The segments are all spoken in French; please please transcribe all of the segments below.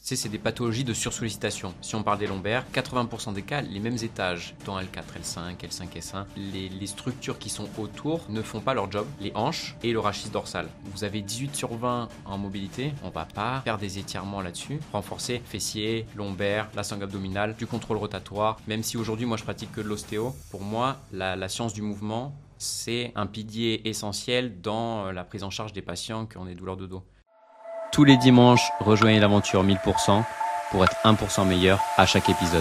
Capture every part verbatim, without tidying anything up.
C'est, c'est des pathologies de sursollicitation. Si on parle des lombaires, quatre-vingts pour cent des cas, les mêmes étages, dans L quatre, L cinq, L cinq S un, les, les structures qui sont autour ne font pas leur job, les hanches et le rachis dorsal. Vous avez dix-huit sur vingt en mobilité, on va pas faire des étirements là-dessus. Renforcer fessiers, lombaires, la sangle abdominale, du contrôle rotatoire. Même si aujourd'hui, moi, je pratique que de l'ostéo, pour moi, la, la science du mouvement, c'est un pilier essentiel dans la prise en charge des patients qui ont des douleurs de dos. Tous les dimanches, rejoignez l'aventure mille pour cent pour être un pour cent meilleur à chaque épisode.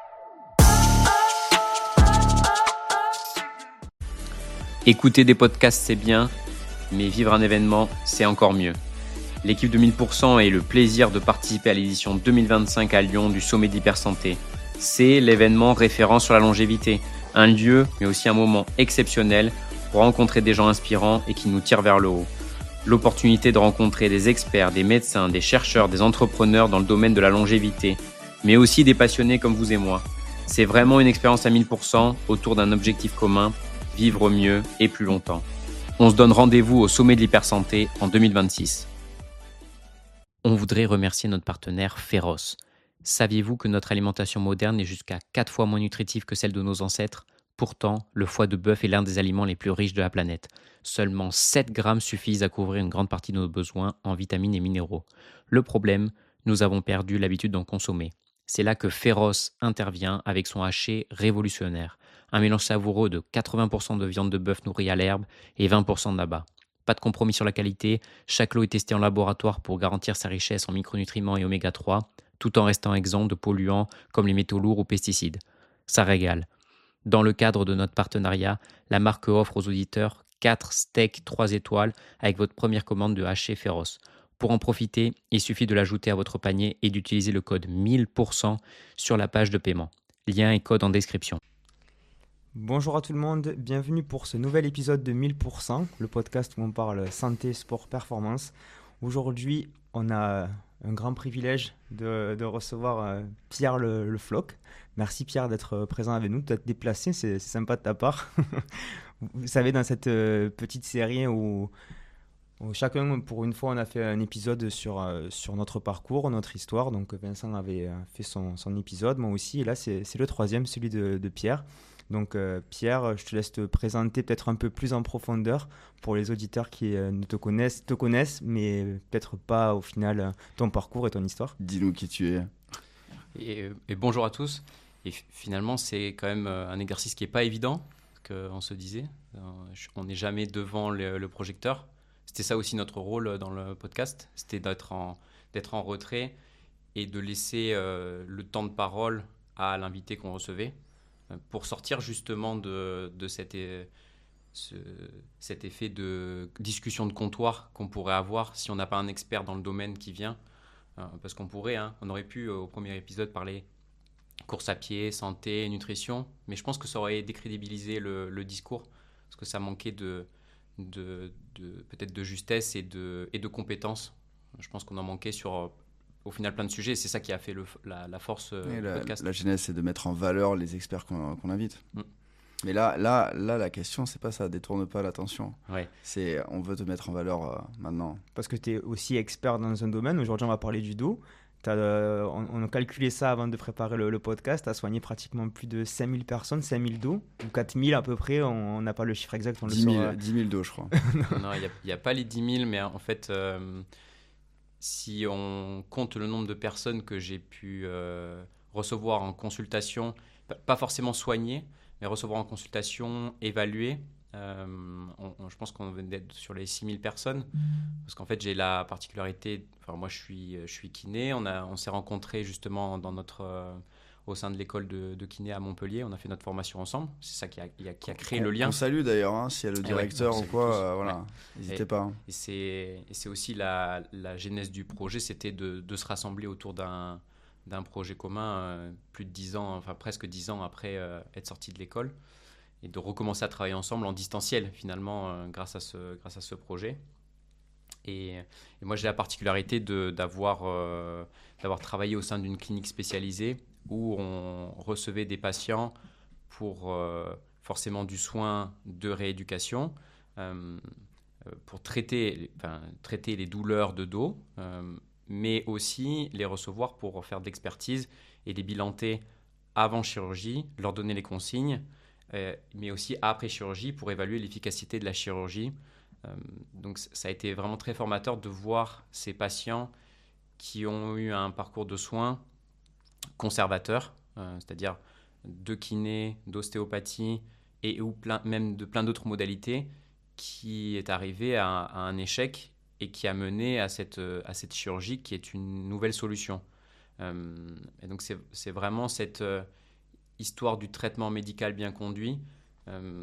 Écouter des podcasts, c'est bien, mais vivre un événement, c'est encore mieux. L'équipe de mille pour cent a eu le plaisir de participer à l'édition deux mille vingt-cinq à Lyon du Sommet d'Hypersanté. C'est l'événement référent sur la longévité, un lieu, mais aussi un moment exceptionnel pour rencontrer des gens inspirants et qui nous tirent vers le haut. L'opportunité de rencontrer des experts, des médecins, des chercheurs, des entrepreneurs dans le domaine de la longévité, mais aussi des passionnés comme vous et moi. C'est vraiment une expérience à mille pour cent autour d'un objectif commun, vivre mieux et plus longtemps. On se donne rendez-vous au Sommet de l'Hypersanté en deux mille vingt-six. On voudrait remercier notre partenaire Pharos. Saviez-vous que notre alimentation moderne est jusqu'à quatre fois moins nutritive que celle de nos ancêtres ? Pourtant, le foie de bœuf est l'un des aliments les plus riches de la planète. Seulement sept grammes suffisent à couvrir une grande partie de nos besoins en vitamines et minéraux. Le problème, nous avons perdu l'habitude d'en consommer. C'est là que Pharos intervient avec son haché révolutionnaire. Un mélange savoureux de quatre-vingts pour cent de viande de bœuf nourrie à l'herbe et vingt pour cent d'abat. Pas de compromis sur la qualité, chaque lot est testé en laboratoire pour garantir sa richesse en micronutriments et oméga trois, tout en restant exempt de polluants comme les métaux lourds ou pesticides. Ça régale. Dans le cadre de notre partenariat, la marque offre aux auditeurs quatre steaks trois étoiles avec votre première commande de haché Pharos. Pour en profiter, il suffit de l'ajouter à votre panier et d'utiliser le code mille pour cent sur la page de paiement. Lien et code en description. Bonjour à tout le monde, bienvenue pour ce nouvel épisode de mille pour cent, le podcast où on parle santé, sport, performance. Aujourd'hui, on a un grand privilège de, de recevoir euh, Pierre Le, Le Floch. Merci Pierre d'être présent avec nous, d'être déplacé, c'est, c'est sympa de ta part. Vous savez, dans cette euh, petite série où, où chacun, pour une fois, on a fait un épisode sur, euh, sur notre parcours, notre histoire. Donc Vincent avait euh, fait son, son épisode, moi aussi, et là c'est, c'est le troisième, celui de, de Pierre. Donc euh, Pierre, je te laisse te présenter peut-être un peu plus en profondeur pour les auditeurs qui euh, ne te connaissent, te connaissent, mais peut-être pas au final ton parcours et ton histoire. Dis-nous qui tu es. Et, et bonjour à tous. Et f- finalement, c'est quand même un exercice qui n'est pas évident, qu'on se disait. On n'est jamais devant le, le projecteur. C'était ça aussi notre rôle dans le podcast, c'était d'être en, d'être en retrait et de laisser euh, le temps de parole à l'invité qu'on recevait, pour sortir justement de, de cet, ce, cet effet de discussion de comptoir qu'on pourrait avoir si on n'a pas un expert dans le domaine qui vient. Euh, parce qu'on pourrait, hein, on aurait pu au premier épisode parler course à pied, santé, nutrition, mais je pense que ça aurait décrédibilisé le, le discours, parce que ça manquait de, de, de, peut-être de justesse et de, et de compétences. Je pense qu'on en manquait sur... au final plein de sujets, et c'est ça qui a fait le, la, la force euh, du la, podcast. La genèse, c'est de mettre en valeur les experts qu'on, qu'on invite. Mm. Mais là, là, là, la question, c'est pas ça, détourne pas l'attention. Ouais. C'est, on veut te mettre en valeur euh, maintenant. Parce que tu es aussi expert dans un domaine. Aujourd'hui, on va parler du dos. T'as, euh, on, on a calculé ça avant de préparer le, le podcast. Tu as soigné pratiquement plus de cinq mille personnes, cinq mille dos, ou quatre mille à peu près. On n'a pas le chiffre exact. On dix mille, le saura. dix mille dos, je crois. Non, il n'y a, a pas les dix mille, mais en fait... Euh, si on compte le nombre de personnes que j'ai pu euh, recevoir en consultation, pas forcément soigner, mais recevoir en consultation, évaluer, euh, on, on, je pense qu'on va être sur les six mille personnes. Parce qu'en fait, j'ai la particularité, enfin moi je suis, je suis kiné, on, a, on s'est rencontrés justement dans notre, euh, au sein de l'école de, de kiné à Montpellier, on a fait notre formation ensemble, c'est ça qui a, qui a créé on, le lien. On salue d'ailleurs, hein, s'il y a le directeur ouais, ou quoi, euh, voilà, ouais. N'hésitez et, pas. Et c'est, et c'est aussi la, la genèse du projet, c'était de, de se rassembler autour d'un, d'un projet commun, euh, plus de dix ans, enfin presque dix ans après euh, être sorti de l'école, et de recommencer à travailler ensemble en distanciel finalement euh, grâce à ce, grâce à ce projet. Et, et moi j'ai la particularité de, d'avoir, euh, d'avoir travaillé au sein d'une clinique spécialisée où on recevait des patients pour euh, forcément du soin de rééducation, euh, pour traiter, enfin, traiter les douleurs de dos, euh, mais aussi les recevoir pour faire de l'expertise et les bilanter avant chirurgie, leur donner les consignes, euh, mais aussi après chirurgie pour évaluer l'efficacité de la chirurgie. Euh, donc ça a été vraiment très formateur de voir ces patients qui ont eu un parcours de soins conservateur, euh, c'est-à-dire de kiné, d'ostéopathie et ou plein, même de plein d'autres modalités, qui est arrivé à, à un échec et qui a mené à cette, à cette chirurgie qui est une nouvelle solution. Euh, et donc c'est, c'est vraiment cette euh, histoire du traitement médical bien conduit euh,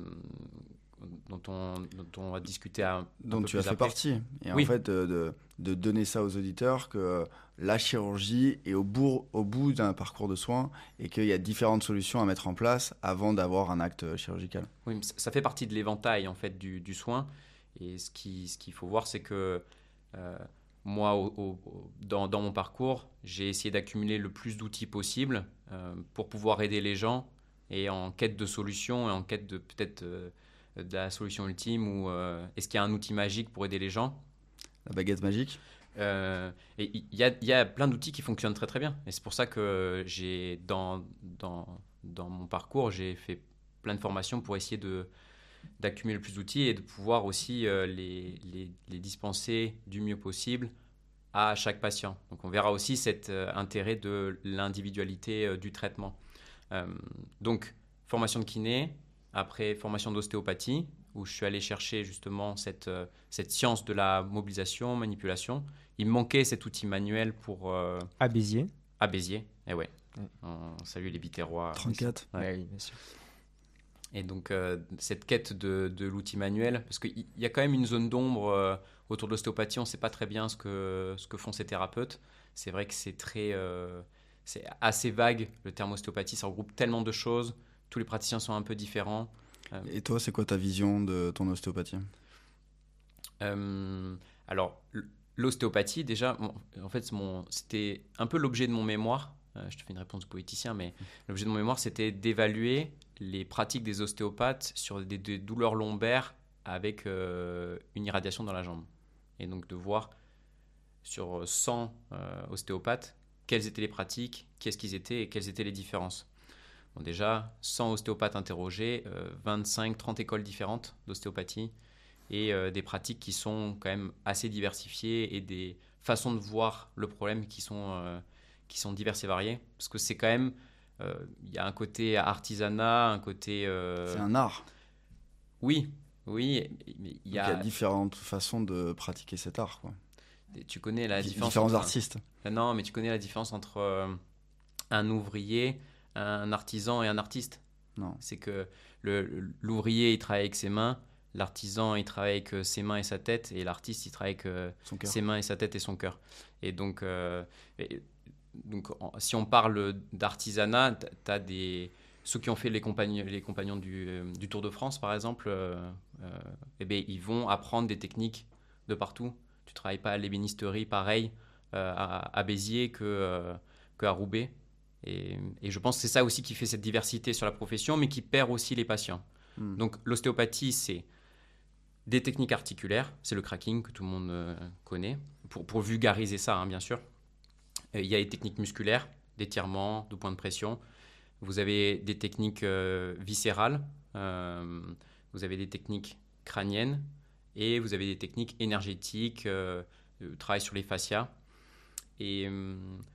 dont, on, dont on va discuter un, un dont peu tu plus as fait après. partie. Et Oui. en fait, de, de, de donner ça aux auditeurs, que la chirurgie est au bout, au bout d'un parcours de soins et qu'il y a différentes solutions à mettre en place avant d'avoir un acte chirurgical. Oui, mais ça fait partie de l'éventail en fait, du, du soin. Et ce, qui, ce qu'il faut voir, c'est que euh, moi, au, au, dans, dans mon parcours, j'ai essayé d'accumuler le plus d'outils possible euh, pour pouvoir aider les gens et en quête de solutions et en quête de peut-être euh, de la solution ultime ou euh, est-ce qu'il y a un outil magique pour aider les gens ? La baguette magique. Euh, et il y, y a plein d'outils qui fonctionnent très très bien. Et c'est pour ça que j'ai, dans, dans, dans mon parcours, j'ai fait plein de formations pour essayer de, d'accumuler le plus d'outils et de pouvoir aussi euh, les, les, les dispenser du mieux possible à chaque patient. Donc on verra aussi cet euh, intérêt de l'individualité euh, du traitement. Euh, donc formation de kiné, après formation d'ostéopathie, où je suis allé chercher justement cette, euh, cette science de la mobilisation, manipulation. Il me manquait cet outil manuel pour... Euh, À Béziers. À Béziers, et ouais. Ouais. On salue les Biterrois. trente-quatre. Ouais. Oui, bien sûr. Et donc, euh, cette quête de, de l'outil manuel, parce qu'il y a quand même une zone d'ombre euh, autour de l'ostéopathie, on ne sait pas très bien ce que, ce que font ces thérapeutes. C'est vrai que c'est très... Euh, c'est assez vague, le terme ostéopathie, ça regroupe tellement de choses. Tous les praticiens sont un peu différents. Euh, Et toi, c'est quoi ta vision de ton ostéopathie ? euh, Alors, l'ostéopathie, déjà, bon, en fait, mon, c'était un peu l'objet de mon mémoire. Euh, je te fais une réponse de poéticien, mais l'objet de mon mémoire, c'était d'évaluer les pratiques des ostéopathes sur des, des douleurs lombaires avec euh, une irradiation dans la jambe. Et donc de voir sur cent euh, ostéopathes quelles étaient les pratiques, qu'est-ce qu'ils étaient et quelles étaient les différences. Bon, déjà, cent ostéopathes interrogés, euh, vingt-cinq trente écoles différentes d'ostéopathie et euh, des pratiques qui sont quand même assez diversifiées et des façons de voir le problème qui sont, euh, qui sont diverses et variées. Parce que c'est quand même... Il euh, y a un côté artisanat, un côté... Euh... C'est un art. Oui, oui. Mais il y, a... y a différentes façons de pratiquer cet art, quoi. Tu connais la D- différence Différents entre... artistes. Non, mais tu connais la différence entre euh, un ouvrier, un artisan et un artiste. Non. C'est que le, l'ouvrier, il travaille avec ses mains, l'artisan, il travaille avec ses mains et sa tête, et l'artiste, il travaille avec euh, ses mains et sa tête et son cœur. Et donc... Euh, et, Donc, si on parle d'artisanat, tu as des... ceux qui ont fait les compagnons, les compagnons du, euh, du Tour de France, par exemple, euh, euh, eh bien, ils vont apprendre des techniques de partout. Tu ne travailles pas à l'ébénisterie pareil euh, à, à Béziers que, euh, qu'à Roubaix. Et, et je pense que c'est ça aussi qui fait cette diversité sur la profession, mais qui perd aussi les patients. Mm. Donc, l'ostéopathie, c'est des techniques articulaires. C'est le cracking que tout le monde euh, connaît. Pour, pour vulgariser ça, hein, bien sûr. Il y a des techniques musculaires, d'étirement, de points de pression. Vous avez des techniques euh, viscérales, euh, vous avez des techniques crâniennes et vous avez des techniques énergétiques, euh, de travail sur les fascias. Et euh,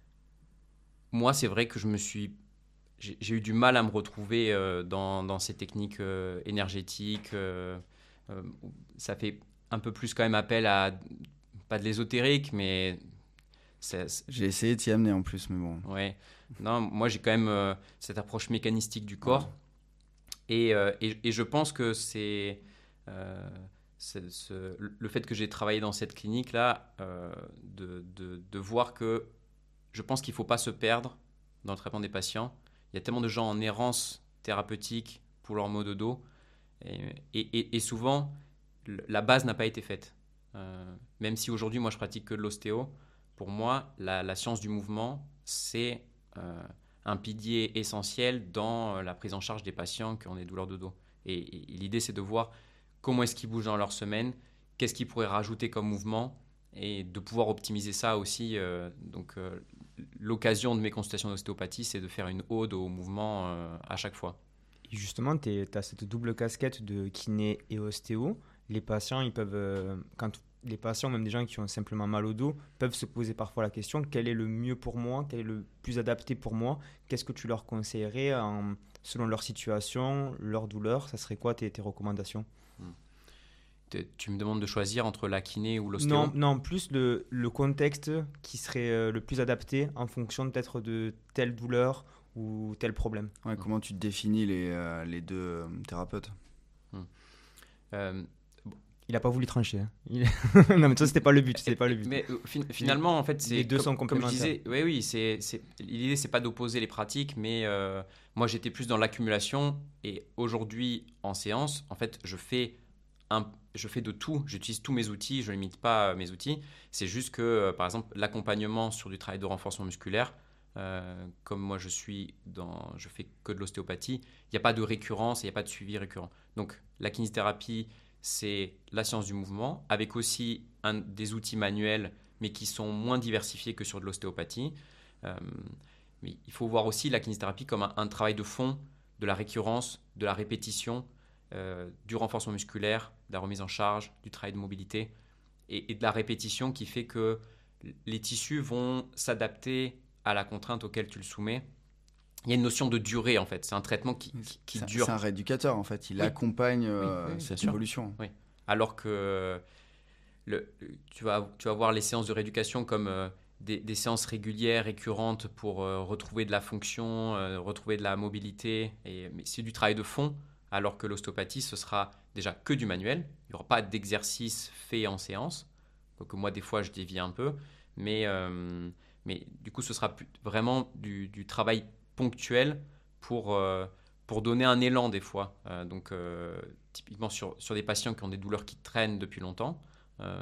moi, c'est vrai que je me suis, j'ai, j'ai eu du mal à me retrouver euh, dans, dans ces techniques euh, énergétiques. Euh, euh, ça fait un peu plus quand même appel à, pas de l'ésotérique, mais... C'est, c'est... J'ai essayé de t'y amener en plus, mais bon. Ouais. Non, moi j'ai quand même euh, cette approche mécanistique du corps. Ouais. Et, euh, et, et je pense que c'est, euh, c'est ce, le fait que j'ai travaillé dans cette clinique-là, euh, de, de, de voir que je pense qu'il ne faut pas se perdre dans le traitement des patients. Il y a tellement de gens en errance thérapeutique pour leur maux de dos. Et, et, et, et souvent, la base n'a pas été faite. Euh, même si aujourd'hui, moi je pratique que de l'ostéo. Pour moi, la, la science du mouvement, c'est euh, un pilier essentiel dans la prise en charge des patients qui ont des douleurs de dos. Et, et l'idée, c'est de voir comment est-ce qu'ils bougent dans leur semaine, qu'est-ce qu'ils pourraient rajouter comme mouvement et de pouvoir optimiser ça aussi. Euh, donc, euh, l'occasion de mes consultations d'ostéopathie, c'est de faire une ode au mouvement euh, à chaque fois. Et justement, tu as cette double casquette de kiné et ostéo. Les patients, ils peuvent, euh, quand les patients, même des gens qui ont simplement mal au dos, peuvent se poser parfois la question, quel est le mieux pour moi, quel est le plus adapté pour moi, qu'est-ce que tu leur conseillerais en, selon leur situation, leur douleur, ça serait quoi tes, tes recommandations? Tu me demandes de choisir entre la kiné ou l'ostéo? Non, non, plus le, le contexte qui serait euh, le plus adapté en fonction peut-être de telle douleur ou tel problème. Ouais, comment tu définis les, euh, les deux euh, thérapeutes? hum. euh, Il n'a pas voulu trancher. Hein. Il... non, mais ça, c'était pas le but. C'était pas le but. Mais euh, fin, finalement, en fait, c'est les deux comme, sont complémentaires. Comme je disais, oui, oui, c'est, c'est, l'idée, c'est pas d'opposer les pratiques, mais euh, moi, j'étais plus dans l'accumulation. Et aujourd'hui, en séance, en fait, je fais un, je fais de tout. J'utilise tous mes outils. Je limite pas mes outils. C'est juste que, euh, par exemple, l'accompagnement sur du travail de renforcement musculaire. Euh, comme moi, je suis dans, je fais que de l'ostéopathie. Il n'y a pas de récurrence, il n'y a pas de suivi récurrent. Donc, la kinésithérapie, c'est la science du mouvement, avec aussi un, des outils manuels, mais qui sont moins diversifiés que sur de l'ostéopathie. Euh, mais il faut voir aussi la kinésithérapie comme un, un travail de fond, de la récurrence, de la répétition, euh, du renforcement musculaire, de la remise en charge, du travail de mobilité, et, et de la répétition qui fait que les tissus vont s'adapter à la contrainte auquel tu le soumets. Il y a une notion de durée, en fait. C'est un traitement qui, qui, qui c'est, dure. C'est un rééducateur, en fait. Il oui. accompagne euh, oui, oui, cette évolution. Oui. Alors que le, tu, vas, tu vas voir les séances de rééducation comme euh, des, des séances régulières, récurrentes pour euh, retrouver de la fonction, euh, retrouver de la mobilité. Et, mais c'est du travail de fond, alors que l'ostéopathie, ce sera déjà que du manuel. Il n'y aura pas d'exercice fait en séance. Donc moi, des fois, je dévie un peu. Mais, euh, mais du coup, ce sera vraiment du, du travail ponctuel pour, euh, pour donner un élan des fois. Euh, donc, euh, typiquement sur, sur des patients qui ont des douleurs qui traînent depuis longtemps, euh,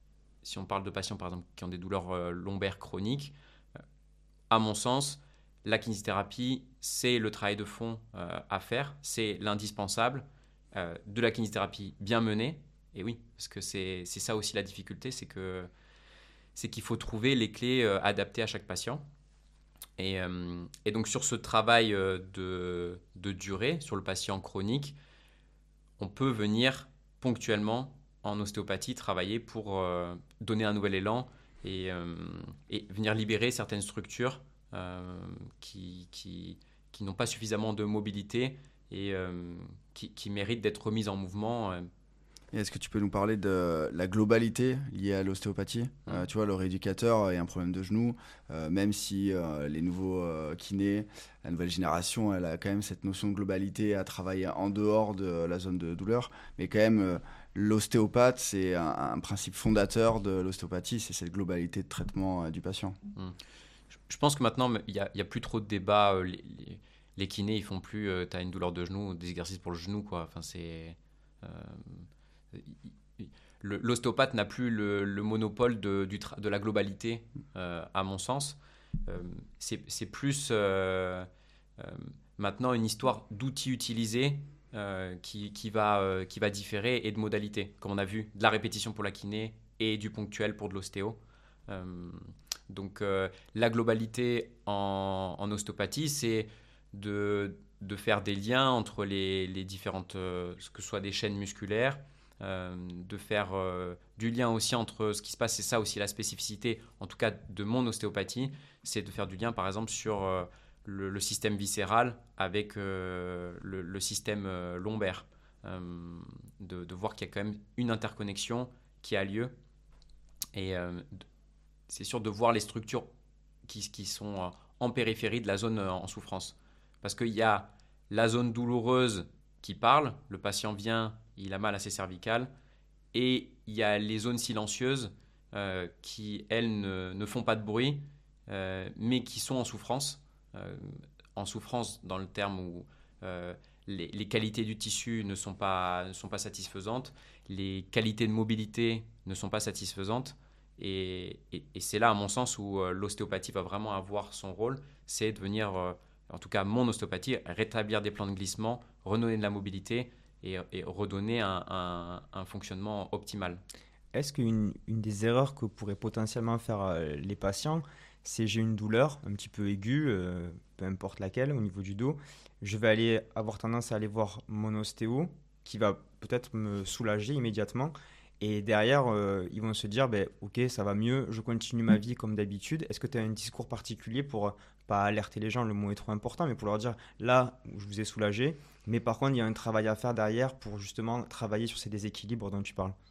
si on parle de patients par exemple qui ont des douleurs euh, lombaires chroniques, euh, à mon sens, la kinésithérapie, c'est le travail de fond euh, à faire, c'est l'indispensable euh, de la kinésithérapie bien menée. Et oui, parce que c'est, c'est ça aussi la difficulté, c'est, que, c'est qu'il faut trouver les clés euh, adaptées à chaque patient. Et, euh, et donc sur ce travail euh, de, de durée, sur le patient chronique, on peut venir ponctuellement en ostéopathie travailler pour euh, donner un nouvel élan et, euh, et venir libérer certaines structures euh, qui, qui, qui n'ont pas suffisamment de mobilité et euh, qui, qui méritent d'être remises en mouvement. Euh. Et est-ce que tu peux nous parler de la globalité liée à l'ostéopathie? mmh. euh, Tu vois, le rééducateur a un problème de genou, euh, même si euh, les nouveaux euh, kinés, la nouvelle génération, elle a quand même cette notion de globalité à travailler en dehors de la zone de douleur. Mais quand même, euh, l'ostéopathe, c'est un, un principe fondateur de l'ostéopathie, c'est cette globalité de traitement euh, du patient. Mmh. Je, je pense que maintenant, il n'y a, a plus trop de débat. Euh, les, les, les kinés, ils font plus euh, tu as une douleur de genou, des exercices pour le genou, quoi. Enfin, c'est... Euh, Le, l'ostéopathe n'a plus le, le monopole de, du tra- de la globalité, euh, à mon sens. Euh, c'est, c'est plus euh, euh, maintenant une histoire d'outils utilisés euh, qui, qui, va, euh, qui va différer et de modalités, comme on a vu, de la répétition pour la kiné et du ponctuel pour de l'ostéo. Euh, donc euh, la globalité en, en ostéopathie, c'est de, de faire des liens entre les, les différentes, euh, que ce soit des chaînes musculaires, Euh, de faire euh, du lien aussi entre ce qui se passe, c'est ça aussi la spécificité, en tout cas de mon ostéopathie, c'est de faire du lien par exemple sur euh, le, le système viscéral avec euh, le, le système euh, lombaire, euh, de, de voir qu'il y a quand même une interconnexion qui a lieu, et euh, c'est sûr de voir les structures qui, qui sont euh, en périphérie de la zone euh, en souffrance, parce qu'il y a la zone douloureuse qui parle, le patient vient, il a mal à ses cervicales, et il y a les zones silencieuses euh, qui, elles, ne, ne font pas de bruit, euh, mais qui sont en souffrance, euh, en souffrance dans le terme où euh, les, les qualités du tissu ne sont pas, ne sont pas satisfaisantes, les qualités de mobilité ne sont pas satisfaisantes, et, et, et c'est là, à mon sens, où euh, l'ostéopathie va vraiment avoir son rôle, c'est de venir, euh, en tout cas mon ostéopathie, rétablir des plans de glissement, redonner de la mobilité, Et, et redonner un, un, un fonctionnement optimal. est-ce qu'une une des erreurs que pourraient potentiellement faire euh, les patients, c'est j'ai une douleur un petit peu aiguë, euh, peu importe laquelle, au niveau du dos, je vais aller avoir tendance à aller voir mon ostéo qui va peut-être me soulager immédiatement. Et derrière, euh, ils vont se dire, ben, ok, ça va mieux, je continue ma vie comme d'habitude. Est-ce que tu as un discours particulier pour, euh, pas alerter les gens, le mot est trop important, mais pour leur dire, là, je vous ai soulagé, mais par contre, il y a un travail à faire derrière pour justement travailler sur ces déséquilibres dont tu parles.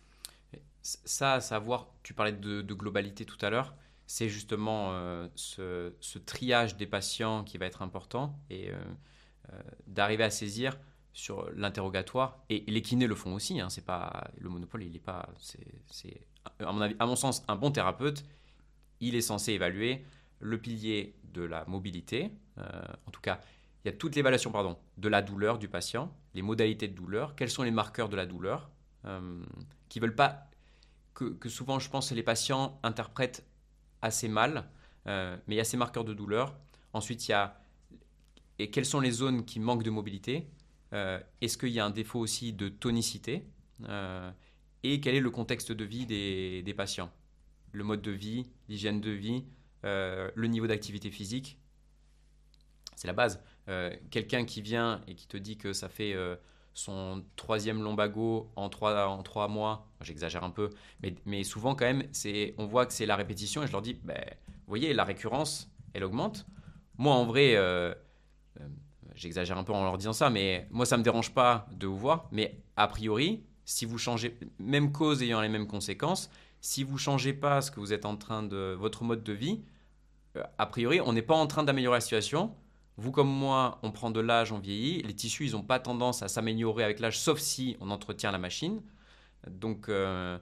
Ça, à savoir, tu parlais de, de globalité tout à l'heure, c'est justement euh, ce, ce triage des patients qui va être important et euh, euh, d'arriver à saisir sur l'interrogatoire. Et, et les kinés le font aussi, hein, c'est pas, le monopole, il est pas. C'est, c'est, à, mon avis, à mon sens, un bon thérapeute, il est censé évaluer le pilier de la mobilité, euh, en tout cas, il y a toute l'évaluation pardon, de la douleur du patient, les modalités de douleur, quels sont les marqueurs de la douleur, euh, qui veulent pas. Que, que souvent, je pense, les patients interprètent assez mal, euh, mais il y a ces marqueurs de douleur. Ensuite, il y a et quelles sont les zones qui manquent de mobilité. Euh, est-ce qu'il y a un défaut aussi de tonicité, euh, et quel est le contexte de vie des, des patients, le mode de vie, l'hygiène de vie, euh, le niveau d'activité physique, c'est la base. Euh, quelqu'un qui vient et qui te dit que ça fait euh, son troisième lombago en trois, en trois mois, j'exagère un peu, mais, mais souvent quand même, c'est, on voit que c'est la répétition et je leur dis, ben, vous voyez, la récurrence, elle augmente. Moi, en vrai, euh, euh, j'exagère un peu en leur disant ça, mais moi, ça ne me dérange pas de vous voir, mais a priori, si vous changez, même cause ayant les mêmes conséquences, si vous ne changez pas ce que vous êtes en train de, votre mode de vie, euh, a priori, on n'est pas en train d'améliorer la situation. Vous comme moi, on prend de l'âge, on vieillit. Les tissus, ils n'ont pas tendance à s'améliorer avec l'âge, sauf si on entretient la machine. Donc, euh,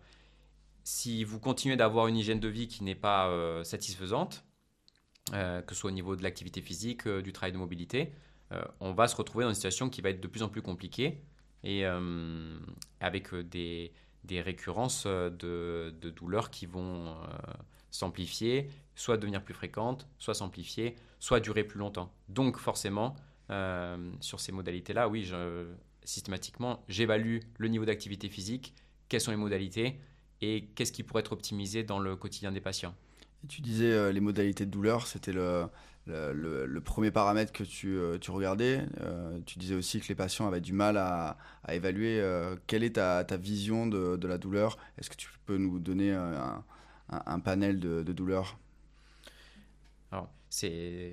si vous continuez d'avoir une hygiène de vie qui n'est pas euh, satisfaisante, euh, que ce soit au niveau de l'activité physique, euh, du travail de mobilité, euh, on va se retrouver dans une situation qui va être de plus en plus compliquée et euh, avec euh, des, des récurrences de, de douleurs qui vont euh, s'amplifier, soit devenir plus fréquentes, soit s'amplifier, soit durer plus longtemps. Donc forcément, euh, sur ces modalités-là, oui, je, systématiquement, j'évalue le niveau d'activité physique, quelles sont les modalités et qu'est-ce qui pourrait être optimisé dans le quotidien des patients. Et tu disais euh, les modalités de douleur, c'était le, le, le, le premier paramètre que tu, euh, tu regardais. Euh, tu disais aussi que les patients avaient du mal à, à évaluer. Euh, quelle est ta, ta vision de, de la douleur ? Est-ce que tu peux nous donner un, un, un panel de, de douleurs ? Alors, c'est,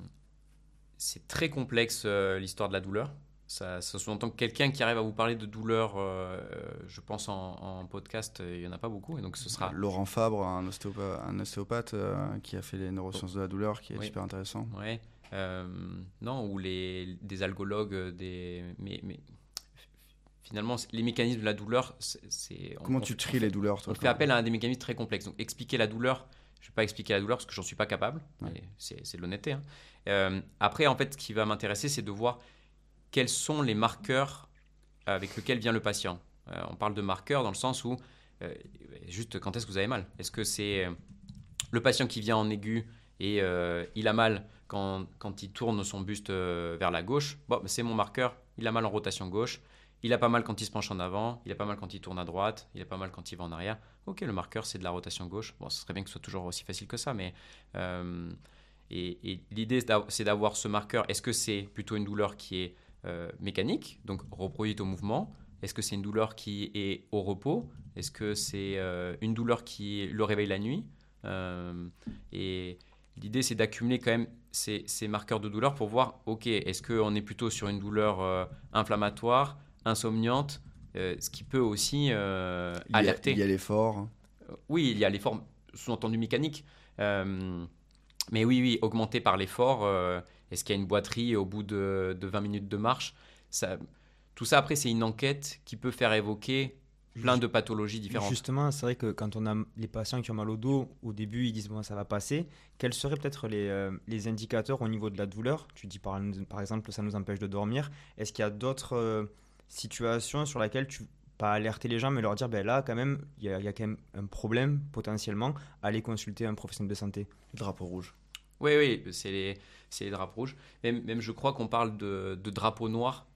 c'est très complexe euh, l'histoire de la douleur. Ça, ça sous-entend que quelqu'un qui arrive à vous parler de douleur, euh, je pense en, en podcast, il n'y en a pas beaucoup. Et donc ce sera... Laurent Fabre, un ostéopathe, un ostéopathe euh, qui a fait les neurosciences de la douleur, qui est oui. super intéressant. Ouais. Euh, non, ou les, des algologues, des... Mais, mais finalement, les mécanismes de la douleur, c'est... c'est Comment on, tu on, tries on fait, les douleurs, toi, on fait appel à des mécanismes très complexes. Donc expliquer la douleur, je ne vais pas expliquer la douleur parce que j'en suis pas capable. Ouais. C'est, c'est de l'honnêteté. Hein. Euh, après, en fait, ce qui va m'intéresser, c'est de voir quels sont les marqueurs avec lesquels vient le patient. Euh, on parle de marqueurs dans le sens où, euh, juste quand est-ce que vous avez mal ? Est-ce que c'est le patient qui vient en aigu et euh, il a mal quand, quand il tourne son buste euh, vers la gauche ? Bon, c'est mon marqueur, il a mal en rotation gauche. Il a pas mal quand il se penche en avant, il a pas mal quand il tourne à droite, il a pas mal quand il va en arrière. Ok, le marqueur, c'est de la rotation gauche. Bon, ce serait bien que ce soit toujours aussi facile que ça, mais... Euh, et, et l'idée, c'est d'avoir ce marqueur. Est-ce que c'est plutôt une douleur qui est Euh, mécanique, donc reproduite au mouvement ? Est-ce que c'est une douleur qui est au repos ? Est-ce que c'est euh, une douleur qui le réveille la nuit ? euh, Et l'idée, c'est d'accumuler quand même ces, ces marqueurs de douleur pour voir, ok, est-ce qu'on est plutôt sur une douleur euh, inflammatoire, insomniante, euh, ce qui peut aussi euh, alerter. Il y a l'effort. Euh, oui, il y a l'effort, sous-entendu mécanique. Euh, mais oui, oui, augmenté par l'effort. Euh, Est-ce qu'il y a une boiterie au bout de, de vingt minutes de marche ? ça, Tout ça, après, c'est une enquête qui peut faire évoquer plein de pathologies différentes. Justement, c'est vrai que quand on a les patients qui ont mal au dos, au début, ils disent bon, ça va passer. Quels seraient peut-être les, euh, les indicateurs au niveau de la douleur ? Tu dis par, par exemple, ça nous empêche de dormir. Est-ce qu'il y a d'autres euh, situations sur lesquelles tu pas alerter les gens, mais leur dire ben là, quand même, il y, y a quand même un problème potentiellement, aller consulter un professionnel de santé. Drapeau rouge. Oui, oui, c'est les, c'est les drapeaux rouges. Même, même je crois qu'on parle de, de drapeau noir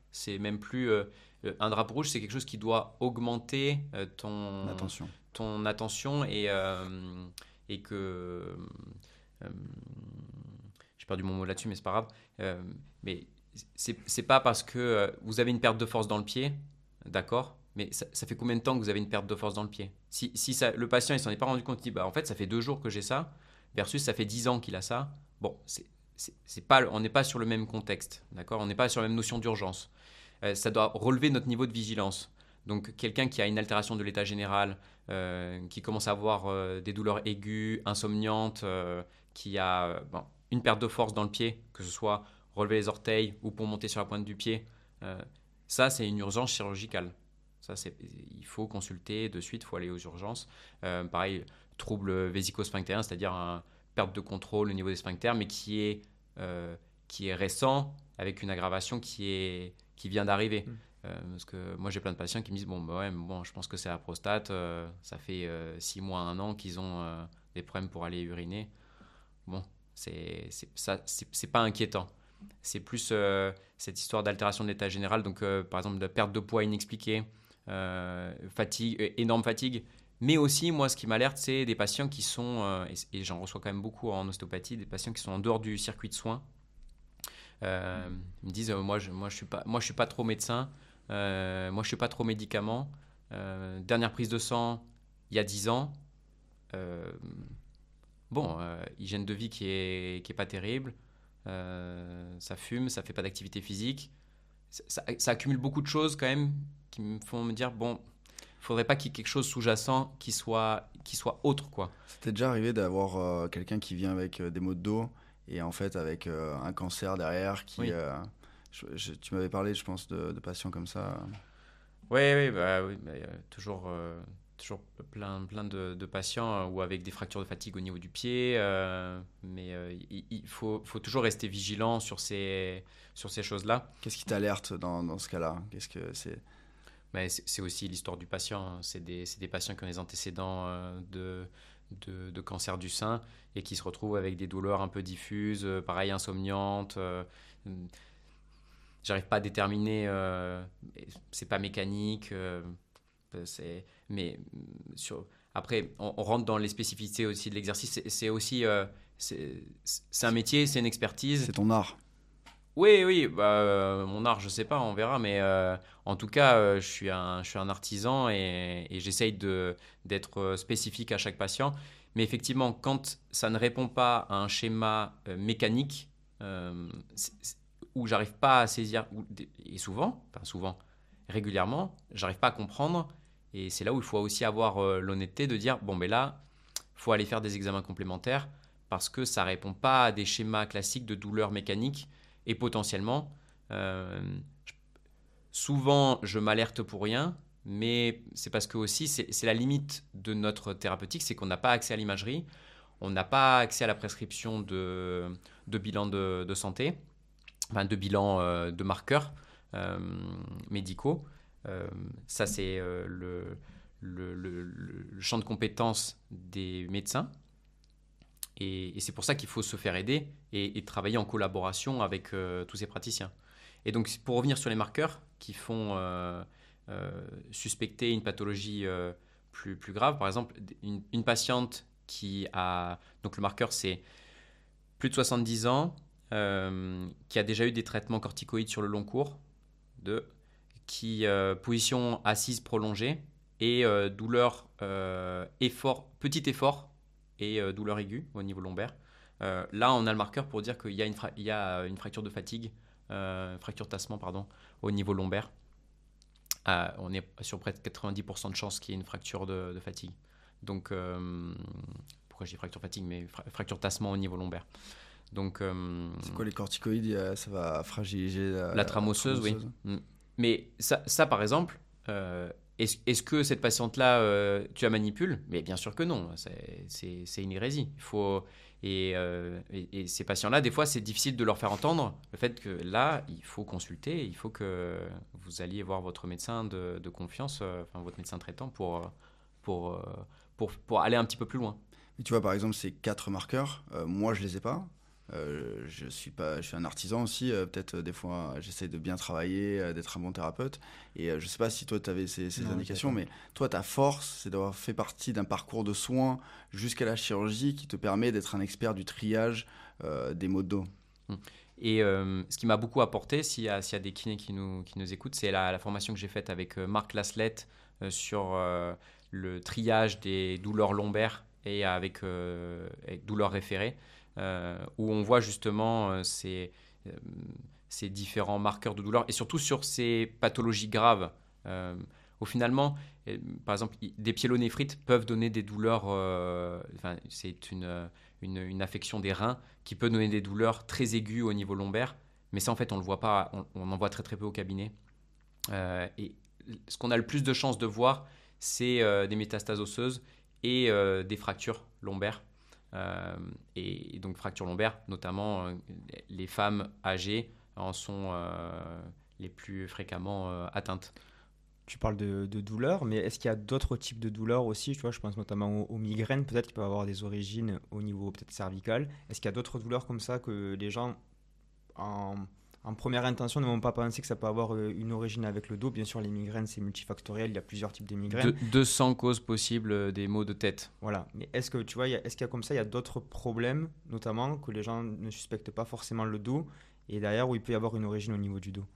C'est même plus euh, un drapeau rouge, c'est quelque chose qui doit augmenter euh, ton Attention. ton attention et euh, et que euh, j'ai perdu mon mot là-dessus, mais c'est pas grave. Euh, mais c'est c'est pas parce que euh, vous avez une perte de force dans le pied, d'accord? Mais ça, ça fait combien de temps que vous avez une perte de force dans le pied? Si, si ça, le patient il s'en est pas rendu compte, il dit bah en fait ça fait deux jours que j'ai ça, versus ça fait dix ans qu'il a ça. Bon, c'est, c'est, c'est pas, on n'est pas sur le même contexte, d'accord? On n'est pas sur la même notion d'urgence. Euh, ça doit relever notre niveau de vigilance. Donc quelqu'un qui a une altération de l'état général, euh, qui commence à avoir euh, des douleurs aiguës, insomniantes, euh, qui a euh, bon, une perte de force dans le pied, que ce soit relever les orteils ou pour monter sur la pointe du pied, euh, ça c'est une urgence chirurgicale. Ça, c'est, il faut consulter de suite, il faut aller aux urgences. Euh, pareil, trouble vésico-sphinctérien, c'est-à-dire une perte de contrôle au niveau des sphincters, mais qui est, euh, qui est récent, avec une aggravation qui, est, qui vient d'arriver. Mmh. Euh, parce que moi, j'ai plein de patients qui me disent bon, bah ouais, bon, je pense que c'est la prostate, euh, ça fait euh, six mois, un an qu'ils ont euh, des problèmes pour aller uriner. Bon, c'est, c'est, ça, c'est, c'est pas inquiétant. C'est plus euh, cette histoire d'altération de l'état général, donc euh, par exemple de perte de poids inexpliquée, euh, fatigue, énorme fatigue. Mais aussi, moi, ce qui m'alerte, c'est des patients qui sont, euh, et, et j'en reçois quand même beaucoup en ostéopathie, des patients qui sont en dehors du circuit de soins. Euh, ils me disent, euh, moi, je, moi, je suis pas, moi, je suis pas trop médecin, euh, moi, je suis pas trop médicament. Euh, dernière prise de sang, il y a dix ans. Euh, bon, euh, hygiène de vie qui est, qui est pas terrible. Euh, ça fume, ça fait pas d'activité physique. Ça, ça, ça accumule beaucoup de choses quand même qui me font me dire, bon, il faudrait pas qu'il y ait quelque chose sous-jacent qui soit, qui soit autre, quoi. C'était déjà arrivé d'avoir euh, quelqu'un qui vient avec euh, des maux de dos et en fait avec euh, un cancer derrière qui... Oui. Euh, je, je, tu m'avais parlé, je pense, de, de patients comme ça. Oui, oui, bah, oui bah, toujours, euh, toujours plein, plein de, de patients euh, ou avec des fractures de fatigue au niveau du pied. Euh, mais euh, il, il faut, faut toujours rester vigilant sur ces, sur ces choses-là. Qu'est-ce qui t'alerte dans, dans ce cas-là? Qu'est-ce que c'est? Mais c'est, c'est aussi l'histoire du patient. C'est des, c'est des patients qui ont des antécédents euh, de, de, de cancer du sein et qui se retrouvent avec des douleurs un peu diffuses, euh, pareil, insomniantes. Euh, j'arrive pas à déterminer, euh, c'est pas mécanique. Euh, c'est, mais sur, après, on, on rentre dans les spécificités aussi de l'exercice. C'est, c'est aussi, euh, c'est, c'est un métier, c'est une expertise. C'est ton art. Oui, oui, bah, euh, mon art, je sais pas, on verra, mais euh, en tout cas, euh, je suis un, je suis un artisan et, et j'essaye de, d'être spécifique à chaque patient. Mais effectivement, quand ça ne répond pas à un schéma euh, mécanique, euh, c'est, c'est, où j'arrive pas à saisir, où, et souvent, enfin souvent, régulièrement, j'arrive pas à comprendre, et c'est là où il faut aussi avoir euh, l'honnêteté de dire, bon, ben là, il faut aller faire des examens complémentaires parce que ça répond pas à des schémas classiques de douleur mécanique. Et potentiellement, euh, je, souvent, je m'alerte pour rien, mais c'est parce que aussi, c'est, c'est la limite de notre thérapeutique, c'est qu'on n'a pas accès à l'imagerie, on n'a pas accès à la prescription de, de bilan de, de santé, enfin de bilan euh, de marqueurs euh, médicaux. Euh, ça, c'est euh, le, le, le, le champ de compétences des médecins. Et, et c'est pour ça qu'il faut se faire aider et, et travailler en collaboration avec euh, tous ces praticiens. Et donc, pour revenir sur les marqueurs qui font euh, euh, suspecter une pathologie euh, plus, plus grave, par exemple, une, une patiente qui a... Donc, le marqueur, c'est plus de soixante-dix ans, euh, qui a déjà eu des traitements corticoïdes sur le long cours, de, qui euh, position assise prolongée et euh, douleur, euh, effort, petit effort, et euh, douleur aiguë au niveau lombaire. Euh, là, on a le marqueur pour dire qu'il y a une, fra- il y a une fracture de fatigue, euh, fracture de tassement, pardon, au niveau lombaire. Euh, on est sur près de quatre-vingt-dix pour cent de chances qu'il y ait une fracture de, de fatigue. Donc, euh, pourquoi je dis fracture de fatigue, mais fra- fracture de tassement au niveau lombaire. Donc, euh, c'est quoi les corticoïdes? Ça va fragiliser la, la trame osseuse, oui. Mais ça, ça par exemple, euh, Est-ce, est-ce que cette patiente-là, euh, tu la manipules? Mais bien sûr que non, c'est, c'est, c'est une hérésie. Il faut, et, euh, et, et ces patients-là, des fois, c'est difficile de leur faire entendre le fait que là, il faut consulter, il faut que vous alliez voir votre médecin de, de confiance, euh, enfin votre médecin traitant, pour, pour, pour, pour aller un petit peu plus loin. Mais tu vois, par exemple, ces quatre marqueurs, euh, moi, je les ai pas. Euh, je suis pas, je suis un artisan aussi. Euh, peut-être euh, des fois, euh, j'essaie de bien travailler, euh, d'être un bon thérapeute. Et euh, je sais pas si toi, tu avais ces, ces Non, indications, j'ai pas. mais toi, ta force, c'est d'avoir fait partie d'un parcours de soins jusqu'à la chirurgie qui te permet d'être un expert du triage euh, des maux de dos. Et euh, ce qui m'a beaucoup apporté, s'il y a, s'il y a des kinés qui nous, qui nous écoutent, c'est la, la formation que j'ai faite avec euh, Marc Laslett euh, sur euh, le triage des douleurs lombaires et avec, euh, avec douleurs référées, euh, où on voit justement euh, ces, euh, ces différents marqueurs de douleur et surtout sur ces pathologies graves. Euh, où finalement, euh, par exemple, i- des pyélonéphrite peuvent donner des douleurs, euh, enfin, c'est une, euh, une, une affection des reins qui peut donner des douleurs très aiguës au niveau lombaire, mais ça en fait on le voit pas, on, on en voit très très peu au cabinet. Euh, et ce qu'on a le plus de chances de voir, c'est euh, des métastases osseuses et euh, des fractures lombaires. Euh, et, et donc fractures lombaires, notamment euh, les femmes âgées en sont euh, les plus fréquemment euh, atteintes. Tu parles de, de douleurs, mais est-ce qu'il y a d'autres types de douleurs aussi? Tu vois, je pense notamment aux, aux migraines, peut-être qui peuvent avoir des origines au niveau peut-être cervical. Est-ce qu'il y a d'autres douleurs comme ça que les gens, en, en première intention, ne vont pas penser que ça peut avoir euh, une origine avec le dos? Bien sûr, les migraines, c'est multifactoriel, il y a plusieurs types de De, migraines. deux cents causes possibles euh, des maux de tête. Voilà. Mais est-ce que tu vois, il y a- est-ce qu'il y a comme ça, il y a d'autres problèmes, notamment que les gens ne suspectent pas forcément le dos, et derrière où il peut y avoir une origine au niveau du dos?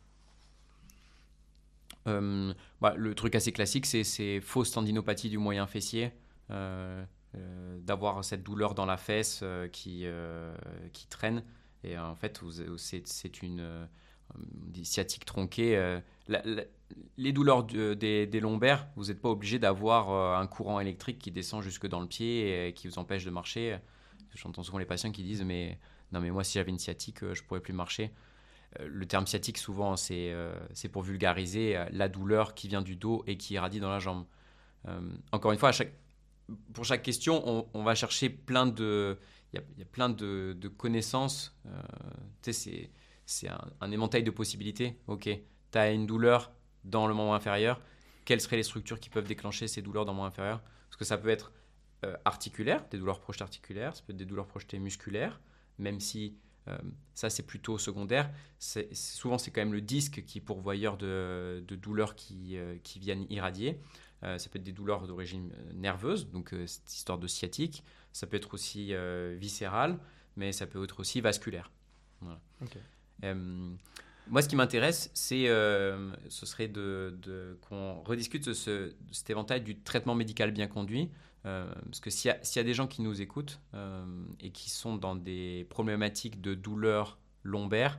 Euh, bah, le truc assez classique, c'est ces fausses tendinopathies du moyen fessier, euh, euh, d'avoir cette douleur dans la fesse euh, qui, euh, qui traîne. Et euh, en fait, vous- c'est c'est une euh, des sciatique tronquée. euh, la- la- les douleurs du- des, des lombaires, vous n'êtes pas obligé d'avoir euh, un courant électrique qui descend jusque dans le pied et qui vous empêche de marcher. J'entends souvent les patients qui disent mais non mais moi si j'avais une sciatique, euh, je pourrais plus marcher. Euh, Le terme sciatique, souvent, c'est euh, c'est pour vulgariser euh, la douleur qui vient du dos et qui irradie dans la jambe. Euh, encore une fois, à chaque, pour chaque question, on, on va chercher plein de, il y a, il y a plein de, de connaissances. Euh, tu sais, c'est c'est un, un éventail de possibilités. Ok, tu as une douleur dans le membre inférieur. Quelles seraient les structures qui peuvent déclencher ces douleurs dans le membre inférieur? Parce que ça peut être euh, articulaire, des douleurs projetées articulaires, ça peut être des douleurs projetées musculaires, même si euh, ça c'est plutôt secondaire. C'est, c'est- souvent c'est quand même le disque qui est pourvoyeur de, de douleurs qui, euh, qui viennent irradier. Euh, ça peut être des douleurs d'origine euh, nerveuse, donc euh, cette histoire de sciatique. Ça peut être aussi euh, viscéral, mais ça peut être aussi vasculaire. Voilà. Ok. Euh, Moi, ce qui m'intéresse, c'est, euh, ce serait de, de- qu'on rediscute de, ce, de cet éventail du traitement médical bien conduit. Euh, parce que s'il y a, s'il y a des gens qui nous écoutent euh, et qui sont dans des problématiques de douleur lombaire,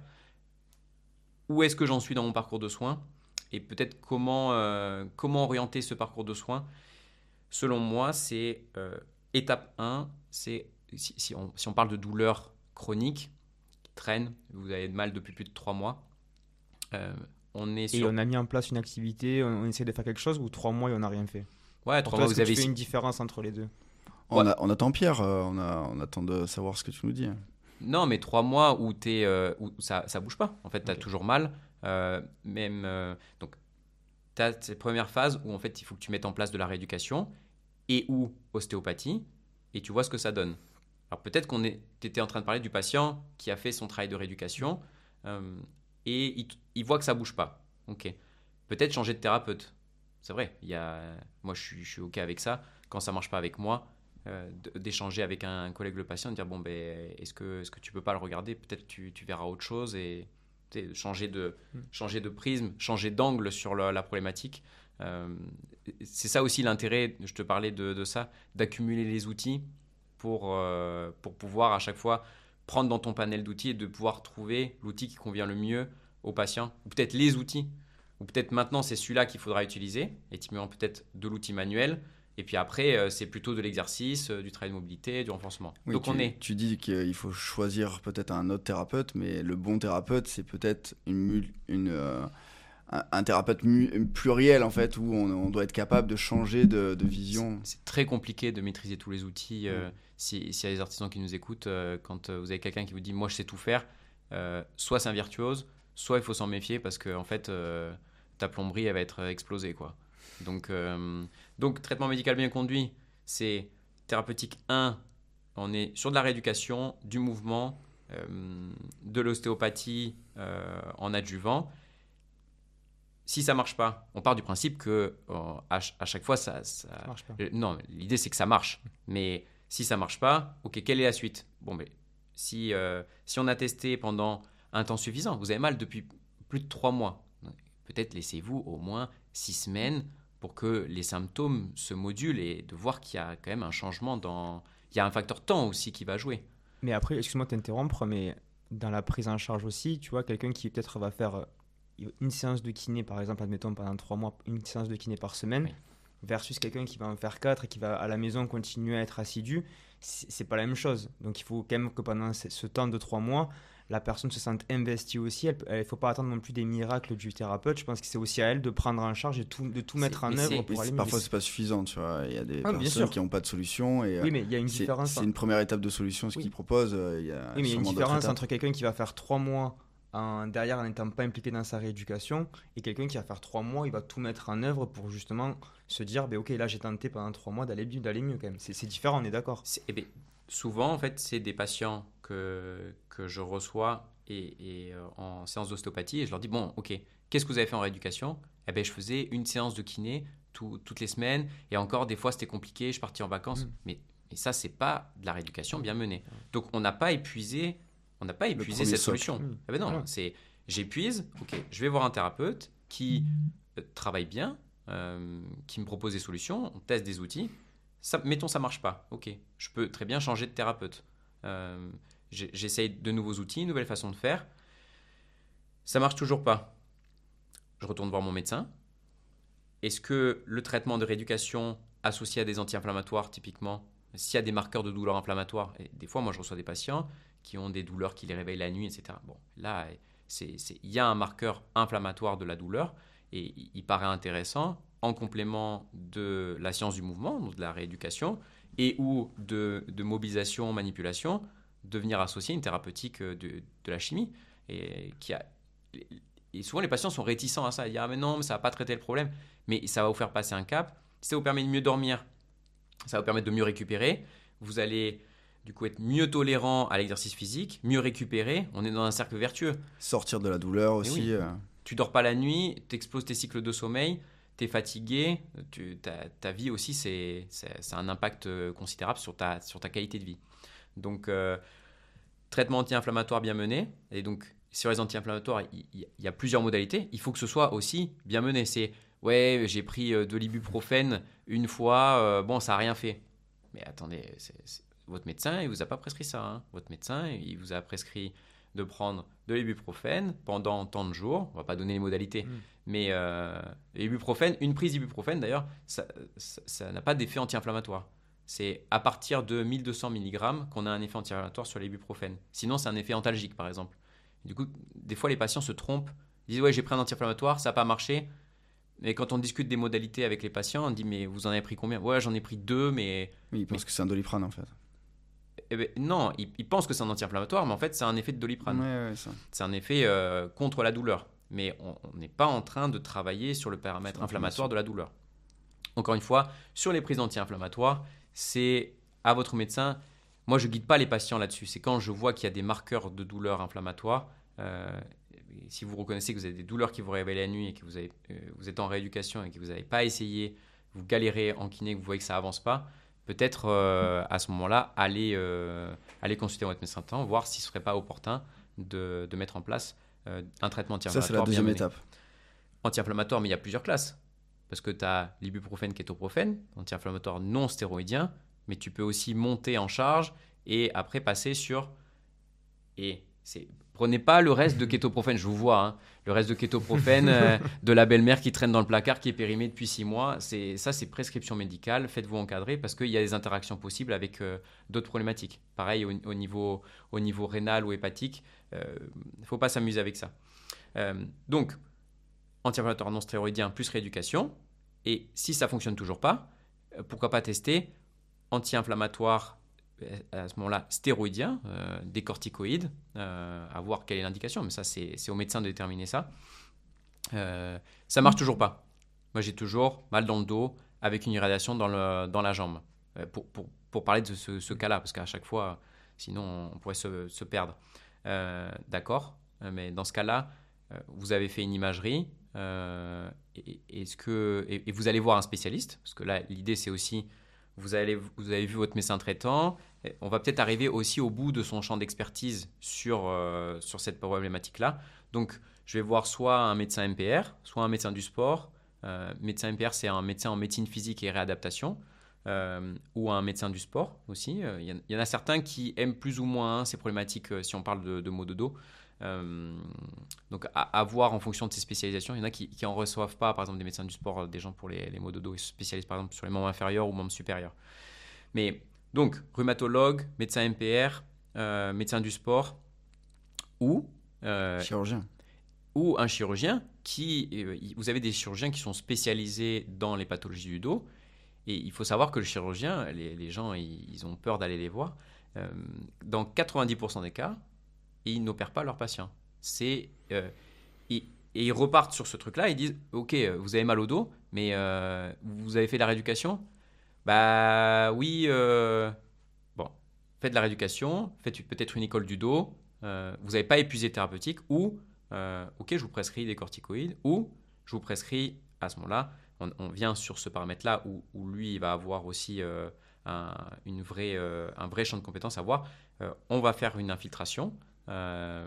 où est-ce que j'en suis dans mon parcours de soins? Et peut-être comment, euh, comment orienter ce parcours de soins? Selon moi, c'est euh, étape un, c'est si, si on, si on parle de douleur chronique qui traîne, vous avez mal depuis plus de trois mois, euh, on est Et sur... on a mis en place une activité, on, on essaie de faire quelque chose, ou trois mois et on n'a rien fait? Ouais, Pour trois toi, mois, est-ce vous que avez... tu fais si- une différence entre les deux? On, Ouais. a- on attend Pierre, euh, on, a- on attend de savoir ce que tu nous dis. Non, mais trois mois où, t'es, euh, où ça ça bouge pas. En fait, tu as Ok. toujours mal. euh, même, euh, donc, tu as cette première phase où en fait, il faut que tu mettes en place de la rééducation et ou ostéopathie et tu vois ce que ça donne. Alors peut-être qu'on est, tu étais en train de parler du patient qui a fait son travail de rééducation euh, et il, t- il voit que ça bouge pas. Ok. Peut-être changer de thérapeute. C'est vrai. Il y a, moi, je suis, je suis OK avec ça. Quand ça marche pas avec moi, euh, d- d'échanger avec un, collègue le patient, de dire bon ben est-ce que est-ce que tu peux pas le regarder? Peut-être tu, tu verras autre chose et tu sais, changer de Mm. changer de prisme, changer d'angle sur la, la problématique. Euh, c'est ça aussi l'intérêt. Je te parlais de, de ça, d'accumuler les outils pour euh, pour pouvoir à chaque fois prendre dans ton panel d'outils et de pouvoir trouver l'outil qui convient le mieux au patient ou peut-être les outils ou peut-être maintenant c'est celui-là qu'il faudra utiliser et typiquement peut-être de l'outil manuel. Et puis après, euh, c'est plutôt de l'exercice, euh, du travail de mobilité, du renforcement. Oui, Donc tu, on est. tu dis qu'il faut choisir peut-être un autre thérapeute, mais le bon thérapeute, c'est peut-être une, mul- une, euh, un, un thérapeute mu- pluriel, en fait, où on, on doit être capable de changer de, de vision. C'est très compliqué de maîtriser tous les outils. euh, si- S'il y a des artisans qui nous écoutent, euh, quand euh, vous avez quelqu'un qui vous dit moi je sais tout faire, euh, soit c'est un virtuose, soit il faut s'en méfier parce que en fait euh, ta plomberie elle va être explosée quoi. Donc, euh, donc traitement médical bien conduit, c'est thérapeutique un, on est sur de la rééducation, du mouvement, euh, de l'ostéopathie euh, en adjuvant. Si ça ne marche pas, on part du principe que euh, à, à chaque fois, ça... ça, ça marche pas. Euh, non, l'idée, c'est que ça marche. Mais si ça ne marche pas, ok, quelle est la suite? Bon, mais si, euh, si on a testé pendant un temps suffisant, vous avez mal depuis plus de trois mois, peut-être laissez-vous au moins six semaines pour que les symptômes se modulent et de voir qu'il y a quand même un changement dans... Il y a un facteur temps aussi qui va jouer. Mais après, excuse-moi de t'interrompre, mais dans la prise en charge aussi, tu vois, quelqu'un qui peut-être va faire une séance de kiné, par exemple, admettons pendant trois mois, une séance de kiné par semaine, oui. versus quelqu'un qui va en faire quatre et qui va à la maison continuer à être assidu, c'est, c'est pas la même chose. Donc il faut quand même que pendant ce temps de trois mois, la personne se sente investie aussi. Il ne faut pas attendre non plus des miracles du thérapeute. Je pense que c'est aussi à elle de prendre en charge et tout, de tout mettre c'est, en œuvre pour aller mieux. Parfois, ce n'est pas suffisant. Tu vois. Il y a des ah, personnes qui n'ont pas de solution. Et oui, mais il y a une c'est, différence. C'est une première étape de solution, ce oui. qu'ils proposent. Il y a, oui, mais il y a une différence entre quelqu'un qui va faire trois mois en, derrière en n'étant pas impliqué dans sa rééducation et quelqu'un qui va faire trois mois, il va tout mettre en œuvre pour justement se dire bah, ok, là j'ai tenté pendant trois mois d'aller, d'aller mieux quand même. C'est, c'est différent, on est d'accord. C'est, eh bien, souvent, en fait, c'est des patients que, que je reçois et, et euh, en séance d'ostéopathie et je leur dis bon, ok, qu'est-ce que vous avez fait en rééducation? Eh bien, je faisais une séance de kiné tout, toutes les semaines et encore des fois c'était compliqué, je partais en vacances. Mmh. Mais, mais ça, c'est pas de la rééducation bien menée. Donc, on n'a pas épuisé. On n'a pas épuisé cette socle. solution. Mmh. Eh ben non, voilà. c'est, j'épuise, ok, je vais voir un thérapeute qui euh, travaille bien, euh, qui me propose des solutions, on teste des outils. Ça, mettons, ça ne marche pas. Ok, je peux très bien changer de thérapeute. Euh, j'essaye de nouveaux outils, une nouvelle façon de faire. Ça ne marche toujours pas. Je retourne voir mon médecin. Est-ce que le traitement de rééducation associé à des anti-inflammatoires, typiquement, s'il y a des marqueurs de douleur inflammatoire, et des fois, moi, je reçois des patients qui ont des douleurs qui les réveillent la nuit, et cetera. Bon, là, c'est, c'est, il y a un marqueur inflammatoire de la douleur et il, il paraît intéressant, en complément de la science du mouvement, donc de la rééducation, et ou de, de mobilisation, manipulation, de venir associer une thérapeutique de, de la chimie. Et, qui a, et souvent, les patients sont réticents à ça. Ils disent « Ah, mais non, mais ça ne va pas traiter le problème. » Mais ça va vous faire passer un cap. Ça vous permet de mieux dormir. Ça va vous permettre de mieux récupérer. Vous allez... du coup, être mieux tolérant à l'exercice physique, mieux récupérer. On est dans un cercle vertueux. Sortir de la douleur aussi. Oui. Euh... Tu dors pas la nuit, tu exploses tes cycles de sommeil, tu es fatigué. Tu, ta, ta vie aussi, c'est, c'est, c'est un impact considérable sur ta, sur ta qualité de vie. Donc, euh, traitement anti-inflammatoire bien mené. Et donc, sur les anti-inflammatoires, il, il, il y a plusieurs modalités. Il faut que ce soit aussi bien mené. C'est, ouais, j'ai pris de l'ibuprofène une fois, euh, bon, ça n'a rien fait. Mais attendez, c'est... c'est... votre médecin, il ne vous a pas prescrit ça. Hein. Votre médecin, il vous a prescrit de prendre de l'ibuprofène pendant tant de jours. On ne va pas donner les modalités. Mmh. Mais euh, l'ibuprofène, une prise d'ibuprofène, d'ailleurs, ça, ça, ça n'a pas d'effet anti-inflammatoire. C'est à partir de mille deux cents milligrammes qu'on a un effet anti-inflammatoire sur l'ibuprofène. Sinon, c'est un effet antalgique, par exemple. Et du coup, des fois, les patients se trompent. Ils disent « Ouais, j'ai pris un anti-inflammatoire, ça n'a pas marché. » Mais quand on discute des modalités avec les patients, on dit « Mais vous en avez pris combien ?»« Ouais, j'en ai pris deux, mais... » Oui, ils pensent mais... que c'est un Doliprane, en fait. Eh ben, non, ils, ils pensent que c'est un anti-inflammatoire, mais en fait, c'est un effet de Doliprane. Ouais, ouais, ça. C'est un effet euh, contre la douleur. Mais on n'est pas en train de travailler sur le paramètre sur inflammatoire de la douleur. Encore une fois, sur les prises anti-inflammatoires, c'est à votre médecin. Moi, je ne guide pas les patients là-dessus. C'est quand je vois qu'il y a des marqueurs de douleur inflammatoire. Euh, si vous reconnaissez que vous avez des douleurs qui vous réveillent la nuit et que vous, avez, euh, vous êtes en rééducation et que vous n'avez pas essayé, vous galérez en kiné, que vous voyez que ça n'avance pas, peut-être euh, à ce moment-là, allez, euh, allez consulter votre médecin traitant, voir s'il ne serait pas opportun de, de mettre en place euh, un traitement anti-inflammatoire. Ça, c'est la deuxième étape. Anti-inflammatoire, mais il y a plusieurs classes. Parce que tu as l'ibuprofène, kétoprofène, anti-inflammatoire non stéroïdien, mais tu peux aussi monter en charge et après passer sur... Et c'est... Prenez pas le reste de kétoprofène, je vous vois, hein. Le reste de kétoprofène euh, de la belle-mère qui traîne dans le placard, qui est périmé depuis six mois. C'est, ça, c'est prescription médicale. Faites-vous encadrer parce qu'il y a des interactions possibles avec euh, d'autres problématiques. Pareil, au, au, niveau, au niveau rénal ou hépatique, il euh, ne faut pas s'amuser avec ça. Euh, donc, anti-inflammatoire non stéroïdien plus rééducation. Et si ça ne fonctionne toujours pas, euh, pourquoi pas tester anti-inflammatoire à ce moment-là stéroïdien, euh, des corticoïdes, euh, à voir quelle est l'indication, mais ça c'est, c'est au médecin de déterminer ça. Euh, ça marche toujours pas. Moi j'ai toujours mal dans le dos avec une irradiation dans, le, dans la jambe, euh, pour, pour, pour parler de ce, ce cas-là, parce qu'à chaque fois, sinon on pourrait se, se perdre. Euh, d'accord, mais dans ce cas-là, euh, vous avez fait une imagerie, euh, et, est-ce que, et, et vous allez voir un spécialiste, parce que là, l'idée, c'est aussi, vous, allez, vous avez vu votre médecin traitant, on va peut-être arriver aussi au bout de son champ d'expertise sur, euh, sur cette problématique-là. Donc, je vais voir soit un médecin M P R, soit un médecin du sport. Euh, médecin M P R, c'est un médecin en médecine physique et réadaptation. Euh, ou un médecin du sport aussi. Il euh, y, y en a certains qui aiment plus ou moins hein, ces problématiques euh, si on parle de, de maux de dos. Euh, donc à, à voir en fonction de ces spécialisations. Il y en a qui n'en reçoivent pas, par exemple des médecins du sport, euh, des gens pour les, les maux de dos, ils se spécialisent par exemple sur les membres inférieurs ou membres supérieurs. Mais donc rhumatologue, médecin M P R, euh, médecin du sport ou euh, chirurgien. Ou un chirurgien qui, euh, vous avez des chirurgiens qui sont spécialisés dans les pathologies du dos. Et il faut savoir que le chirurgien, les, les gens, ils, ils ont peur d'aller les voir. Euh, dans quatre-vingt-dix pour cent des cas, ils n'opèrent pas leurs patients. C'est, euh, et, et ils repartent sur ce truc-là, ils disent, ok, vous avez mal au dos, mais euh, vous avez fait de la rééducation ? Bah oui, euh, bon, faites de la rééducation, faites peut-être une école du dos, euh, vous n'avez pas épuisé thérapeutique, ou, euh, ok, je vous prescris des corticoïdes, ou je vous prescris à ce moment-là, On, on vient sur ce paramètre-là où, où lui, il va avoir aussi euh, un, une vraie, euh, un vrai champ de compétences à voir. Euh, on va faire une infiltration. Euh,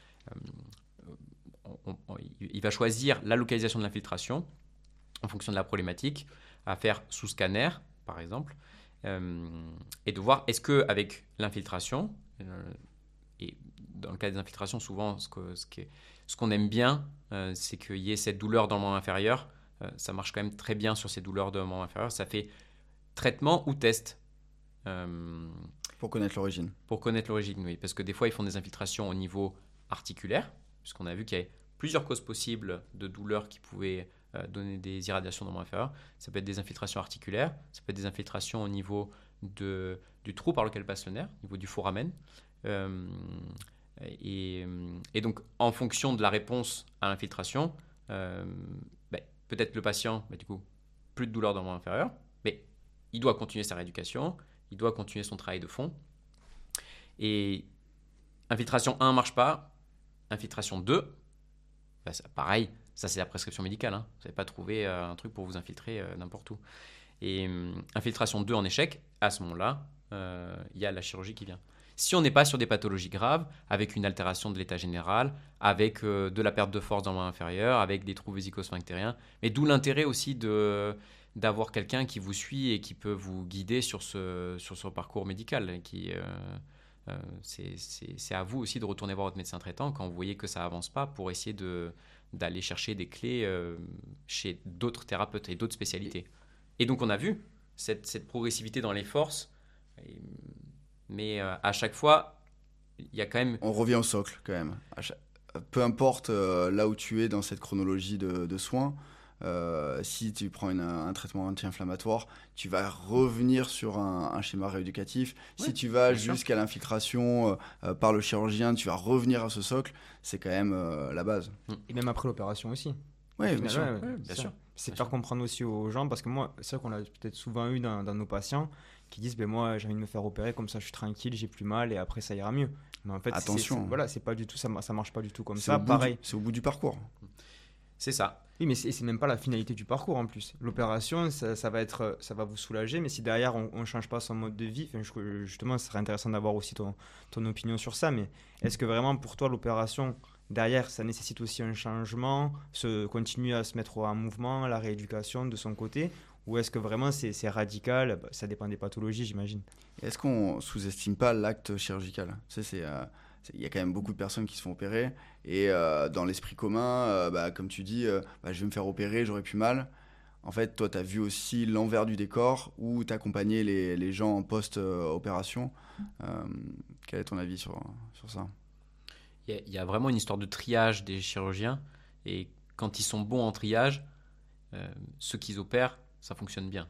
on, on, on, il va choisir la localisation de l'infiltration en fonction de la problématique, à faire sous scanner, par exemple, euh, et de voir est-ce qu'avec l'infiltration, euh, et dans le cas des infiltrations, souvent, ce, que, ce, qui est, ce qu'on aime bien, euh, c'est qu'il y ait cette douleur dans le membre inférieur. Ça marche quand même très bien sur ces douleurs de membre inférieur. Ça fait traitement ou test. Euh, pour connaître l'origine. Pour connaître l'origine, oui. Parce que des fois, ils font des infiltrations au niveau articulaire, puisqu'on a vu qu'il y avait plusieurs causes possibles de douleurs qui pouvaient euh, donner des irradiations dans le membre inférieur. Ça peut être des infiltrations articulaires, ça peut être des infiltrations au niveau de, du trou par lequel passe le nerf, au niveau du foramen. Euh, et, et donc, en fonction de la réponse à l'infiltration, euh, ben, peut-être le patient, bah, du coup, plus de douleur dans le membre inférieur, mais il doit continuer sa rééducation, il doit continuer son travail de fond. Et infiltration un ne marche pas, infiltration deux, bah, ça, pareil, ça c'est la prescription médicale. Hein. Vous n'avez pas trouvé euh, un truc pour vous infiltrer euh, n'importe où. Et euh, infiltration deux en échec, à ce moment-là, il euh, y a la chirurgie qui vient. Si on n'est pas sur des pathologies graves, avec une altération de l'état général, avec euh, de la perte de force dans le membre inférieur, avec des trous vésico-sphinctériens, mais d'où l'intérêt aussi de, d'avoir quelqu'un qui vous suit et qui peut vous guider sur ce, sur ce parcours médical. Qui, euh, euh, c'est, c'est, c'est à vous aussi de retourner voir votre médecin traitant quand vous voyez que ça n'avance pas pour essayer de, d'aller chercher des clés euh, chez d'autres thérapeutes et d'autres spécialités. Et donc on a vu cette, cette progressivité dans les forces. Et, mais euh, à chaque fois, il y a quand même... On revient au socle quand même. Chaque... Peu importe euh, là où tu es dans cette chronologie de, de soins, euh, si tu prends une, un traitement anti-inflammatoire, tu vas revenir sur un, un schéma rééducatif. Oui, si tu vas jusqu'à l'infiltration euh, par le chirurgien, tu vas revenir à ce socle. C'est quand même euh, la base. Et même après l'opération aussi. Oui, bien sûr. Ouais, ouais, ouais, bien sûr. C'est bien faire sûr. comprendre aussi aux gens, parce que moi, c'est vrai qu'on l'a peut-être souvent eu dans, dans nos patients qui disent ben moi j'ai envie de me faire opérer, comme ça je suis tranquille, j'ai plus mal et après ça ira mieux. Mais en fait, attention, c'est, c'est, voilà, c'est pas du tout, ça, ça marche pas du tout comme c'est ça. Pareil. Du, c'est au bout du parcours. C'est ça. Oui, mais c'est, c'est même pas la finalité du parcours en plus. L'opération, ça, ça va être, ça va vous soulager, mais si derrière on, on change pas son mode de vie, justement, ce serait intéressant d'avoir aussi ton, ton opinion sur ça. Mais est-ce que vraiment pour toi l'opération derrière, ça nécessite aussi un changement, se continuer à se mettre en mouvement, la rééducation de son côté, ou est-ce que vraiment c'est, c'est radical? Ça dépend des pathologies, j'imagine. Est-ce qu'on sous-estime pas l'acte chirurgical? Tu sais, c'est, euh, c'est, y a quand même beaucoup de personnes qui se font opérer, et euh, dans l'esprit commun, euh, bah, comme tu dis, euh, bah, je vais me faire opérer, j'aurai plus mal. En fait, toi, tu as vu aussi l'envers du décor, où tu accompagnais les, les gens en post-opération. Euh, quel est ton avis sur, sur ça? Il y, y a vraiment une histoire de triage des chirurgiens, et quand ils sont bons en triage, euh, ceux qu'ils opèrent, ça fonctionne bien.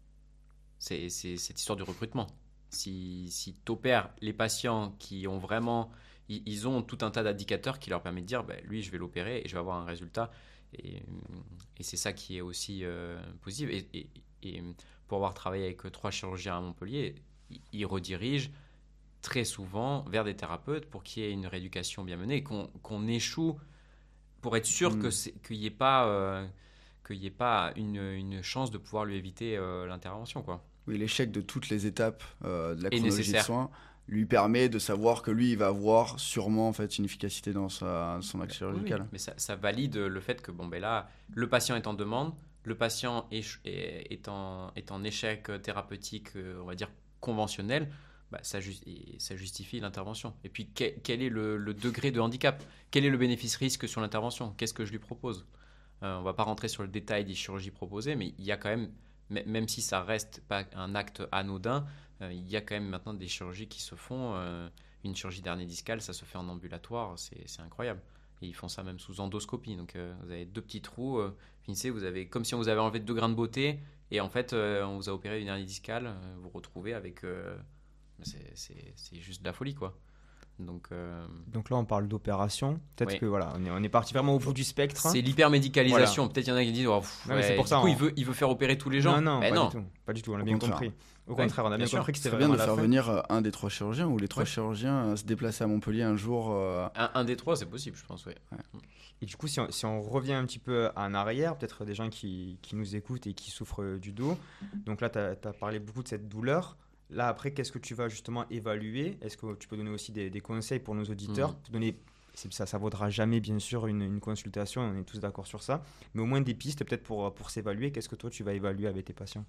C'est, c'est cette histoire du recrutement. Si, si tu opères les patients qui ont vraiment... Ils, ils ont tout un tas d'indicateurs qui leur permettent de dire bah, lui, je vais l'opérer et je vais avoir un résultat. Et, et c'est ça qui est aussi euh, possible. Et, et, et pour avoir travaillé avec trois chirurgiens à Montpellier, ils, ils redirigent très souvent vers des thérapeutes pour qu'il y ait une rééducation bien menée et qu'on, qu'on échoue pour être sûr Mm. que c'est, qu'il n'y ait pas, euh, qu'il y ait pas une, une chance de pouvoir lui éviter euh, l'intervention, quoi. Oui, l'échec de toutes les étapes euh, de la Est chronologie de nécessaire. soins lui permet de savoir que lui, il va avoir sûrement en fait une efficacité dans sa, son acte Oui, chirurgical. oui, mais ça, ça valide le fait que bon, ben là, le patient est en demande, le patient est, est, est, en, est en échec thérapeutique, euh, on va dire conventionnel, bah, ça, ju- et ça justifie l'intervention. Et puis, quel, quel est le, le degré de handicap? Quel est le bénéfice-risque sur l'intervention? Qu'est-ce que je lui propose? Euh, On ne va pas rentrer sur le détail des chirurgies proposées, mais il y a quand même, m- même si ça reste pas un acte anodin, euh, il y a quand même maintenant des chirurgies qui se font. euh, une chirurgie d'hernie discale, ça se fait en ambulatoire, c'est c'est incroyable. Et ils font ça même sous endoscopie. Donc euh, vous avez deux petits trous, euh, finissez, vous avez comme si on vous avait enlevé deux grains de beauté, et en fait euh, on vous a opéré une hernie discale, euh, vous vous retrouvez avec. euh, c'est c'est- c'est juste de la folie, quoi. Donc euh, Donc là, on parle d'opération. Peut-être Oui. que voilà, on est, on est parti vraiment au bout du spectre. c'est l'hypermédicalisation. Peut-être il y en a qui disent oh, pff, Non, mais c'est ouais, pour du ça, coup on- il, veut, il veut faire opérer tous les gens. Non, non, Ben pas non. du tout. Pas du tout, on l'a Au bien contraire. compris. Au Ouais, contraire, on a bien bien sûr. compris que C'est c'était bien vraiment de la faire fin. venir euh, un des trois chirurgiens ou les trois Ouais. chirurgiens euh, se déplacer à Montpellier un jour. euh, Un, un des trois, c'est possible, je pense. Ouais. Et du coup, si on, si on revient un petit peu en arrière, peut-être des gens qui, qui nous écoutent et qui souffrent euh, du dos. Donc là, tu as parlé beaucoup de cette douleur. Là, après, qu'est-ce que tu vas justement évaluer? Est-ce que tu peux donner aussi des, des conseils pour nos auditeurs? Mhm. Te donner, c'est- ça ne vaudra jamais, bien sûr, une, une consultation, on est tous d'accord sur ça. Mais au moins des pistes peut-être pour, pour s'évaluer. Qu'est-ce que toi, tu vas évaluer avec tes patients?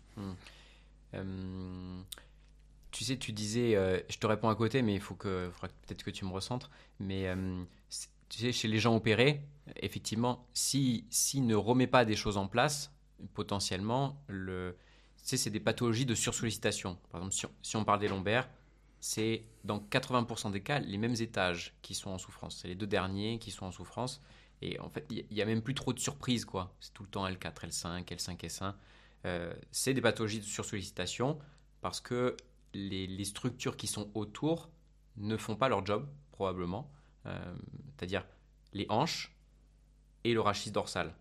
Euh, tu sais, tu disais, euh, je te réponds à côté, mais il faut que, faudra que- peut-être que tu me recentres. Mais euh, c'est- tu sais, chez les gens opérés, effectivement, si, s'il ne remet pas des choses en place, potentiellement, le, tu sais, c'est des pathologies de sursollicitation. Par exemple, si on, si on parle des lombaires, c'est dans quatre-vingts pour cent des cas les mêmes étages qui sont en souffrance. C'est les deux derniers qui sont en souffrance. Et en fait, il n'y a même plus trop de surprises, quoi. C'est tout le temps L quatre, L cinq, L cinq S un. Euh, c'est des pathologies de sursollicitation parce que les, les structures qui sont autour ne font pas leur job, probablement. Euh, c'est-à-dire les hanches et le rachis dorsal.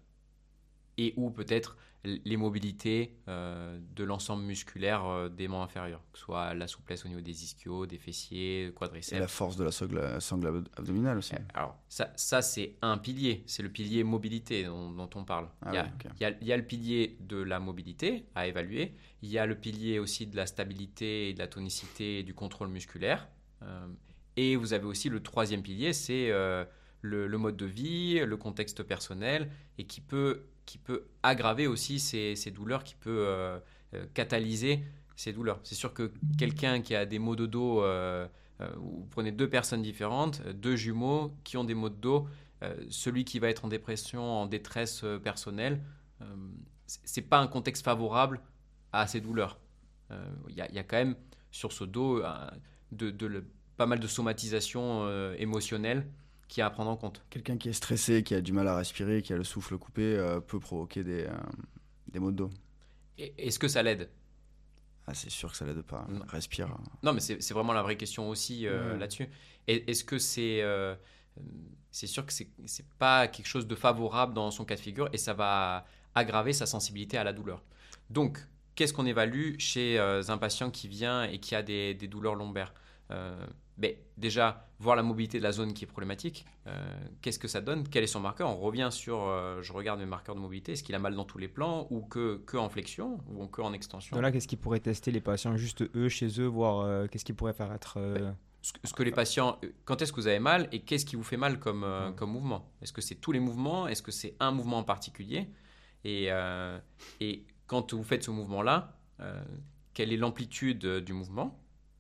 Et ou peut-être les mobilités euh, de l'ensemble musculaire euh, des membres inférieurs, que ce soit la souplesse au niveau des ischios, des fessiers, et quadriceps. la force de la sangle, sangle ab- abdominale aussi. Alors, ça, ça c'est un pilier, c'est le pilier mobilité dont, dont on parle. Ah il, y a, ouais, ok. il, y a, il y a le pilier de la mobilité à évaluer, il y a le pilier aussi de la stabilité, et de la tonicité et du contrôle musculaire. Euh, et vous avez aussi le troisième pilier, c'est euh, le, le mode de vie, le contexte personnel, et qui peut, qui peut aggraver aussi ces, ces douleurs, qui peut euh, euh, catalyser ces douleurs. C'est sûr que quelqu'un qui a des maux de dos... Euh, euh, vous prenez deux personnes différentes, euh, deux jumeaux qui ont des maux de dos. Euh, celui qui va être en dépression, en détresse euh, personnelle, euh, c'est c'est pas un contexte favorable à ces douleurs. Euh, Il y, a- il y a quand même sur ce dos euh, de, de le- pas mal de somatisation euh, émotionnelle qui est à prendre en compte. Quelqu'un qui est stressé, qui a du mal à respirer, qui a le souffle coupé, euh, peut provoquer des, euh, des maux de dos. Et- Est-ce que ça l'aide? Ah, c'est sûr que ça l'aide pas. Non. Respire. Non, mais c'est c'est vraiment la vraie question aussi euh, Ouais. là-dessus. Et- Est-ce que c'est euh, c'est sûr que c'est c'est pas quelque chose de favorable dans son cas de figure et ça va aggraver sa sensibilité à la douleur. Donc, qu'est-ce qu'on évalue chez euh, un patient qui vient et qui a des, des douleurs lombaires? Euh, ben, déjà, voir la mobilité de la zone qui est problématique. Euh, qu'est-ce que ça donne? Quel est son marqueur? On revient sur, euh, je regarde mes marqueurs de mobilité. Est-ce qu'il a mal dans tous les plans ou que, que en flexion ou que en extension? Donc là, qu'est-ce qu'ils pourraient tester les patients juste eux, chez eux, voir euh, qu'est-ce qu'ils pourraient faire être... euh, ce que, ce que les patients, quand est-ce que vous avez mal et qu'est-ce qui vous fait mal comme, euh, Ouais. comme mouvement? Est-ce que c'est tous les mouvements? Est-ce que c'est un mouvement en particulier? Et, euh, et quand vous faites ce mouvement-là, euh, quelle est l'amplitude euh, du mouvement?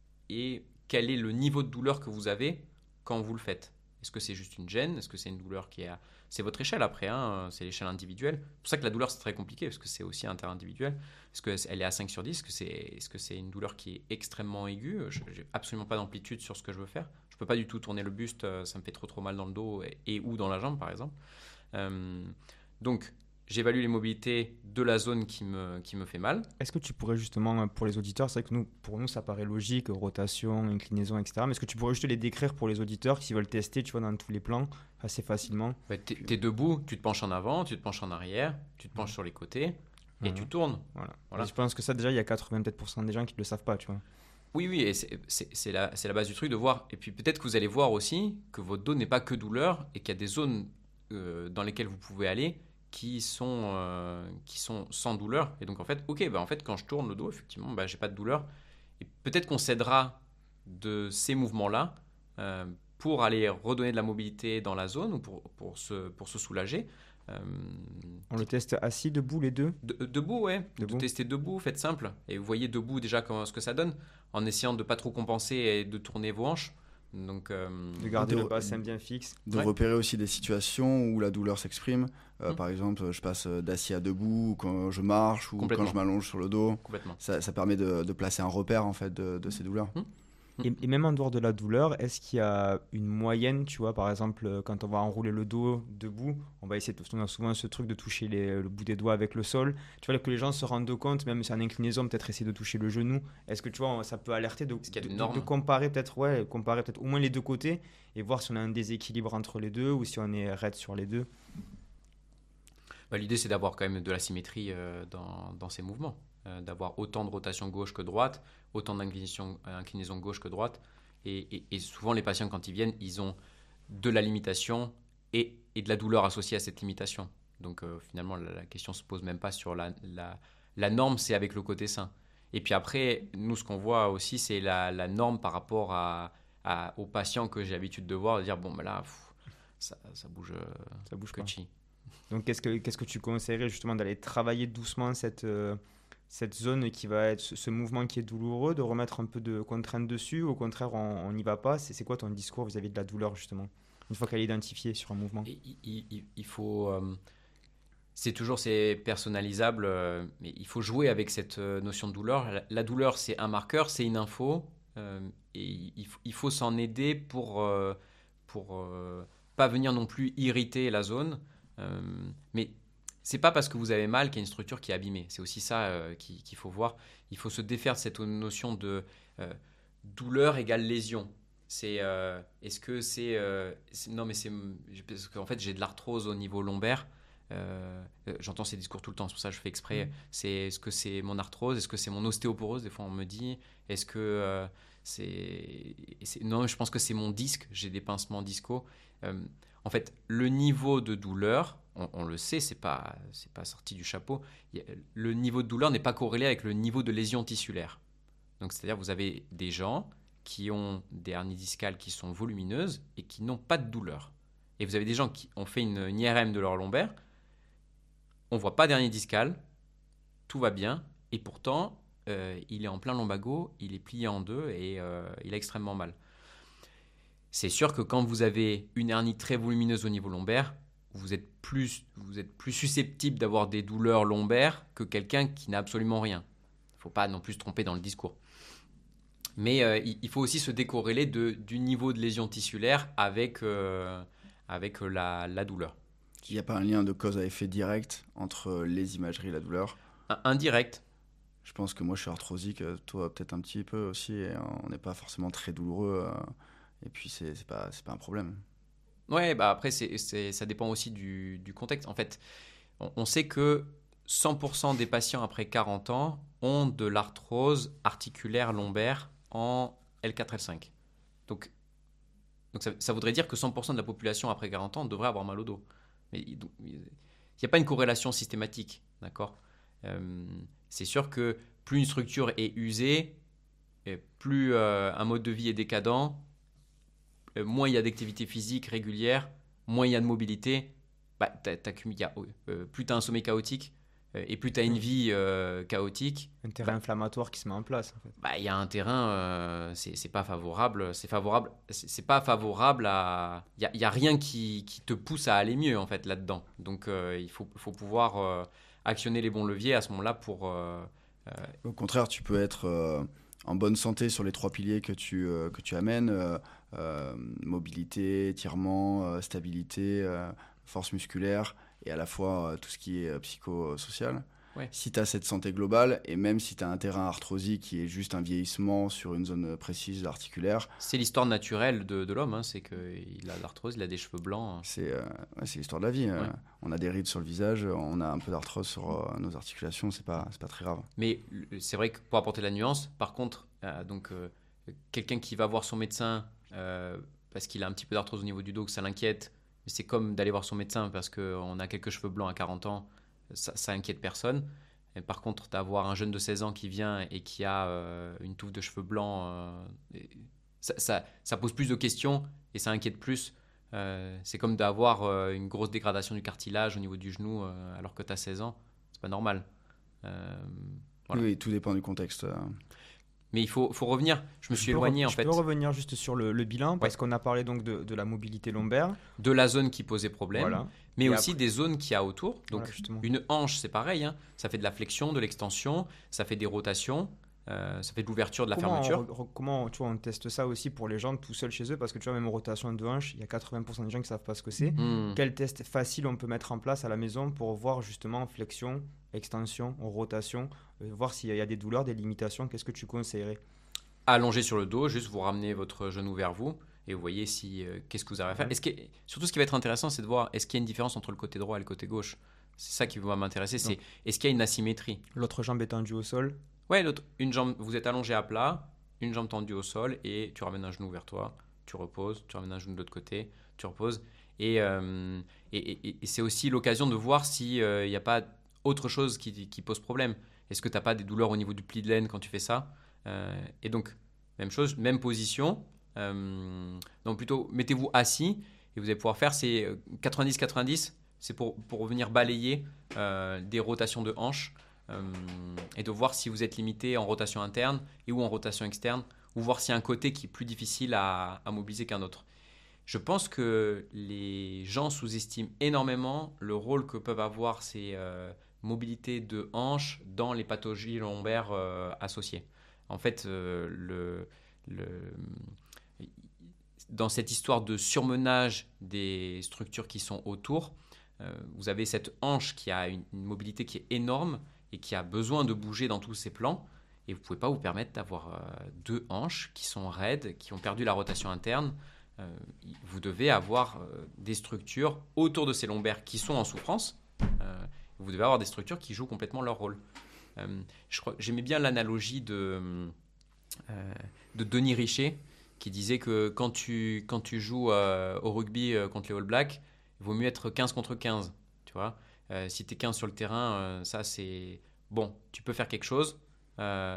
Et quel est le niveau de douleur que vous avez quand vous le faites? Est-ce que c'est juste une gêne? Est-ce que c'est une douleur qui est à... C'est votre échelle après, hein, c'est l'échelle individuelle. C'est pour ça que la douleur, c'est très compliqué, parce que c'est aussi interindividuel. Est-ce qu'elle est à cinq sur dix? Est-ce que c'est est-ce que c'est une douleur qui est extrêmement aiguë? Je n'ai absolument pas d'amplitude sur ce que je veux faire. Je ne peux pas du tout tourner le buste, euh, ça me fait trop trop mal dans le dos et, et ou dans la jambe, par exemple. Euh, donc, j'évalue les mobilités de la zone qui me, qui me fait mal. Est-ce que tu pourrais justement, pour les auditeurs, c'est vrai que nous, pour nous, ça paraît logique, rotation, inclinaison, et cetera. Mais est-ce que tu pourrais juste les décrire pour les auditeurs qui veulent tester, tu vois, dans tous les plans, assez facilement? Bah, tu es debout, tu te penches en avant, tu te penches en arrière, tu te penches sur les côtés et Ouais. tu tournes. Voilà. Voilà. Et je pense que ça, déjà, il y a quatre-vingt-dix pour cent des gens qui ne le savent pas, tu vois. Oui, oui, et c'est, c'est, c'est, la, c'est la base du truc de voir. Et puis peut-être que vous allez voir aussi que votre dos n'est pas que douleur et qu'il y a des zones euh, dans lesquelles vous pouvez aller qui sont, euh, qui sont sans douleur. Et donc en fait, ok, bah, en fait, quand je tourne le dos, effectivement, bah, j'ai pas de douleur. Et peut-être qu'on s'aidera de ces mouvements-là euh, pour aller redonner de la mobilité dans la zone ou pour, pour, se, pour se soulager. Euh, On le teste assis, debout, les deux? de, debout, ouais. Debout. De tester debout, faites simple. Et vous voyez debout déjà comment, ce que ça donne, en essayant de ne pas trop compenser et de tourner vos hanches. Donc, euh, De garder de- le bassin bien fixe. De Ouais. repérer aussi des situations où la douleur s'exprime. Euh, Mmh. Par exemple, je passe d'assis à debout, ou quand je marche, ou quand Complètement. je m'allonge sur le dos. complètement. Ça, ça permet de, de placer un repère en fait de, de ces douleurs. Et, et même en dehors de la douleur, est-ce qu'il y a une moyenne, tu vois, par exemple, euh, quand on va enrouler le dos debout, on va essayer, de, on a souvent ce truc de toucher les- le bout des doigts avec le sol. Tu vois, que les gens se rendent compte, même si en inclinaison, peut-être essayer de toucher le genou. Est-ce que tu vois, ça peut alerter de, qu'il y a de, des de- normes de comparer peut-être, ouais, comparer peut-être au moins les deux côtés et voir si on a un déséquilibre entre les deux ou si on est raide sur les deux. Bah, l'idée, c'est d'avoir quand même de la symétrie euh, dans, dans ces mouvements. Euh, d'avoir autant de rotation gauche que droite, autant d'inclinaison inclinaison gauche que droite. Et, et- et souvent, les patients, quand ils viennent, ils ont de la limitation et, et de la douleur associée à cette limitation. Donc, euh, finalement, la, la question ne se pose même pas sur la, la, la norme, c'est avec le côté sain. Et puis après, nous, ce qu'on voit aussi, c'est la, la norme par rapport à, à- aux patients que j'ai l'habitude de voir, de dire, bon, ben là, pff, ça, ça bouge euh, Ça bouge que pas. chi. Donc, qu'est-ce que, qu'est-ce que tu conseillerais justement d'aller travailler doucement cette, euh, cette zone qui va être ce, ce mouvement qui est douloureux, de remettre un peu de contrainte dessus, ou au contraire, on n'y va pas? C'est, c'est quoi ton discours vis-à-vis de la douleur justement, une fois qu'elle est identifiée sur un mouvement? Et il, il- il faut. euh, c'est toujours c'est personnalisable, euh, mais il faut jouer avec cette euh, notion de douleur. La, la douleur, c'est un marqueur, c'est une info, euh, et il, faut- il faut s'en aider pour euh, pour euh, pas venir non plus irriter la zone. Euh, mais c'est pas parce que vous avez mal qu'il y a une structure qui est abîmée. C'est aussi ça euh, qui- qu'il faut voir. Il faut se défaire de cette notion de euh, douleur égale lésion. C'est euh, est-ce que c'est, euh, c'est- non mais c'est parce qu'en fait j'ai de l'arthrose au niveau lombaire. Euh, euh, j'entends ces discours tout le temps, c'est pour ça que je fais exprès. Mmh. C'est est-ce que c'est mon arthrose, est-ce que c'est mon ostéoporose, des fois on me dit. Est-ce que euh, c'est, c'est- non, je pense que c'est mon disque, j'ai des pincements discaux. Euh, en fait, le niveau de douleur, on, on le sait, c'est pas c'est pas sorti du chapeau. Il y a- le niveau de douleur n'est pas corrélé avec le niveau de lésion tissulaire. Donc c'est-à-dire vous avez des gens qui ont des hernies discales qui sont volumineuses et qui n'ont pas de douleur. Et vous avez des gens qui ont fait une, une I R M de leur lombaire, on ne voit pas d'hernie discale, tout va bien, et pourtant, euh, il est en plein lombago, il est plié en deux et euh, il a extrêmement mal. C'est sûr que quand vous avez une hernie très volumineuse au niveau lombaire, vous êtes plus, vous êtes plus susceptible d'avoir des douleurs lombaires que quelqu'un qui n'a absolument rien. Il ne faut pas non plus se tromper dans le discours. Mais euh, il faut aussi se décorréler de, du niveau de lésion tissulaire avec, euh, avec la, la douleur. Il n'y a pas un lien de cause à effet direct entre les imageries et la douleur. Un- Indirect. Je pense que moi je suis arthrosique, toi peut-être un petit peu aussi, et on n'est pas forcément très douloureux. euh, Et puis c'est c'est pas, c'est pas un problème. Ouais, bah après, c'est, c'est, ça dépend aussi du, du contexte. En fait, on, on sait que cent pour cent des patients après quarante ans ont de l'arthrose articulaire lombaire en L quatre L cinq. Donc, donc ça, ça voudrait dire que cent pour cent de la population après quarante ans devrait avoir mal au dos. Mais il n'y a pas une corrélation systématique, d'accord. Euh, C'est sûr que plus une structure est usée, et plus euh, un mode de vie est décadent, euh, moins il y a d'activité physique régulière, moins il y a de mobilité, bah, t'as- t'as- il y a, euh, plus tu as un sommeil chaotique euh, et plus tu as une vie euh, chaotique, Un terrain inflammatoire qui se met en place en fait. bah, il y a un terrain, euh, c'est c'est pas favorable, c'est favorable, c'est c'est pas favorable à, il y a, il y a rien qui, qui te pousse à aller mieux en fait là-dedans. Donc euh, il faut, faut pouvoir euh, actionner les bons leviers à ce moment-là pour euh, Au contraire, tu peux être euh, en bonne santé sur les trois piliers que tu, euh, que tu amènes, euh, euh, mobilité, étirement, euh, stabilité, euh, force musculaire, et à la fois euh, tout ce qui est euh, psychosocial. Ouais. Si tu as cette santé globale, et même si tu as un terrain arthrosique qui est juste un vieillissement sur une zone précise articulaire, c'est l'histoire naturelle de, de l'homme, hein, c'est qu'il a de l'arthrose, il a des cheveux blancs. c'est euh, ouais, c'est l'histoire de la vie. euh. Ouais. On a des rides sur le visage, on a un peu d'arthrose sur euh, nos articulations, c'est pas, c'est pas très grave. Mais c'est vrai que pour apporter la nuance, par contre, Euh, donc, euh, quelqu'un qui va voir son médecin euh, parce qu'il a un petit peu d'arthrose au niveau du dos, que ça l'inquiète, mais c'est comme d'aller voir son médecin parce qu'on a quelques cheveux blancs à quarante ans, ça, ça inquiète personne. Et par contre, d'avoir un jeune de seize ans qui vient et qui a euh, une touffe de cheveux blancs, euh, ça, ça, ça pose plus de questions et ça inquiète plus. Euh, c'est comme d'avoir euh, une grosse dégradation du cartilage au niveau du genou euh, alors que tu as seize ans. C'est pas normal. Euh, voilà. Oui, tout dépend du contexte. Mais il faut, faut revenir. Je me Je suis peux éloigné re- en je fait peux revenir juste sur le, le bilan parce Ouais. qu'on a parlé donc de, de la mobilité lombaire. de la zone qui posait problème, Voilà. mais Et aussi après- des zones qu'il y a autour. Donc Voilà, justement. une hanche, c'est pareil. Hein. Ça fait de la flexion, de l'extension, ça fait des rotations, euh, ça fait de l'ouverture, de la Comment fermeture. on, re- re- comment tu vois, on teste ça aussi pour les gens tout seuls chez eux parce que tu vois, même rotation de hanche, il y a quatre-vingts pour cent des gens qui ne savent pas ce que c'est. Hmm. Quel test facile on peut mettre en place à la maison pour voir justement flexion, extension, rotation, euh, voir s'il y a des douleurs, des limitations, qu'est-ce que tu conseillerais? Allongé sur le dos, juste vous ramenez votre genou vers vous et vous voyez si euh, qu'est-ce que vous avez à faire. Ouais. Est-ce que, surtout, ce qui va être intéressant, c'est de voir est-ce qu'il y a une différence entre le côté droit et le côté gauche. C'est ça qui va m'intéresser. C'est Donc. est-ce qu'il y a une asymétrie. L'autre jambe est tendue au sol. Ouais, l'autre, une jambe, vous êtes allongé à plat, une jambe tendue au sol et tu ramènes un genou vers toi, tu reposes, tu ramènes un genou de l'autre côté, tu reposes. Et, euh, et, et- et c'est aussi l'occasion de voir s'il n'y a pas autre chose qui, qui pose problème. Est-ce que tu n'as pas des douleurs au niveau du pli de laine quand tu fais ça? Euh, Et donc, même chose, même position. Euh, donc plutôt, mettez-vous assis et vous allez pouvoir faire ces quatre-vingt-dix quatre-vingt-dix. C'est pour, pour venir balayer euh, des rotations de hanches euh, et de voir si vous êtes limité en rotation interne et ou en rotation externe, ou voir s'il y a un côté qui est plus difficile à, à mobiliser qu'un autre. Je pense que les gens sous-estiment énormément le rôle que peuvent avoir ces euh, mobilités de hanches dans les pathologies lombaires euh, associées. En fait, euh, le, le, dans cette histoire de surmenage des structures qui sont autour, euh, vous avez cette hanche qui a une, une mobilité qui est énorme et qui a besoin de bouger dans tous ses plans. Et vous ne pouvez pas vous permettre d'avoir euh, deux hanches qui sont raides, qui ont perdu la rotation interne. Euh, vous devez avoir euh, des structures autour de ces lombaires qui sont en souffrance. Euh, vous devez avoir des structures qui jouent complètement leur rôle. Euh, je crois, j'aimais bien l'analogie de, euh, de Denis Richer qui disait que quand tu, quand tu joues euh, au rugby euh, contre les All Blacks, il vaut mieux être quinze contre quinze. Tu vois euh, si tu es quinze sur le terrain, euh, ça c'est bon, tu peux faire quelque chose. Euh,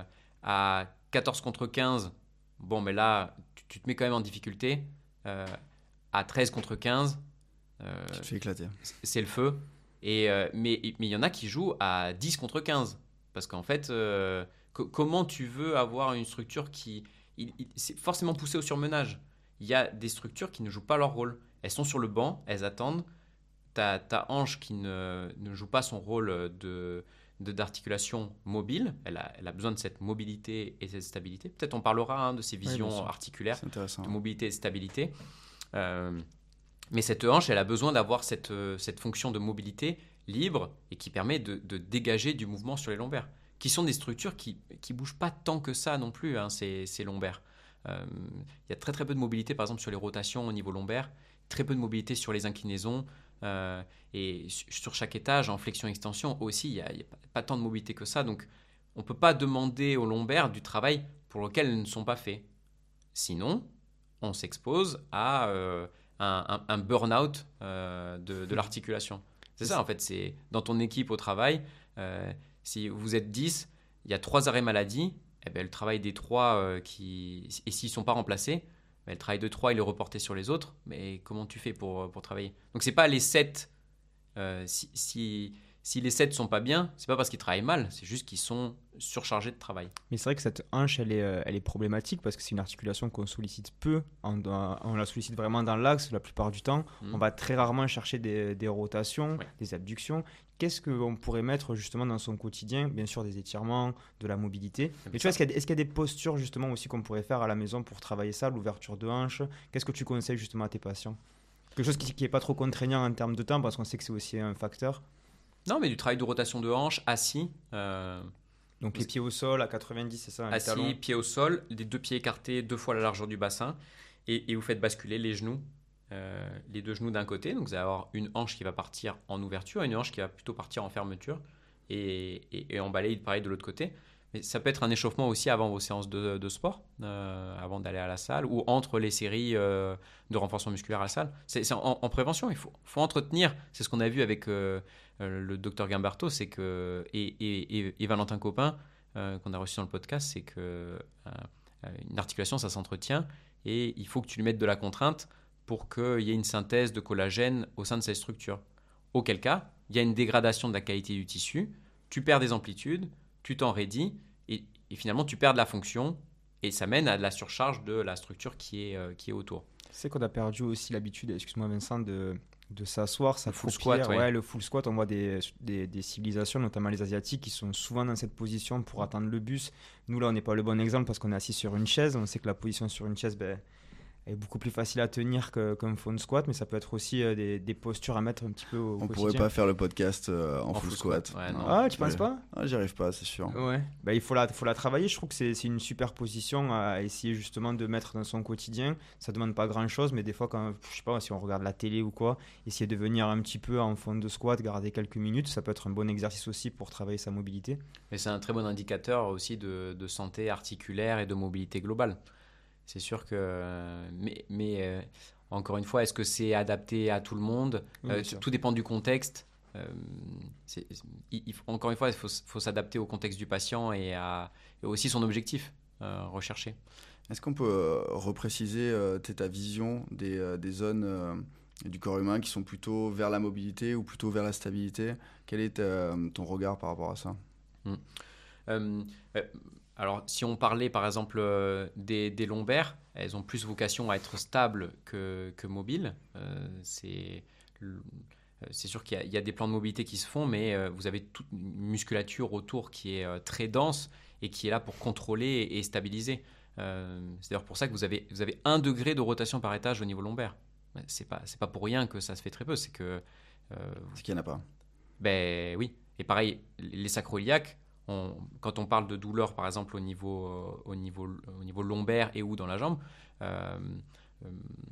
à quatorze contre quinze, bon, mais là, tu, tu te mets quand même en difficulté. Euh, à treize contre quinze, euh, Tu te fais éclater. c'est le feu. Et, euh, mais il y en a qui jouent à dix contre quinze. Parce qu'en fait, euh, co- comment tu veux avoir une structure qui... Il, il- c'est forcément poussé au surmenage. Il y a des structures qui ne jouent pas leur rôle. Elles sont sur le banc, elles attendent. Ta, ta hanche qui ne, ne joue pas son rôle de, de- d'articulation mobile, elle a, elle a besoin de cette mobilité et cette stabilité. Peut-être on parlera hein, de ces bien visions sûr. articulaires C'est intéressant. de mobilité et de stabilité. Euh, mais cette hanche, elle a besoin d'avoir cette, euh, cette fonction de mobilité libre et qui permet de, de dégager du mouvement sur les lombaires, qui sont des structures qui ne bougent pas tant que ça non plus, hein, ces, ces lombaires. Euh, Il y a très très peu de mobilité, par exemple, sur les rotations au niveau lombaire, très peu de mobilité sur les inclinaisons, euh, et su- sur chaque étage, en flexion-extension aussi, il n'y a, il y a pas, pas tant de mobilité que ça. Donc, on ne peut pas demander aux lombaires du travail pour lequel elles ne sont pas faits. Sinon, on s'expose à euh, un, un- un burn-out euh, de, de l'articulation. C'est ça, en fait. C'est dans ton équipe au travail, euh, si vous êtes dix, il y a trois arrêts maladie, eh ben, le travail des trois, euh, qui, et s'ils ne sont pas remplacés, ben, le travail de trois, il est reporté sur les autres. Mais comment tu fais pour, pour travailler? Donc, ce n'est pas les sept. Euh, si, si, si les sept ne sont pas bien, ce n'est pas parce qu'ils travaillent mal, c'est juste qu'ils sont surchargés de travail. Mais c'est vrai que cette hanche, elle est, euh, elle est problématique parce que c'est une articulation qu'on sollicite peu. On, doit- on la sollicite vraiment dans l'axe la plupart du temps. Mhm. On va très rarement chercher des, des rotations, Ouais. des abductions. Qu'est-ce qu'on pourrait mettre justement dans son quotidien? Bien sûr, des étirements, de la mobilité. Mais tu vois, est-ce qu'il y a, des- est-ce qu'il y a des postures justement aussi qu'on pourrait faire à la maison pour travailler ça, l'ouverture de hanche? Qu'est-ce que tu conseilles justement à tes patients? Quelque chose qui n'est pas trop contraignant en termes de temps parce qu'on sait que c'est aussi un facteur. Non, mais du travail de rotation de hanche, assis, euh, Donc les pieds au sol à quatre-vingt-dix, c'est ça, les talons. assis, pieds au sol, les deux pieds écartés deux fois la largeur du bassin, et, et vous faites basculer les genoux, euh, les deux genoux d'un côté. Donc vous allez avoir une hanche qui va partir en ouverture, et une hanche qui va plutôt partir en fermeture, et, et, et emballer pareil de l'autre côté. Mais ça peut être un échauffement aussi avant vos séances de, de sport, euh, avant d'aller à la salle, ou entre les séries euh, de renforcement musculaire à la salle. C'est, c'est en, en prévention, il faut, faut entretenir. C'est ce qu'on a vu avec euh, le docteur Gimberto, c'est que, et, et, et, et Valentin Copin, euh, qu'on a reçu dans le podcast, c'est que euh, une articulation, ça s'entretient, et il faut que tu lui mettes de la contrainte pour qu'il y ait une synthèse de collagène au sein de cette structure. Auquel cas, il y a une dégradation de la qualité du tissu, tu perds des amplitudes, tu t'en raidis, et, et finalement tu perds de la fonction, et ça mène à de la surcharge de la structure qui est, euh, qui est autour. C'est qu'on a perdu aussi l'habitude, excuse-moi Vincent, de, de s'asseoir, Le full squat, ouais. ouais. Le full squat, on voit des, des, des civilisations, notamment les Asiatiques, qui sont souvent dans cette position pour attendre le bus. Nous, là, on n'est pas le bon exemple parce qu'on est assis sur une chaise. On sait que la position sur une chaise, ben, est beaucoup plus facile à tenir que, qu'un phone squat, mais ça peut être aussi euh, des, des postures à mettre un petit peu au, au On quotidien. pourrait pas faire le podcast euh, en, En full full squat. squat, ouais, Non. non. Ah, tu Ouais. penses pas? Ah, j'y arrive pas, c'est sûr. Ouais. Bah, il faut la, faut la travailler. Je trouve que c'est, c'est une super position à essayer justement de mettre dans son quotidien. Ça demande pas grand-chose, mais des fois, quand, je sais pas, si on regarde la télé ou quoi, essayer de venir un petit peu en fond de squat, garder quelques minutes, ça peut être un bon exercice aussi pour travailler sa mobilité. Mais c'est un très bon indicateur aussi de, de santé articulaire et de mobilité globale. C'est sûr que... Mais, mais euh, encore une fois, est-ce que c'est adapté à tout le monde? Oui, euh, bien sûr. Tout dépend du contexte. Euh, c'est, il, il faut- encore une fois, il faut, faut s'adapter au contexte du patient et, à, et aussi son objectif euh, recherché. Est-ce qu'on peut euh, repréciser euh, t'es ta vision des, euh, des zones euh, du corps humain qui sont plutôt vers la mobilité ou plutôt vers la stabilité? Quel est ta- ton regard par rapport à ça? Euh, euh, alors, si on parlait par exemple euh, des, des lombaires, elles ont plus vocation à être stables que, que mobiles. Euh, c'est, le- c'est sûr qu'il y a, il y a des plans de mobilité qui se font, mais euh, vous avez toute une musculature autour qui est euh, très dense et qui est là pour contrôler et, et stabiliser. Euh, c'est d'ailleurs pour ça que vous avez, vous avez un degré de rotation par étage au niveau lombaire. C'est pas, c'est pas pour rien que ça se fait très peu, c'est que euh, C'est qu'il n'y en a pas. ben oui. Et pareil, les sacroiliaques, on- quand on parle de douleur, par exemple, au niveau, euh, au niveau, au niveau lombaire et ou dans la jambe, euh, euh,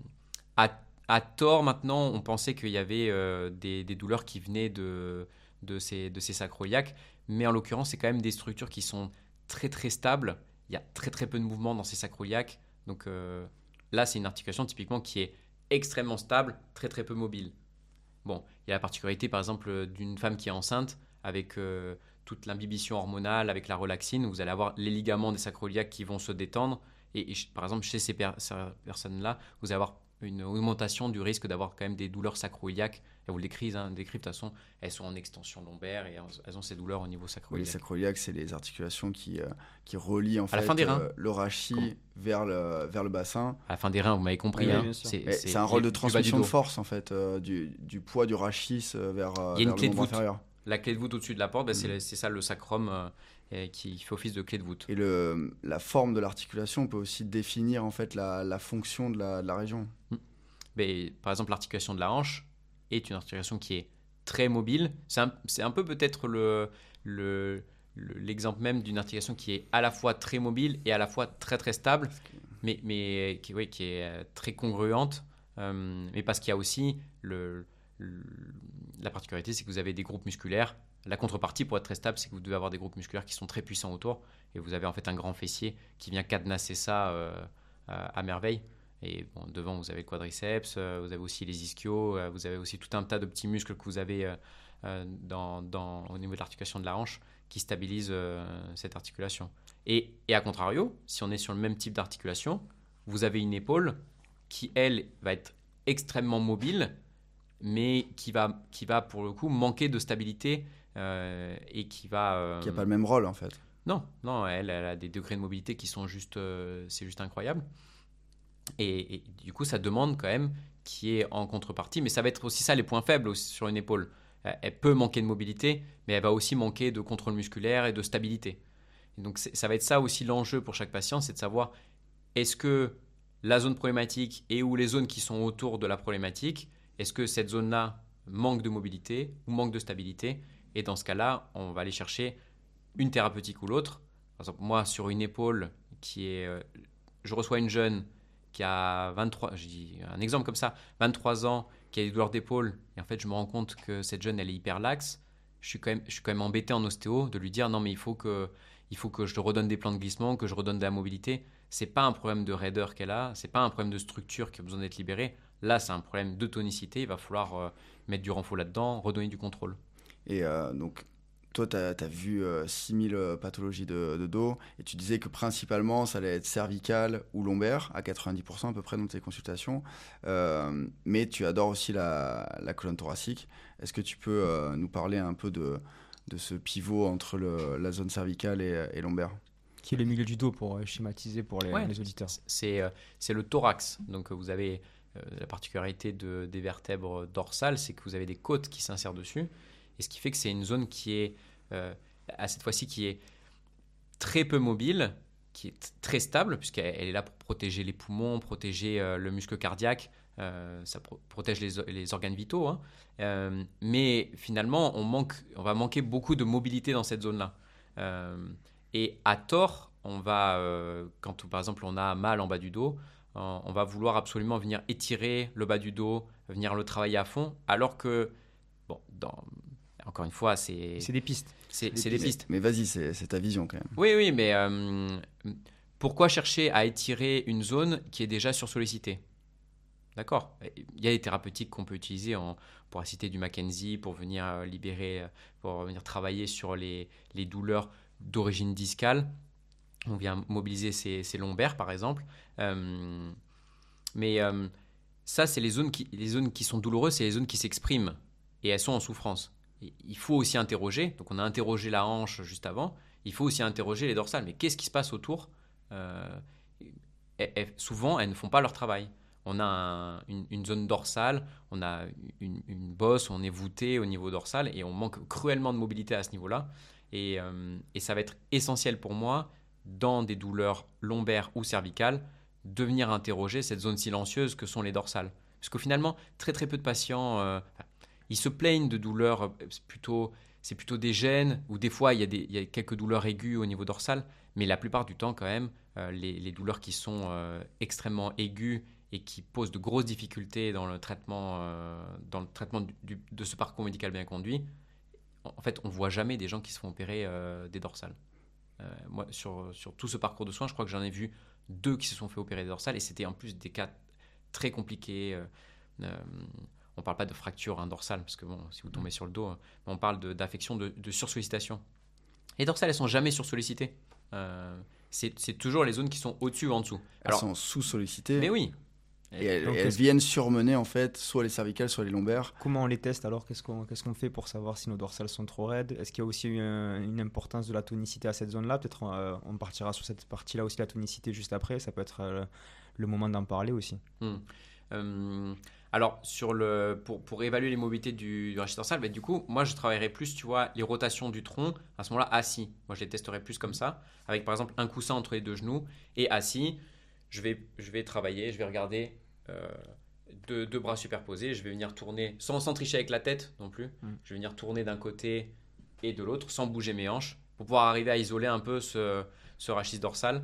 à, à tort, maintenant, on pensait qu'il y avait euh, des, des douleurs qui venaient de, de ces, de ces sacroiliaques. Mais en l'occurrence, c'est quand même des structures qui sont très, très stables. Il y a très, très peu de mouvement dans ces sacroiliaques. Donc euh, là, c'est une articulation typiquement qui est extrêmement stable, très, très peu mobile. Bon, il y a la particularité, par exemple, d'une femme qui est enceinte, avec euh, toute l'imbibition hormonale, avec la relaxine, où vous allez avoir les ligaments des sacroiliaques qui vont se détendre. Et, et ch- par exemple, chez ces, per- ces personnes-là, vous allez avoir une augmentation du risque d'avoir quand même des douleurs sacroiliaques. Elles vous le décrivent, hein, décrivent, de toute façon, elles sont en extension lombaire et elles ont ces douleurs au niveau Oui, les sacroiliaque. sacroiliaques, c'est les articulations qui, euh, qui relient en À la fait fin des reins. euh, le rachis Comment vers le, vers le bassin. À la fin des reins, vous m'avez compris. Oui, hein, bien sûr. c'est, Et c'est- C'est un rôle de du bas du transmission de dos. force en fait, euh, du, du poids du rachis euh, vers, euh, Il y a une vers clé le de membre voûte. inférieur. La clé de voûte au-dessus de la porte, ben, c'est, Mhm. le- c'est ça le sacrum euh, et qui fait office de clé de voûte. Et le, la forme de l'articulation peut aussi définir en fait la, la fonction de la, de la région. Mais, par exemple, l'articulation de la hanche est une articulation qui est très mobile. C'est un, c'est un peu peut-être le, le, le- l'exemple même d'une articulation qui est à la fois très mobile et à la fois très très stable, mais, mais qui, oui, qui est euh, très congruente. Euh, mais parce qu'il y a aussi le, le- la particularité, c'est que vous avez des groupes musculaires. La contrepartie pour être très stable, c'est que vous devez avoir des groupes musculaires qui sont très puissants autour, et vous avez en fait un grand fessier qui vient cadenasser ça euh, à, à merveille. Et bon, devant, vous avez le quadriceps, euh, vous avez aussi les ischios, euh, vous avez aussi tout un tas de petits muscles que vous avez euh, euh, dans, dans- au niveau de l'articulation de la hanche qui stabilisent euh, cette articulation. Et, et à contrario, si on est sur le même type d'articulation, vous avez une épaule qui, elle, va être extrêmement mobile, mais qui va, qui va pour le coup manquer de stabilité euh, et qui va... euh, Qui n'a pas le même rôle en fait. non, non, elle, elle a des degrés de mobilité qui sont juste, euh, c'est juste incroyable. Et, et du coup, ça demande quand même qu'il y ait en contrepartie, mais ça va être aussi ça les points faibles aussi sur une épaule. Euh, Elle peut manquer de mobilité, mais elle va aussi manquer de contrôle musculaire et de stabilité. Et donc, c'est- ça va être ça aussi l'enjeu pour chaque patient, c'est de savoir est-ce que la zone problématique et ou les zones qui sont autour de la problématique, est-ce que cette zone-là manque de mobilité ou manque de stabilité? Et dans ce cas-là, on va aller chercher une thérapeutique ou l'autre. Par exemple, moi, sur une épaule qui est... euh, je reçois une jeune qui a vingt-trois, je dis un exemple comme ça, vingt-trois ans, qui a des douleurs d'épaule, et en fait, je me rends compte que cette jeune, elle est hyper laxe. Je suis quand même, je suis quand même embêté en ostéo de lui dire non, mais il faut que, il faut que je redonne des plans de glissement, que je redonne de la mobilité. C'est pas un problème de raideur qu'elle a, c'est pas un problème de structure qui a besoin d'être libéré. Là, c'est un problème de tonicité. Il va falloir euh, mettre du renfort là-dedans, redonner du contrôle. Et euh, donc, toi, tu as vu euh, six mille euh, pathologies de, de dos et tu disais que principalement, ça allait être cervical ou lombaire, à quatre-vingt-dix pour cent à peu près dans tes consultations. Euh, mais tu adores aussi la, la colonne thoracique. Est-ce que tu peux euh, nous parler un peu de, de ce pivot entre le, la zone cervicale et, et lombaire ? Qui est le milieu du dos pour euh, schématiser pour les, ouais, les auditeurs. C'est, euh, c'est le thorax. Donc, vous avez euh, la particularité de, des vertèbres dorsales, c'est que vous avez des côtes qui s'insèrent dessus. Et ce qui fait que c'est une zone qui est, euh, à cette fois-ci, qui est très peu mobile, qui est t- très stable, puisqu'elle elle est là pour protéger les poumons, protéger euh, le muscle cardiaque, euh, ça pro- protège les, les organes vitaux. Hein. Euh, mais finalement, on, manque, on va manquer beaucoup de mobilité dans cette zone-là. Euh, et à tort, on va, euh, quand par exemple on a mal en bas du dos, on, on va vouloir absolument venir étirer le bas du dos, venir le travailler à fond, alors que, bon, dans... Encore une fois, c'est... C'est des pistes. C'est, des c'est pistes. des pistes. Mais, mais vas-y, c'est, c'est ta vision quand même. Oui, oui, mais euh, pourquoi chercher à étirer une zone qui est déjà sursollicitée ? D'accord ? Il y a des thérapeutiques qu'on peut utiliser, en, on pourra citer du Mackenzie pour venir libérer, pour venir travailler sur les, les douleurs d'origine discale. On vient mobiliser ses, ses lombaires, par exemple. Euh, mais euh, ça, c'est les zones, qui, les zones qui sont douloureuses, c'est les zones qui s'expriment et elles sont en souffrance. Il faut aussi interroger, donc on a interrogé la hanche juste avant, il faut aussi interroger les dorsales. Mais qu'est-ce qui se passe autour ? euh, elles, elles, Souvent, elles ne font pas leur travail. On a un, une, une zone dorsale, on a une, une bosse, on est voûté au niveau dorsal et on manque cruellement de mobilité à ce niveau-là. Et, euh, et ça va être essentiel pour moi, dans des douleurs lombaires ou cervicales, de venir interroger cette zone silencieuse que sont les dorsales. Parce que finalement, très très peu de patients... Euh, ils se plaignent de douleurs, c'est plutôt, c'est plutôt des gènes, ou des fois il y, a des, il y a quelques douleurs aiguës au niveau dorsal, mais la plupart du temps quand même, euh, les, les douleurs qui sont euh, extrêmement aiguës et qui posent de grosses difficultés dans le traitement, euh, dans le traitement du, du, de ce parcours médical bien conduit, en fait on ne voit jamais des gens qui se font opérer euh, des dorsales. Euh, moi, sur, sur tout ce parcours de soins, je crois que j'en ai vu deux qui se sont fait opérer des dorsales, et c'était en plus des cas très compliqués. Euh, euh, On ne parle pas de fracture hein, dorsale, parce que bon, si vous tombez sur le dos, hein, on parle de, d'affection de, de sursollicitation. Les dorsales, elles ne sont jamais sursollicitées. Euh, c'est, c'est toujours les zones qui sont au-dessus ou en dessous. Elles Alors, sont sous-sollicitées. Mais oui. Et elles, Donc, elles viennent surmener en fait soit les cervicales, soit les lombaires. Comment on les teste alors ? Qu'est-ce qu'on, qu'est-ce qu'on fait pour savoir si nos dorsales sont trop raides ? Est-ce qu'il y a aussi une, une importance de la tonicité à cette zone-là ? Peut-être euh, on partira sur cette partie-là aussi, la tonicité juste après. Ça peut être euh, le moment d'en parler aussi. Hmm. Euh, alors, sur le, pour, pour évaluer les mobilités du, du rachis dorsal, bah, du coup, moi, je travaillerais plus, tu vois, les rotations du tronc, à ce moment-là, assis. Moi, je les testerais plus comme ça, avec par exemple un coussin entre les deux genoux et assis. Je vais, je vais travailler, je vais regarder euh, deux, deux bras superposés, je vais venir tourner, sans, sans tricher avec la tête non plus, mm. je vais venir tourner d'un côté et de l'autre, sans bouger mes hanches, pour pouvoir arriver à isoler un peu ce, ce rachis dorsal.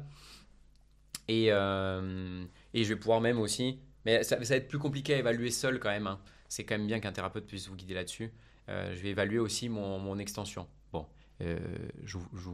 Et, euh, et je vais pouvoir même aussi... Mais ça, ça va être plus compliqué à évaluer seul quand même. Hein. C'est quand même bien qu'un thérapeute puisse vous guider là-dessus. Euh, je vais évaluer aussi mon, mon extension. Bon, euh, je, je,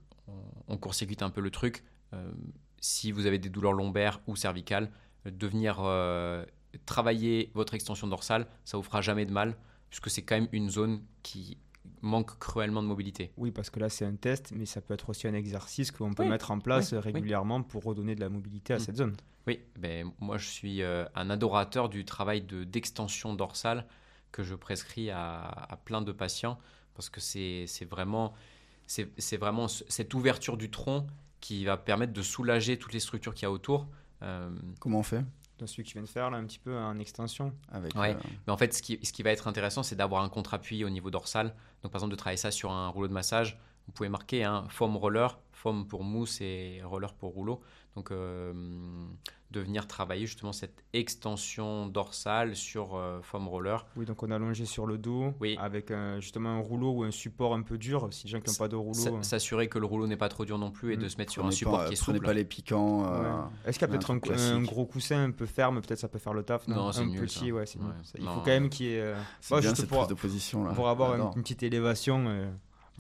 on court-circuite un peu le truc. Euh, si vous avez des douleurs lombaires ou cervicales, de venir euh, travailler votre extension dorsale, ça vous fera jamais de mal, puisque c'est quand même une zone qui manque cruellement de mobilité. Oui, parce que là, c'est un test, mais ça peut être aussi un exercice qu'on peut oui, mettre en place oui, régulièrement oui. pour redonner de la mobilité à mmh. cette zone. Oui, ben, moi, je suis euh, un adorateur du travail de, d'extension dorsale que je prescris à, à plein de patients, parce que c'est, c'est, vraiment, c'est, c'est vraiment cette ouverture du tronc qui va permettre de soulager toutes les structures qu'il y a autour. Euh... Comment on fait ? Dans celui que tu viens de faire, là, un petit peu en extension. Avec, ouais. euh... Mais en fait, ce qui, ce qui va être intéressant, c'est d'avoir un contre-appui au niveau dorsal. Donc, par exemple, de travailler ça sur un rouleau de massage. Vous pouvez marquer hein, foam roller, foam pour mousse et roller pour rouleau. Donc, euh, de venir travailler justement cette extension dorsale sur euh, foam roller. Oui, donc on est allongé sur le dos oui. avec un, justement un rouleau ou un support un peu dur. Si les gens qui n'ont pas de rouleau. S- s'assurer que le rouleau n'est pas trop dur non plus et mmh. de se mettre sur un support pas, qui est souple. Prenez pas les piquants. Euh, ouais. Est-ce qu'il y a peut-être un, un, un gros coussin un peu ferme ? Peut-être ça peut faire le taf. Non, non c'est un nul, petit, ça. ouais, c'est ouais. Il non. faut quand même qu'il y ait. Euh, c'est ouais, bien cette pour, prise de position là. Pour avoir une, une petite élévation. Euh,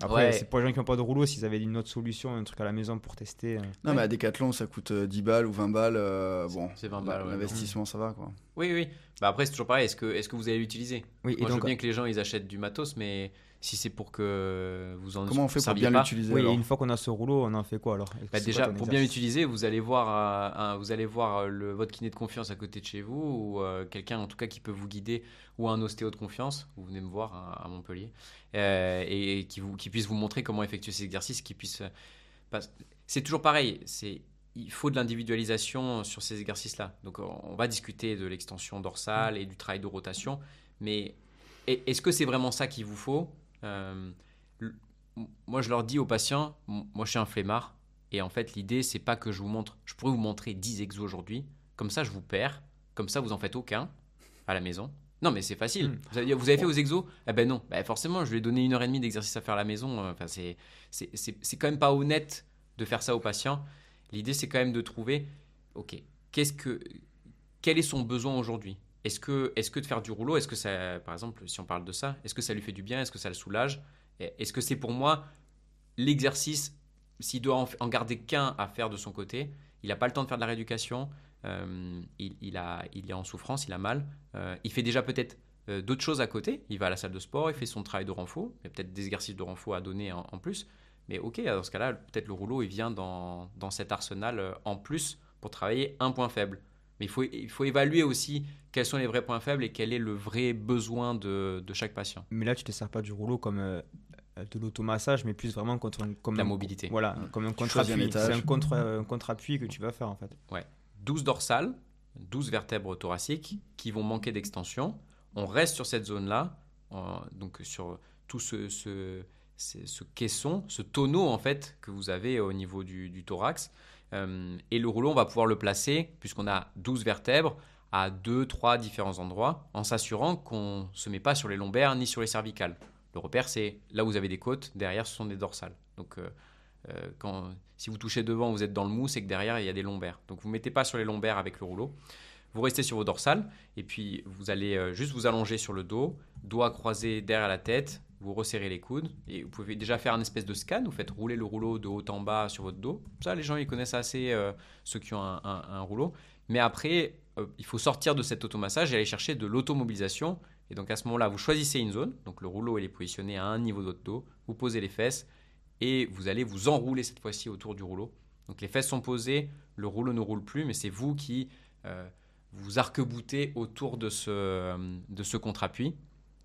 Après, Ouais. c'est pour les gens qui n'ont pas de rouleau, s'ils avaient une autre solution, un truc à la maison pour tester. euh. Non, Ouais. mais à Decathlon, ça coûte euh, dix balles ou vingt balles. euh, bon, C'est vingt balles, ouais. l'investissement, ça va, quoi. Oui, oui. Bah après, c'est toujours pareil. Est-ce que, est-ce que vous allez l'utiliser? Oui, et Moi, je donc, veux bien que les gens ils achètent du matos, mais si c'est pour que vous en Comment on fait pour serviez bien pas, l'utiliser oui, et alors une fois qu'on a ce rouleau, on en fait quoi alors? bah C'est quoi déjà, ton pour bien exercice? l'utiliser, vous allez voir, euh, un- vous allez voir euh, le, votre kiné de confiance à côté de chez vous, ou euh, quelqu'un en tout cas qui peut vous guider, ou un ostéo de confiance. Vous venez me voir à, à Montpellier, euh, et, et qui, vous, qui puisse vous montrer comment effectuer ces exercices, qui puisse. euh, pas- C'est toujours pareil. C'est il faut de l'individualisation sur ces exercices-là. Donc, on va discuter de l'extension dorsale et du travail de rotation, mais est- est-ce que c'est vraiment ça qu'il vous faut? Euh, le- Moi, je leur dis aux patients, m- moi, je suis un flemmard, et en fait, l'idée, c'est pas que je vous montre. Je pourrais vous montrer dix exos aujourd'hui, comme ça, je vous perds, comme ça, vous en faites aucun à la maison. Non, mais c'est facile. Mm. Vous avez, vous avez fait vos exos? Eh ben non. Ben forcément, je lui ai donné une heure et demie d'exercice à faire à la maison. Enfin, c'est, c'est, c'est, c'est quand même pas honnête de faire ça aux patients. L'idée, c'est quand même de trouver, ok, qu'est-ce que, quel est son besoin aujourd'hui? Est-ce que, est-ce que de faire du rouleau, est-ce que ça, par exemple, si on parle de ça, est-ce que ça lui fait du bien? Est-ce que ça le soulage? Est-ce que c'est pour moi l'exercice, s'il doit en, en garder qu'un à faire de son côté, il n'a pas le temps de faire de la rééducation, euh, il, il, a, il est en souffrance, il a mal, euh, il fait déjà peut-être euh, d'autres choses à côté, il va à la salle de sport, il fait son travail de renfort, il y a peut-être des exercices de renfort à donner en, en plus, mais ok, dans ce cas-là, peut-être le rouleau, il vient dans, dans cet arsenal euh, en plus pour travailler un point faible. Mais il faut, il faut évaluer aussi quels sont les vrais points faibles et quel est le vrai besoin de, de chaque patient. Mais là, tu te sers pas du rouleau comme euh, euh, de l'automassage, mais plus vraiment contre un, comme La un- mobilité. Voilà, Mm. comme un Tu choisis un contre-appui. étage. C'est un contre, un contre-appui que tu vas faire en fait. Ouais. douze dorsales, douze vertèbres thoraciques qui vont manquer d'extension. On reste sur cette zone-là, euh, donc sur tout ce, ce, ce, ce caisson, ce tonneau en fait que vous avez au niveau du, du thorax. Euh, et le rouleau, on va pouvoir le placer, puisqu'on a douze vertèbres, à deux, trois différents endroits, en s'assurant qu'on ne se met pas sur les lombaires ni sur les cervicales. Le repère, c'est là où vous avez des côtes, derrière, ce sont des dorsales. Donc, euh, euh, quand, si vous touchez devant, vous êtes dans le mou, c'est que derrière, il y a des lombaires. Donc, vous ne mettez pas sur les lombaires avec le rouleau. Vous restez sur vos dorsales, et puis vous allez euh, juste vous allonger sur le dos, doigts croisés derrière la tête, vous resserrez les coudes, et vous pouvez déjà faire un espèce de scan, vous faites rouler le rouleau de haut en bas sur votre dos. Ça, les gens, ils connaissent assez, euh, ceux qui ont un, un- un rouleau. Mais après, euh, il faut sortir de cet automassage et aller chercher de l'automobilisation. Et donc à ce moment-là, vous choisissez une zone, donc le rouleau, il est positionné à un niveau de votre dos, vous posez les fesses, et vous allez vous enrouler cette fois-ci autour du rouleau. Donc les fesses sont posées, le rouleau ne roule plus, mais c'est vous qui euh, vous arc-boutez autour de ce, euh, de ce contre-appui.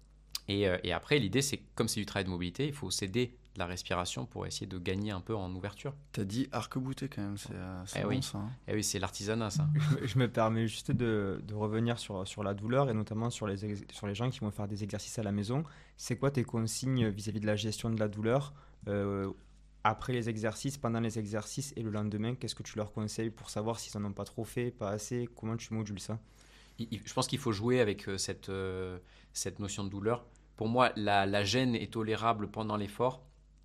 Et, euh, et après, l'idée, c'est que comme c'est du travail de mobilité, il faut s'aider de la respiration pour essayer de gagner un peu en ouverture. T'as dit arc-bouté quand même, c'est euh, c'est Eh bon oui. ça. hein. Et oui, c'est l'artisanat, ça. Je me, je me permets juste de, de revenir sur, sur la douleur et notamment sur les, ex- sur les gens qui vont faire des exercices à la maison. C'est quoi tes consignes vis-à-vis de la gestion de la douleur euh, après les exercices, pendant les exercices et le lendemain? Qu'est-ce que tu leur conseilles pour savoir s'ils n'en ont pas trop fait, pas assez? Comment tu modules ça? Il- il- Je pense qu'il faut jouer avec euh, cette, euh, cette notion de douleur. Pour moi, la, la gêne est tolérable pendant l'effort,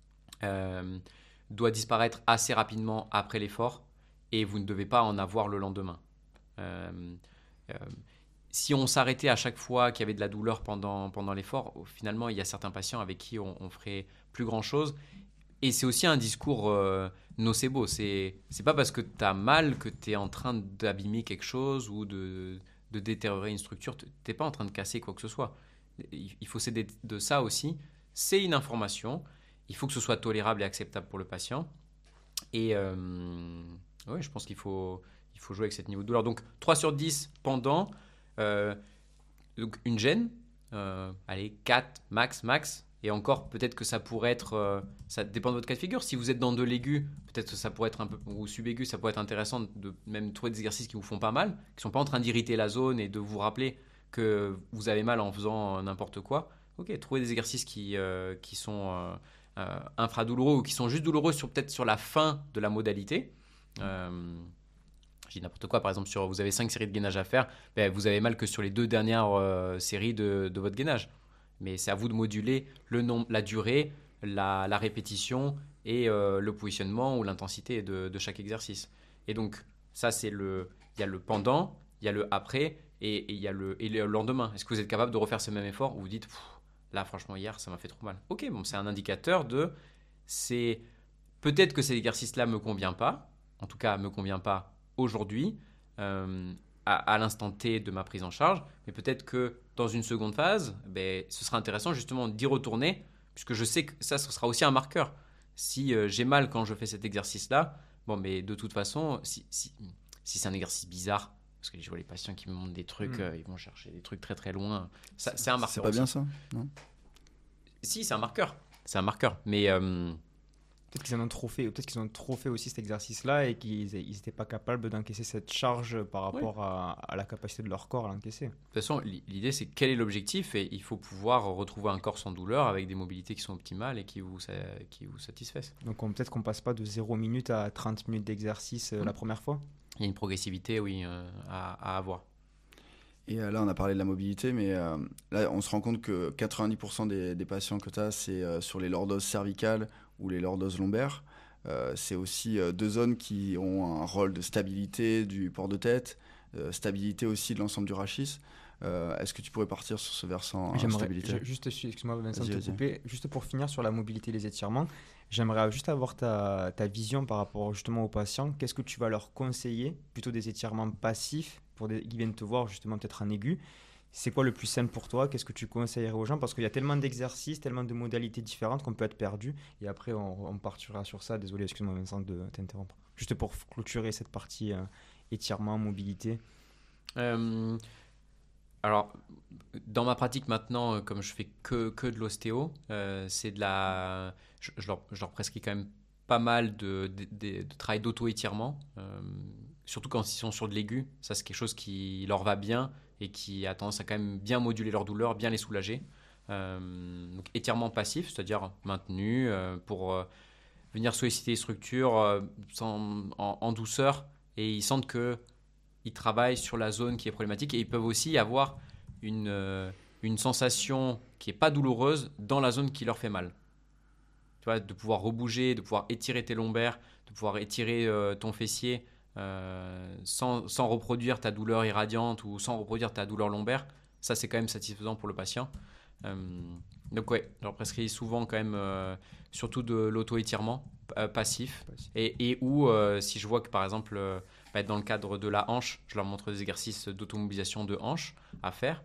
euh, doit disparaître assez rapidement après l'effort, et vous ne devez pas en avoir le lendemain. Euh, euh, si on s'arrêtait à chaque fois qu'il y avait de la douleur pendant, pendant l'effort, finalement, il y a certains patients avec qui on, on ferait plus grand-chose. Et c'est aussi un discours euh, nocebo. C'est, c'est pas parce que tu as mal que tu es en train d'abîmer quelque chose ou de, de détériorer une structure. Tu n'es pas en train de casser quoi que ce soit. Il il faut s'aider de ça aussi. C'est une information. Il faut que ce soit tolérable et acceptable pour le patient. Et euh, ouais, je pense qu'il faut, il faut jouer avec cet niveau de douleur. Donc trois sur dix pendant. Euh, donc une gêne. Euh, allez, quatre max, max. Et encore, peut-être que ça pourrait être, euh, ça dépend de votre cas de figure. Si vous êtes dans de l'aigu, peut-être que ça pourrait être un peu, ou subaigu, ça pourrait être intéressant de même trouver des exercices qui vous font pas mal, qui ne sont pas en train d'irriter la zone et de vous rappeler que vous avez mal en faisant n'importe quoi. Ok, trouvez des exercices qui, euh, qui sont euh, euh, infradouloureux ou qui sont juste douloureux sur, peut-être sur la fin de la modalité. Euh, je dis n'importe quoi, par exemple, sur, vous avez cinq séries de gainage à faire, ben, vous avez mal que sur les deux dernières euh, séries de, de votre gainage. Mais c'est à vous de moduler le nombre, la durée, la, la répétition et euh, le positionnement ou l'intensité de, de chaque exercice. Et donc, ça, c'est le, il y a le pendant, il y a le après et, et il y a le, et le lendemain. Est-ce que vous êtes capable de refaire ce même effort ou vous dites, là, franchement, hier, ça m'a fait trop mal. Ok, bon, c'est un indicateur de, c'est peut-être que cet exercice-là me convient pas, en tout cas, me convient pas aujourd'hui, euh, à, à l'instant T de ma prise en charge, mais peut-être que dans une seconde phase, ben, ce sera intéressant justement d'y retourner, puisque je sais que ça, ce sera aussi un marqueur. Si euh, j'ai mal quand je fais cet exercice-là, bon, mais de toute façon, si, si, si c'est un exercice bizarre, parce que je vois les patients qui me montrent des trucs, mmh. euh, ils vont chercher des trucs très très loin, ça, c'est un marqueur. C'est pas aussi. Bien ça, non? Si, c'est un marqueur, c'est un marqueur, mais... Euh, Peut-être qu'ils en ont trop fait, ou peut-être qu'ils ont trop fait aussi cet exercice-là et qu'ils n'étaient pas capables d'encaisser cette charge par rapport oui. à, à la capacité de leur corps à l'encaisser. De toute façon, l'idée, c'est quel est l'objectif et il faut pouvoir retrouver un corps sans douleur avec des mobilités qui sont optimales et qui vous, qui vous satisfassent. Donc on, peut-être qu'on passe pas de zéro minutes à trente minutes d'exercice euh, mmh. la première fois. Il y a une progressivité, oui, euh, à, à avoir. Et euh, là, on a parlé de la mobilité, mais euh, là, on se rend compte que quatre-vingt-dix pour cent des, des patients que tu as, c'est euh, sur les lordoses cervicales ou les lordoses lombaires. Euh, c'est aussi euh, deux zones qui ont un rôle de stabilité du port de tête, euh, stabilité aussi de l'ensemble du rachis. Euh, est-ce que tu pourrais partir sur ce versant J'aimerais, stabilité? Juste, excuse-moi Vincent, vas-y, de te couper. Juste pour finir sur la mobilité et les étirements, j'aimerais juste avoir ta, ta vision par rapport justement aux patients. Qu'est-ce que tu vas leur conseiller? Plutôt des étirements passifs pour des, qui viennent te voir justement peut-être en aigu. C'est quoi le plus simple pour toi? Qu'est-ce que tu conseillerais aux gens? Parce qu'il y a tellement d'exercices, tellement de modalités différentes qu'on peut être perdu. Et après, on, on partira sur ça. Désolé, excuse-moi Vincent de t'interrompre. Juste pour clôturer cette partie euh, étirement, mobilité. Euh, alors, dans ma pratique maintenant, comme je fais que, que de l'ostéo, euh, c'est de la... Je, je, leur, je leur prescris quand même pas mal de, de, de, de travail d'auto-étirement. Euh, surtout quand ils sont sur de l'aigu. Ça, c'est quelque chose qui leur va bien et qui a tendance à quand même bien moduler leur douleur, bien les soulager. Euh, donc étirement passif, c'est-à-dire maintenu euh, pour euh, venir solliciter les structures euh, sans, en, en douceur et ils sentent qu'ils travaillent sur la zone qui est problématique et ils peuvent aussi avoir une, euh, une sensation qui n'est pas douloureuse dans la zone qui leur fait mal. Tu vois, de pouvoir rebouger, de pouvoir étirer tes lombaires, de pouvoir étirer euh, ton fessier Euh, sans, sans reproduire ta douleur irradiante ou sans reproduire ta douleur lombaire, ça c'est quand même satisfaisant pour le patient. Euh, donc ouais, je leur prescris souvent quand même euh, surtout de l'auto-étirement euh, passif, passif. Et, et où euh, si je vois que par exemple euh, bah, dans le cadre de la hanche, je leur montre des exercices d'automobilisation de hanche à faire.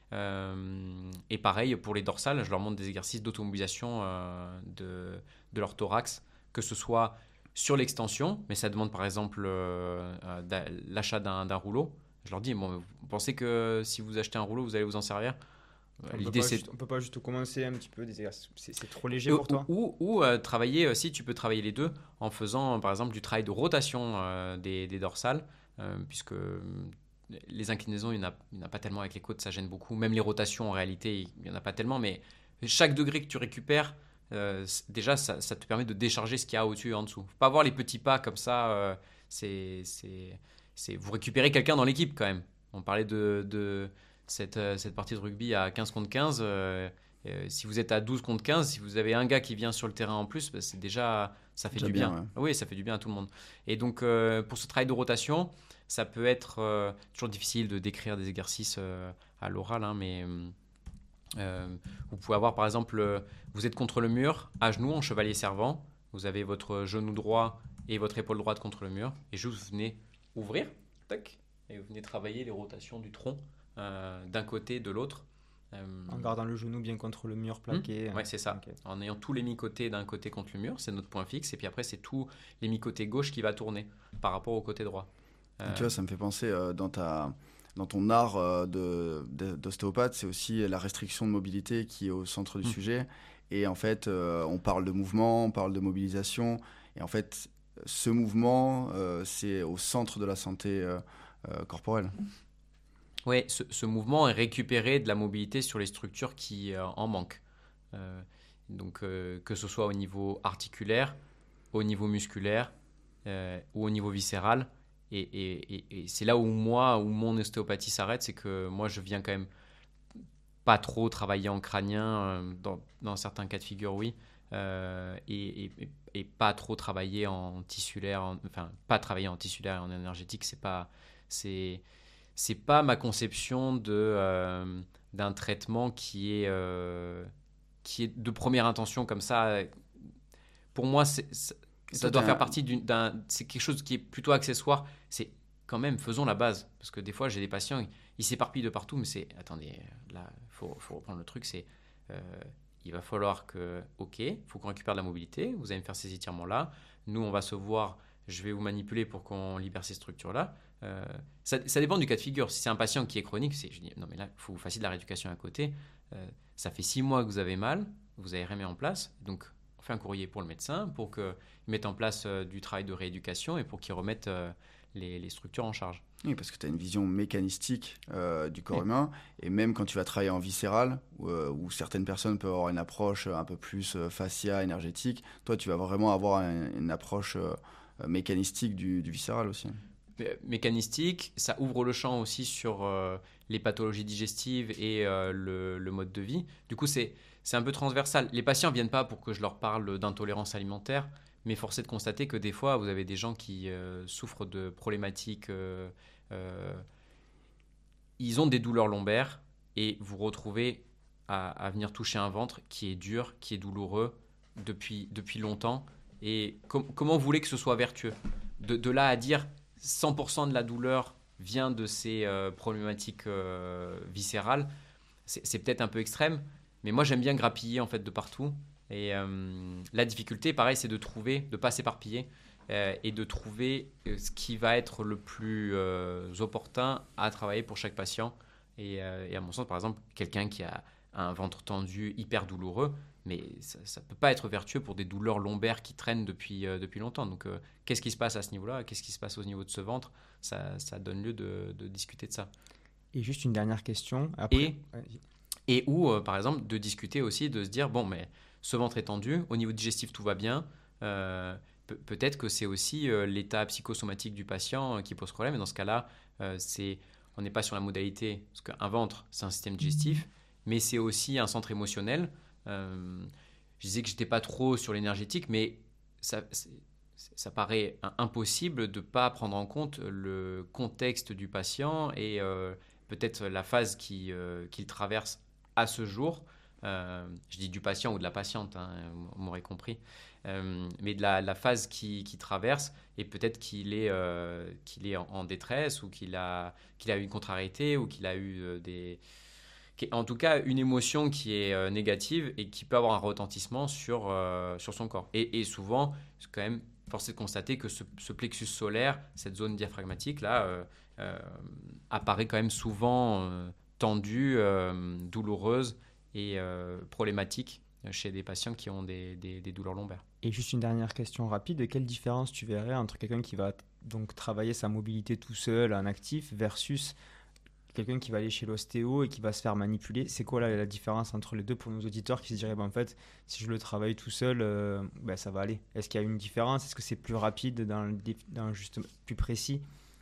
Euh, et pareil pour les dorsales, je leur montre des exercices d'automobilisation euh, de, de leur thorax, que ce soit sur l'extension, mais ça demande par exemple euh, euh, l'achat d'un, d'un rouleau. Je leur dis, bon, vous pensez que si vous achetez un rouleau, vous allez vous en servir? On L'idée, c'est... Juste, on peut pas juste commencer un petit peu des exercices. C'est, c'est trop léger ou, pour toi? Ou, ou, ou euh, travailler, euh, si tu peux travailler les deux, en faisant par exemple du travail de rotation euh, des, des dorsales, euh, puisque les inclinaisons, il n'y en, en a pas tellement avec les côtes, ça gêne beaucoup. Même les rotations, en réalité, il n'y en a pas tellement, mais chaque degré que tu récupères, Euh, déjà ça, ça te permet de décharger ce qu'il y a au-dessus et en dessous. Faut pas voir les petits pas comme ça, euh, c'est, c'est, c'est, vous récupérez quelqu'un dans l'équipe quand même. On parlait de, de cette, euh, cette partie de rugby à quinze contre quinze, euh, euh, si vous êtes à douze contre quinze, si vous avez un gars qui vient sur le terrain en plus, bah, c'est déjà, ça fait déjà du bien, bien. Ouais. Oui, ça fait du bien à tout le monde. Et donc euh, pour ce travail de rotation, ça peut être euh, toujours difficile de décrire des exercices euh, à l'oral, hein, mais Euh, vous pouvez avoir par exemple, euh, vous êtes contre le mur, à genoux en chevalier servant, vous avez votre genou droit et votre épaule droite contre le mur, et juste vous venez ouvrir, tac, et vous venez travailler les rotations du tronc euh, d'un côté, de l'autre. Euh, en gardant le genou bien contre le mur plaqué. Mmh, ouais, c'est ça. Okay. En ayant tous les mi-côtés d'un côté contre le mur, c'est notre point fixe, et puis après c'est tous les mi-côtés gauche qui va tourner par rapport au côté droit. Euh, tu vois, ça me fait penser euh, dans ta... Dans ton art euh, de, de, d'ostéopathe, c'est aussi la restriction de mobilité qui est au centre du mmh. sujet. Et en fait, euh, on parle de mouvement, on parle de mobilisation. Et en fait, ce mouvement, euh, c'est au centre de la santé euh, euh, corporelle. Oui, ce, ce mouvement est récupéré de la mobilité sur les structures qui euh, en manquent. Euh, donc, euh, que ce soit au niveau articulaire, au niveau musculaire euh, ou au niveau viscéral. Et, et, et, et c'est là où moi, où mon ostéopathie s'arrête, c'est que moi, je viens quand même pas trop travailler en crânien, euh, dans, dans certains cas de figure, oui, euh, et, et, et pas trop travailler en tissulaire, en, enfin, pas travailler en tissulaire et en énergétique, c'est pas, c'est, c'est pas ma conception de, euh, d'un traitement qui est, euh, qui est de première intention comme ça, pour moi, c'est, c'est, ça doit faire partie d'une, d'un... C'est quelque chose qui est plutôt accessoire. C'est quand même, faisons la base. Parce que des fois, j'ai des patients, ils s'éparpillent de partout, mais c'est... Attendez, là, il faut, faut reprendre le truc, c'est... Euh, il va falloir que... Ok, il faut qu'on récupère de la mobilité. Vous allez me faire ces étirements-là. Nous, on va se voir. Je vais vous manipuler pour qu'on libère ces structures-là. Euh, ça, ça dépend du cas de figure. Si c'est un patient qui est chronique, c'est, je dis, non mais là, il faut que vous fassiez de la rééducation à côté. Euh, ça fait six mois que vous avez mal, vous n'avez rien mis en place. Donc, on fait un courrier pour le médecin pour qu'il mette en place euh, du travail de rééducation et pour qu'il remette euh, les, les structures en charge. Oui, parce que tu as une vision mécanistique euh, du corps oui. humain. Et même quand tu vas travailler en viscéral, où, euh, où certaines personnes peuvent avoir une approche un peu plus euh, fascia, énergétique, toi, tu vas vraiment avoir un, une approche euh, mécanistique du, du viscéral aussi. Mécanistique, ça ouvre le champ aussi sur euh, les pathologies digestives et euh, le, le mode de vie. Du coup, c'est, c'est un peu transversal. Les patients ne viennent pas pour que je leur parle d'intolérance alimentaire, mais force est de constater que des fois, vous avez des gens qui euh, souffrent de problématiques. Euh, euh, ils ont des douleurs lombaires et vous retrouvez à, à venir toucher un ventre qui est dur, qui est douloureux depuis, depuis longtemps. Et com- comment vous voulez que ce soit vertueux ? de, de là à dire cent pour cent de la douleur vient de ces euh, problématiques euh, viscérales, c'est, c'est peut-être un peu extrême, mais moi j'aime bien grappiller en fait de partout. Et euh, la difficulté, pareil, c'est de trouver, de ne pas s'éparpiller euh, et de trouver euh, ce qui va être le plus euh, opportun à travailler pour chaque patient. Et, euh, et à mon sens, par exemple, quelqu'un qui a un ventre tendu hyper douloureux, mais ça ne peut pas être vertueux pour des douleurs lombaires qui traînent depuis, euh, depuis longtemps. Donc, euh, qu'est-ce qui se passe à ce niveau-là ? Qu'est-ce qui se passe au niveau de ce ventre ? ça, ça donne lieu de, de discuter de ça. Et juste une dernière question. Après... Et, et ou, euh, par exemple, de discuter aussi, de se dire, bon, mais ce ventre est tendu, au niveau digestif, tout va bien. Euh, pe- peut-être que c'est aussi euh, l'état psychosomatique du patient euh, qui pose problème. Et dans ce cas-là, euh, c'est, on n'est pas sur la modalité, parce qu'un ventre, c'est un système digestif, mais c'est aussi un centre émotionnel. Euh, je disais que j'étais pas trop sur l'énergétique, mais ça, ça paraît impossible de ne pas prendre en compte le contexte du patient et euh, peut-être la phase qui, euh, qu'il traverse à ce jour. Euh, je dis du patient ou de la patiente, hein, vous m'aurez compris, euh, mais de la, la phase qu'il qui traverse et peut-être qu'il est, euh, qu'il est en, en détresse ou qu'il a, qu'il a eu une contrariété ou qu'il a eu euh, des... En tout cas, une émotion qui est euh, négative et qui peut avoir un retentissement sur, euh, sur son corps. Et, et souvent, c'est quand même force est de constater que ce, ce plexus solaire, cette zone diaphragmatique-là, euh, euh, apparaît quand même souvent euh, tendue, euh, douloureuse et euh, problématique chez des patients qui ont des, des, des douleurs lombaires. Et juste une dernière question rapide, quelle différence tu verrais entre quelqu'un qui va donc travailler sa mobilité tout seul en actif versus quelqu'un qui va aller chez l'ostéo et qui va se faire manipuler? C'est quoi là, la différence entre les deux pour nos auditeurs qui se diraient bah, en fait si je le travaille tout seul euh, bah, ça va aller? Est-ce qu'il y a une différence? Est-ce que c'est plus rapide, dans le, dans juste plus précis?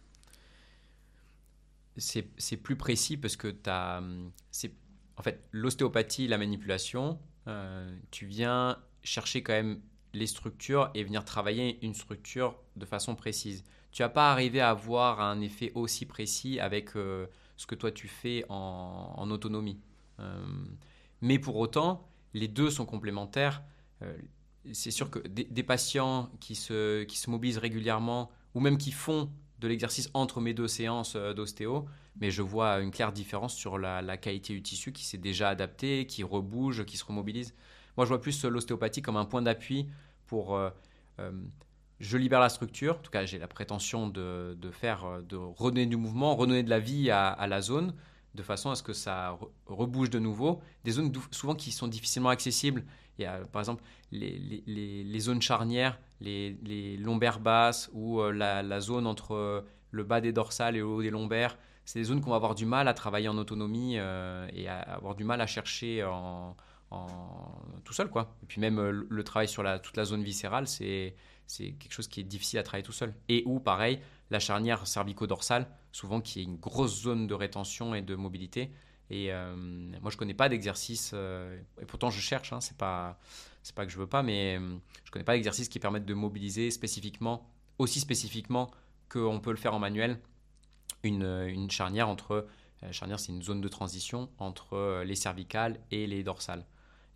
C'est, c'est plus précis parce que t'as, c'est, en fait l'ostéopathie, la manipulation, euh, tu viens chercher quand même les structures et venir travailler une structure de façon précise. Tu vas pas arriver à avoir un effet aussi précis avec euh, ce que toi tu fais en, en autonomie. Euh, mais pour autant, les deux sont complémentaires. Euh, c'est sûr que des, des patients qui se, qui se mobilisent régulièrement ou même qui font de l'exercice entre mes deux séances d'ostéo, mais je vois une claire différence sur la, la qualité du tissu qui s'est déjà adapté, qui rebouge, qui se remobilise. Moi, je vois plus l'ostéopathie comme un point d'appui pour... Euh, euh, je libère la structure, en tout cas j'ai la prétention de, de faire, de redonner du mouvement, redonner de la vie à, à la zone, de façon à ce que ça re, rebouge de nouveau. Des zones souvent qui sont difficilement accessibles. Il y a par exemple les, les, les, les zones charnières, les, les lombaires basses ou euh, la, la zone entre euh, le bas des dorsales et le haut des lombaires. C'est des zones qu'on va avoir du mal à travailler en autonomie euh, et à avoir du mal à chercher en, en, tout seul, quoi. Et puis même euh, le travail sur la, toute la zone viscérale, c'est... c'est quelque chose qui est difficile à travailler tout seul. Et ou, pareil, la charnière cervico-dorsale, souvent qui est une grosse zone de rétention et de mobilité. Et euh, moi, je ne connais pas d'exercice, euh, et pourtant je cherche, hein, c'est pas, c'est pas que je ne veux pas, mais euh, je ne connais pas d'exercice qui permettent de mobiliser spécifiquement, aussi spécifiquement qu'on peut le faire en manuel, une, une charnière entre... La charnière, c'est une zone de transition entre les cervicales et les dorsales.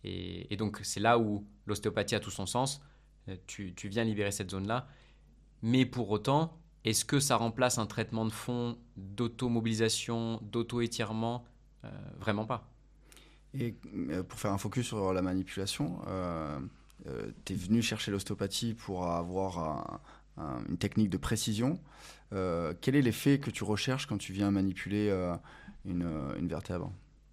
et, et donc, c'est là où l'ostéopathie a tout son sens. Tu, tu viens libérer cette zone-là. Mais pour autant, est-ce que ça remplace un traitement de fond d'auto-mobilisation, d'auto-étirement ? euh, Vraiment pas. Et euh, pour faire un focus sur la manipulation, euh, euh, tu es venu chercher l'ostéopathie pour avoir un, un, une technique de précision. Euh, quel est l'effet que tu recherches quand tu viens manipuler euh, une, une vertèbre ?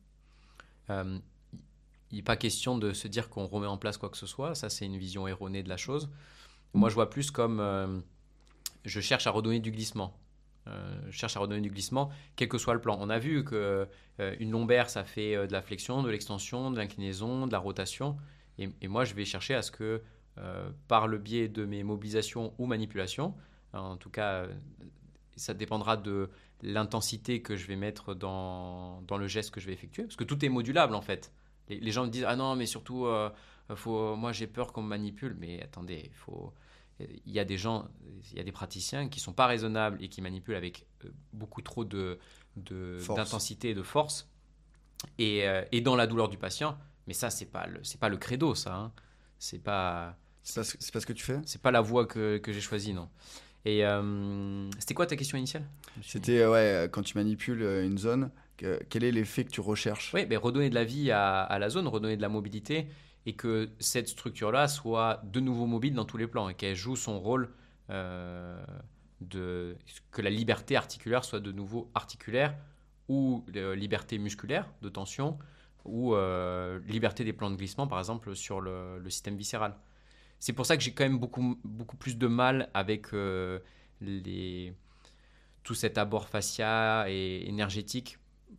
euh, Il n'est pas question de se dire qu'on remet en place quoi que ce soit. Ça, c'est une vision erronée de la chose. Moi, je vois plus comme euh, je cherche à redonner du glissement. Euh, je cherche à redonner du glissement, quel que soit le plan. On a vu qu'une euh, lombaire, ça fait euh, de la flexion, de l'extension, de l'inclinaison, de la rotation. Et, et moi, je vais chercher à ce que, euh, par le biais de mes mobilisations ou manipulations, en tout cas, ça dépendra de l'intensité que je vais mettre dans, dans le geste que je vais effectuer. Parce que tout est modulable, en fait. Les, les gens me disent « Ah non, mais surtout, euh, faut, moi, j'ai peur qu'on me manipule. » Mais attendez, il faut... Il y a des gens, il y a des praticiens qui ne sont pas raisonnables et qui manipulent avec beaucoup trop de, de, d'intensité et de force et, euh, et dans la douleur du patient. Mais ça, ce n'est pas, pas le credo, ça. Hein. C'est pas, c'est, pas, c'est pas ce que tu fais ? Ce n'est pas la voie que, que j'ai choisie, non. Et euh, c'était quoi ta question initiale ? C'était, ouais, quand tu manipules une zone, que, quel est l'effet que tu recherches ? Oui, ben, redonner de la vie à, à la zone, redonner de la mobilité, et que cette structure-là soit de nouveau mobile dans tous les plans et qu'elle joue son rôle, euh, de, que la liberté articulaire soit de nouveau articulaire ou euh, liberté musculaire de tension ou euh, liberté des plans de glissement, par exemple, sur le, le système viscéral. C'est pour ça que j'ai quand même beaucoup, beaucoup plus de mal avec euh, les, tout cet abord fascia et énergétique.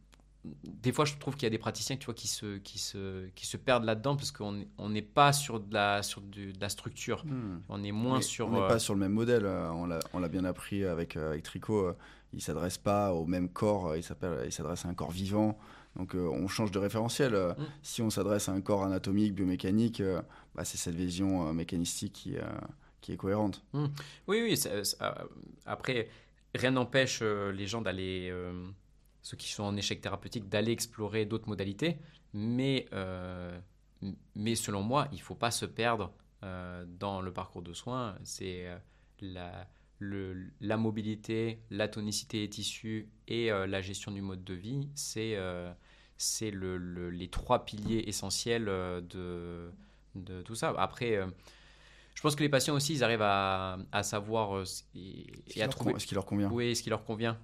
Des fois, je trouve qu'il y a des praticiens tu vois, qui, se, qui, se, qui se perdent là-dedans parce qu'on n'est on pas sur de la, sur du, de la structure. Hmm. On est moins Mais sur... On n'est euh... pas sur le même modèle. On l'a, on l'a bien appris avec, avec Tricot. Il ne s'adresse pas au même corps. Il, il s'adresse à un corps vivant. Donc, euh, on change de référentiel. Hmm. Si on s'adresse à un corps anatomique, biomécanique, euh, bah, c'est cette vision euh, mécanistique qui, euh, qui est cohérente. Hmm. Oui, oui. Ça, ça, après, rien n'empêche euh, les gens d'aller... Euh... ceux qui sont en échec thérapeutique, d'aller explorer d'autres modalités. Mais, euh, mais selon moi, il ne faut pas se perdre euh, dans le parcours de soins. C'est euh, la, le, la mobilité, la tonicité des tissus et euh, la gestion du mode de vie. C'est, euh, c'est le, le, les trois piliers essentiels de, de tout ça. Après... Euh, je pense que les patients aussi, ils arrivent à, à savoir euh, et, et à trouver... Ce qui leur convient. Oui, ce qui leur convient.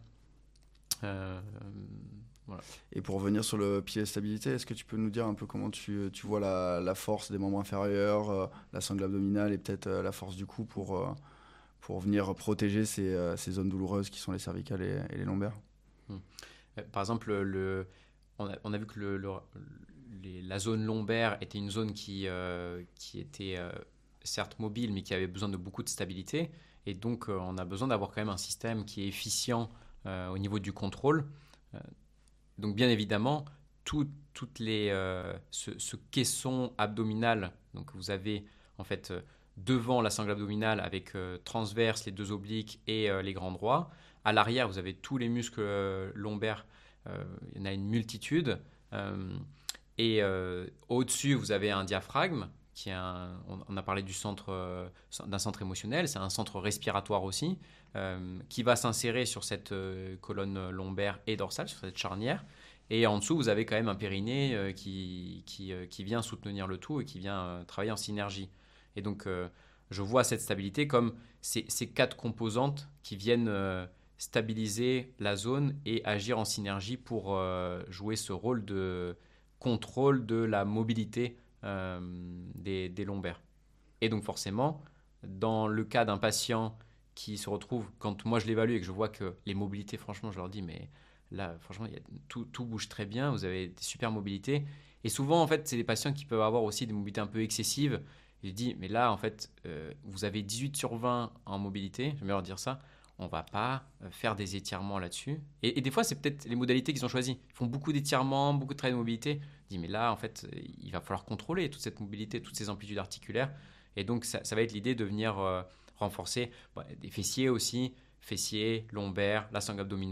Euh, voilà. Et pour revenir sur le pilier de stabilité, est-ce que tu peux nous dire un peu comment tu, tu vois la, la force des membres inférieurs, euh, la sangle abdominale et peut-être euh, la force du cou pour, euh, pour venir protéger ces, euh, ces zones douloureuses qui sont les cervicales et, et les lombaires ? Hum. Par exemple, le, on, a, on a vu que le, le, les, la zone lombaire était une zone qui, euh, qui était euh, certes mobile, mais qui avait besoin de beaucoup de stabilité. Et donc, euh, on a besoin d'avoir quand même un système qui est efficient Euh, au niveau du contrôle. Euh, donc bien évidemment, tout, toutes les, euh, ce, ce caisson abdominal, donc vous avez en fait euh, devant la sangle abdominale avec euh, transverse, les deux obliques et euh, les grands droits. À l'arrière, vous avez tous les muscles euh, lombaires, euh, il y en a une multitude. Euh, et euh, au-dessus, vous avez un diaphragme, qui est un, on a parlé du centre, euh, d'un centre émotionnel, c'est un centre respiratoire aussi, euh, qui va s'insérer sur cette euh, colonne lombaire et dorsale, sur cette charnière. Et en dessous, vous avez quand même un périnée euh, qui, qui, euh, qui vient soutenir le tout et qui vient euh, travailler en synergie. Et donc, euh, je vois cette stabilité comme ces, ces quatre composantes qui viennent euh, stabiliser la zone et agir en synergie pour euh, jouer ce rôle de contrôle de la mobilité Euh, des, des lombaires. Et donc forcément, dans le cas d'un patient qui se retrouve, quand moi je l'évalue et que je vois que les mobilités, franchement, je leur dis, mais là, franchement, il y a, tout, tout bouge très bien, vous avez des super mobilités. Et souvent, en fait, c'est des patients qui peuvent avoir aussi des mobilités un peu excessives. Je dis, mais là, en fait, euh, vous avez dix-huit sur vingt en mobilité, j'aime bien leur dire ça, on ne va pas faire des étirements là-dessus. Et, et des fois, c'est peut-être les modalités qu'ils ont choisies. Ils font beaucoup d'étirements, beaucoup de travail de mobilité. Je dis, mais là, en fait, il va falloir contrôler toute cette mobilité, toutes ces amplitudes articulaires. Et donc, ça, ça va être l'idée de venir euh, renforcer bah, des fessiers aussi, fessiers, lombaires, la sangle abdominale,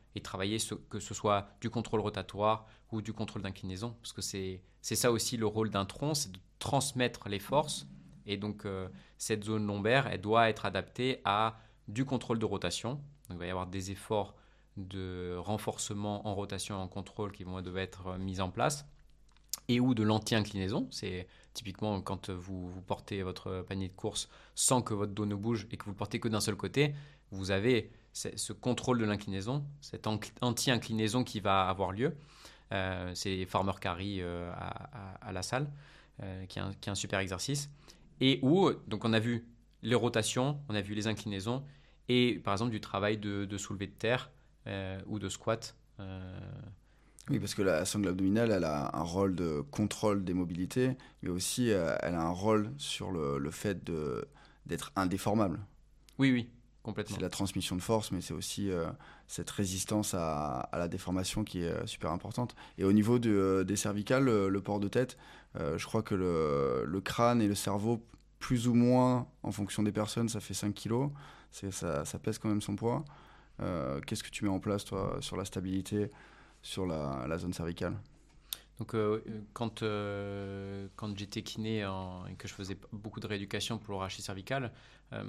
et travailler ce, que ce soit du contrôle rotatoire ou du contrôle d'inclinaison. Parce que c'est, c'est ça aussi le rôle d'un tronc, c'est de transmettre les forces. Et donc, euh, cette zone lombaire, elle doit être adaptée à du contrôle de rotation. Donc, il va y avoir des efforts de renforcement en rotation et en contrôle qui vont devoir être mis en place. Et ou de l'anti-inclinaison. C'est typiquement quand vous, vous portez votre panier de course sans que votre dos ne bouge et que vous le portez que d'un seul côté, vous avez ce contrôle de l'inclinaison, cette anti-inclinaison qui va avoir lieu. Euh, c'est Farmer Carry euh, à, à, à la salle, euh, qui, est un, qui est un super exercice. Et où, donc on a vu les rotations, on a vu les inclinaisons, et par exemple du travail de, de soulevé de terre euh, ou de squat. Euh, Oui, parce que la sangle abdominale, elle a un rôle de contrôle des mobilités, mais aussi euh, elle a un rôle sur le, le fait de, d'être indéformable. Oui, oui, complètement. C'est la transmission de force, mais c'est aussi euh, cette résistance à, à la déformation qui est euh, super importante. Et au niveau de, euh, des cervicales, le, le port de tête, euh, je crois que le, le crâne et le cerveau, plus ou moins, en fonction des personnes, ça fait cinq kilos. C'est, ça, ça pèse quand même son poids. Euh, qu'est-ce que tu mets en place, toi, sur la stabilité sur la, la zone cervicale? Donc, euh, quand, euh, quand j'étais kiné en, et que je faisais beaucoup de rééducation pour le rachis cervical, euh,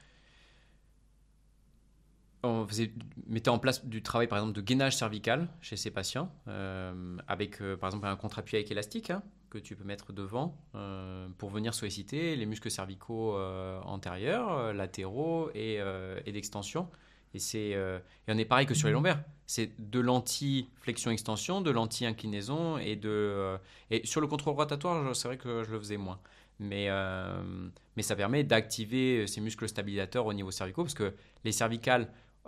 on faisait, mettait en place du travail, par exemple, de gainage cervical chez ces patients, euh, avec, euh, par exemple, un contre-appui avec élastique hein, que tu peux mettre devant euh, pour venir solliciter les muscles cervicaux euh, antérieurs, euh, latéraux et, euh, et d'extension. Et, c'est, euh, et on est pareil que sur les lombaires. C'est de l'anti-flexion-extension, de l'anti-inclinaison et, de, euh, et sur le contrôle rotatoire, c'est vrai que je le faisais moins. Mais, euh, mais ça permet d'activer ces muscles stabilisateurs au niveau cervicaux parce que les cervicales,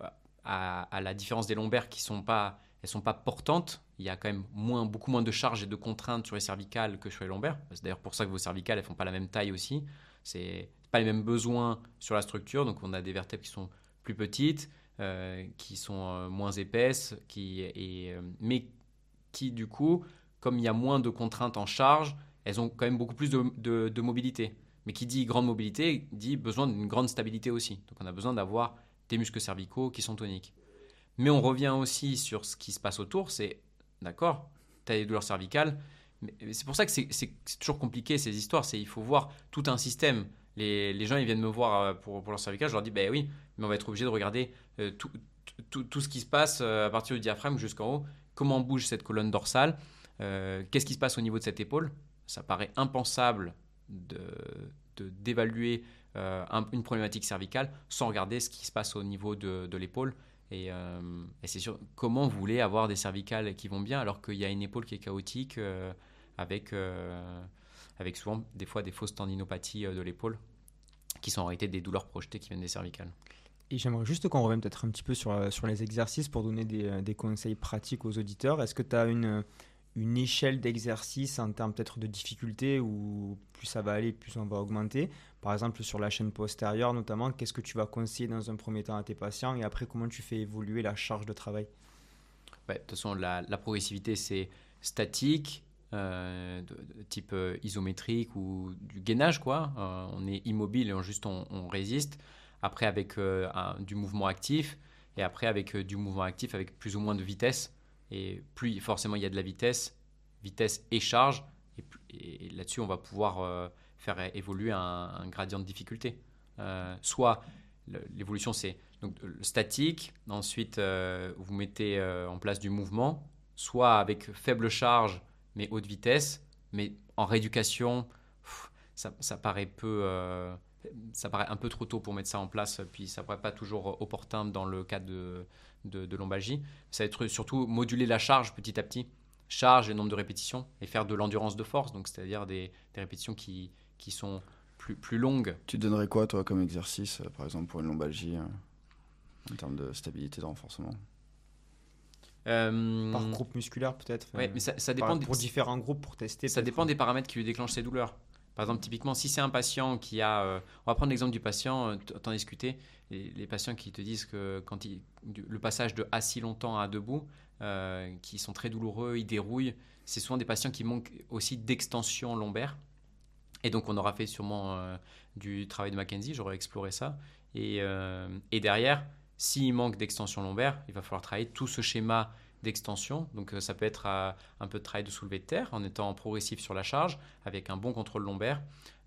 à, à la différence des lombaires qui sont pas, elles sont pas portantes, il y a quand même moins, beaucoup moins de charges et de contraintes sur les cervicales que sur les lombaires. C'est d'ailleurs pour ça que vos cervicales, elles font pas la même taille aussi. C'est pas les mêmes besoins sur la structure, donc on a des vertèbres qui sont plus petites, euh, qui sont euh, moins épaisses, qui, et, euh, mais qui du coup, comme il y a moins de contraintes en charge, elles ont quand même beaucoup plus de, de, de mobilité. Mais qui dit grande mobilité, dit besoin d'une grande stabilité aussi. Donc on a besoin d'avoir des muscles cervicaux qui sont toniques. Mais on revient aussi sur ce qui se passe autour, c'est, d'accord, tu as des douleurs cervicales, mais c'est pour ça que c'est, c'est, c'est toujours compliqué ces histoires, c'est il faut voir tout un système. Les, les gens ils viennent me voir pour, pour leur cervical, je leur dis ben oui, mais on va être obligé de regarder euh, tout, tout, tout ce qui se passe euh, à partir du diaphragme jusqu'en haut, comment bouge cette colonne dorsale, euh, qu'est-ce qui se passe au niveau de cette épaule. Ça paraît impensable de, de, d'évaluer euh, un, une problématique cervicale sans regarder ce qui se passe au niveau de, de l'épaule. Et, euh, et c'est sûr, comment vous voulez avoir des cervicales qui vont bien alors qu'il y a une épaule qui est chaotique euh, avec, euh, avec souvent des fois des fausses tendinopathies de l'épaule qui sont en réalité des douleurs projetées qui viennent des cervicales. Et j'aimerais juste qu'on revienne peut-être un petit peu sur, sur les exercices pour donner des, des conseils pratiques aux auditeurs. Est-ce que tu as une, une échelle d'exercices en termes peut-être de difficulté où plus ça va aller, plus on va augmenter? Par exemple, sur la chaîne postérieure notamment, qu'est-ce que tu vas conseiller dans un premier temps à tes patients et après, comment tu fais évoluer la charge de travail? Ouais, de toute façon, la, la progressivité, c'est statique, euh, de, de type euh, isométrique ou du gainage, quoi. Euh, on est immobile et on, juste on, on résiste. Après, avec euh, un, du mouvement actif et après, avec euh, du mouvement actif avec plus ou moins de vitesse. Et plus forcément il y a de la vitesse, vitesse et charge, et, et, et là-dessus on va pouvoir euh, faire évoluer un, un gradient de difficulté. Euh, soit le, l'évolution c'est donc, le statique, ensuite euh, vous mettez euh, en place du mouvement, soit avec faible charge mais haute vitesse, mais en rééducation, pff, ça, ça paraît peu... Euh, ça paraît un peu trop tôt pour mettre ça en place, puis ça ne paraît pas toujours opportun dans le cas de, de, de lombalgie. Ça va être surtout moduler la charge petit à petit, charge et nombre de répétitions, et faire de l'endurance de force, donc c'est-à-dire des, des répétitions qui, qui sont plus, plus longues. Tu donnerais quoi, toi, comme exercice, euh, par exemple, pour une lombalgie, euh, en termes de stabilité, de renforcement? euh, Par groupe musculaire, peut-être? Ouais, mais ça, ça dépend par, des, pour différents groupes, pour tester. Ça dépend des paramètres qui lui déclenchent ces douleurs. Par exemple, typiquement, si c'est un patient qui a... Euh, on va prendre l'exemple du patient, euh, t'en discuter, les, les patients qui te disent que quand il, le passage de assis longtemps à debout, euh, qui sont très douloureux, ils dérouillent, c'est souvent des patients qui manquent aussi d'extension lombaire. Et donc, on aura fait sûrement euh, du travail de McKenzie, j'aurais exploré ça. Et, euh, et derrière, s'il manque d'extension lombaire, il va falloir travailler tout ce schéma d'extension. Donc euh, ça peut être euh, un peu de travail de soulevé de terre en étant progressif sur la charge avec un bon contrôle lombaire.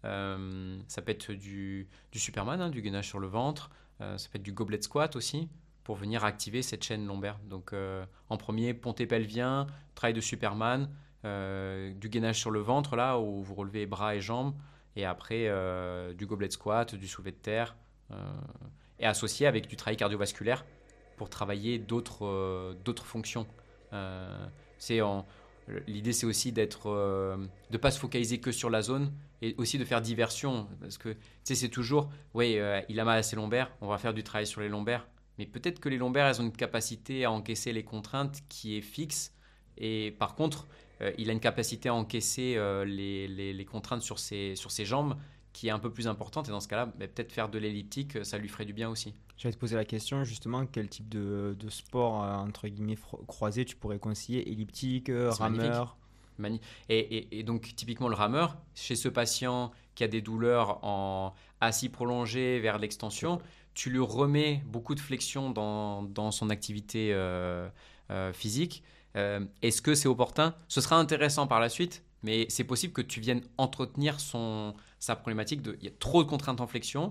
Euh, ça peut être du, du Superman, hein, du gainage sur le ventre. Euh, ça peut être du goblet squat aussi pour venir activer cette chaîne lombaire. Donc euh, en premier, ponté pelvien, travail de Superman, euh, du gainage sur le ventre là où vous relevez bras et jambes. Et après, euh, du goblet squat, du soulevé de terre. Euh, et associé avec du travail cardiovasculaire pour travailler d'autres, euh, d'autres fonctions. Euh, c'est en, l'idée, c'est aussi d'être, euh, de ne pas se focaliser que sur la zone et aussi de faire diversion. Parce que c'est toujours, oui, euh, il a mal à ses lombaires, on va faire du travail sur les lombaires. Mais peut-être que les lombaires, elles ont une capacité à encaisser les contraintes qui est fixe. Et par contre, euh, il a une capacité à encaisser euh, les, les, les contraintes sur ses, sur ses jambes qui est un peu plus importante. Et dans ce cas-là, bah, peut-être faire de l'elliptique, ça lui ferait du bien aussi. J'allais te poser la question, justement, quel type de, de sport, euh, entre guillemets, fro- croisé, tu pourrais conseiller? Elliptique, euh, C'est rameur? Magnifique. Et, et, et donc, typiquement, le rameur, chez ce patient qui a des douleurs en assis prolongé vers l'extension, tu lui remets beaucoup de flexion dans, dans son activité euh, euh, physique. Euh, est-ce que c'est opportun? Ce sera intéressant par la suite, mais c'est possible que tu viennes entretenir son, sa problématique de il y a trop de contraintes en flexion.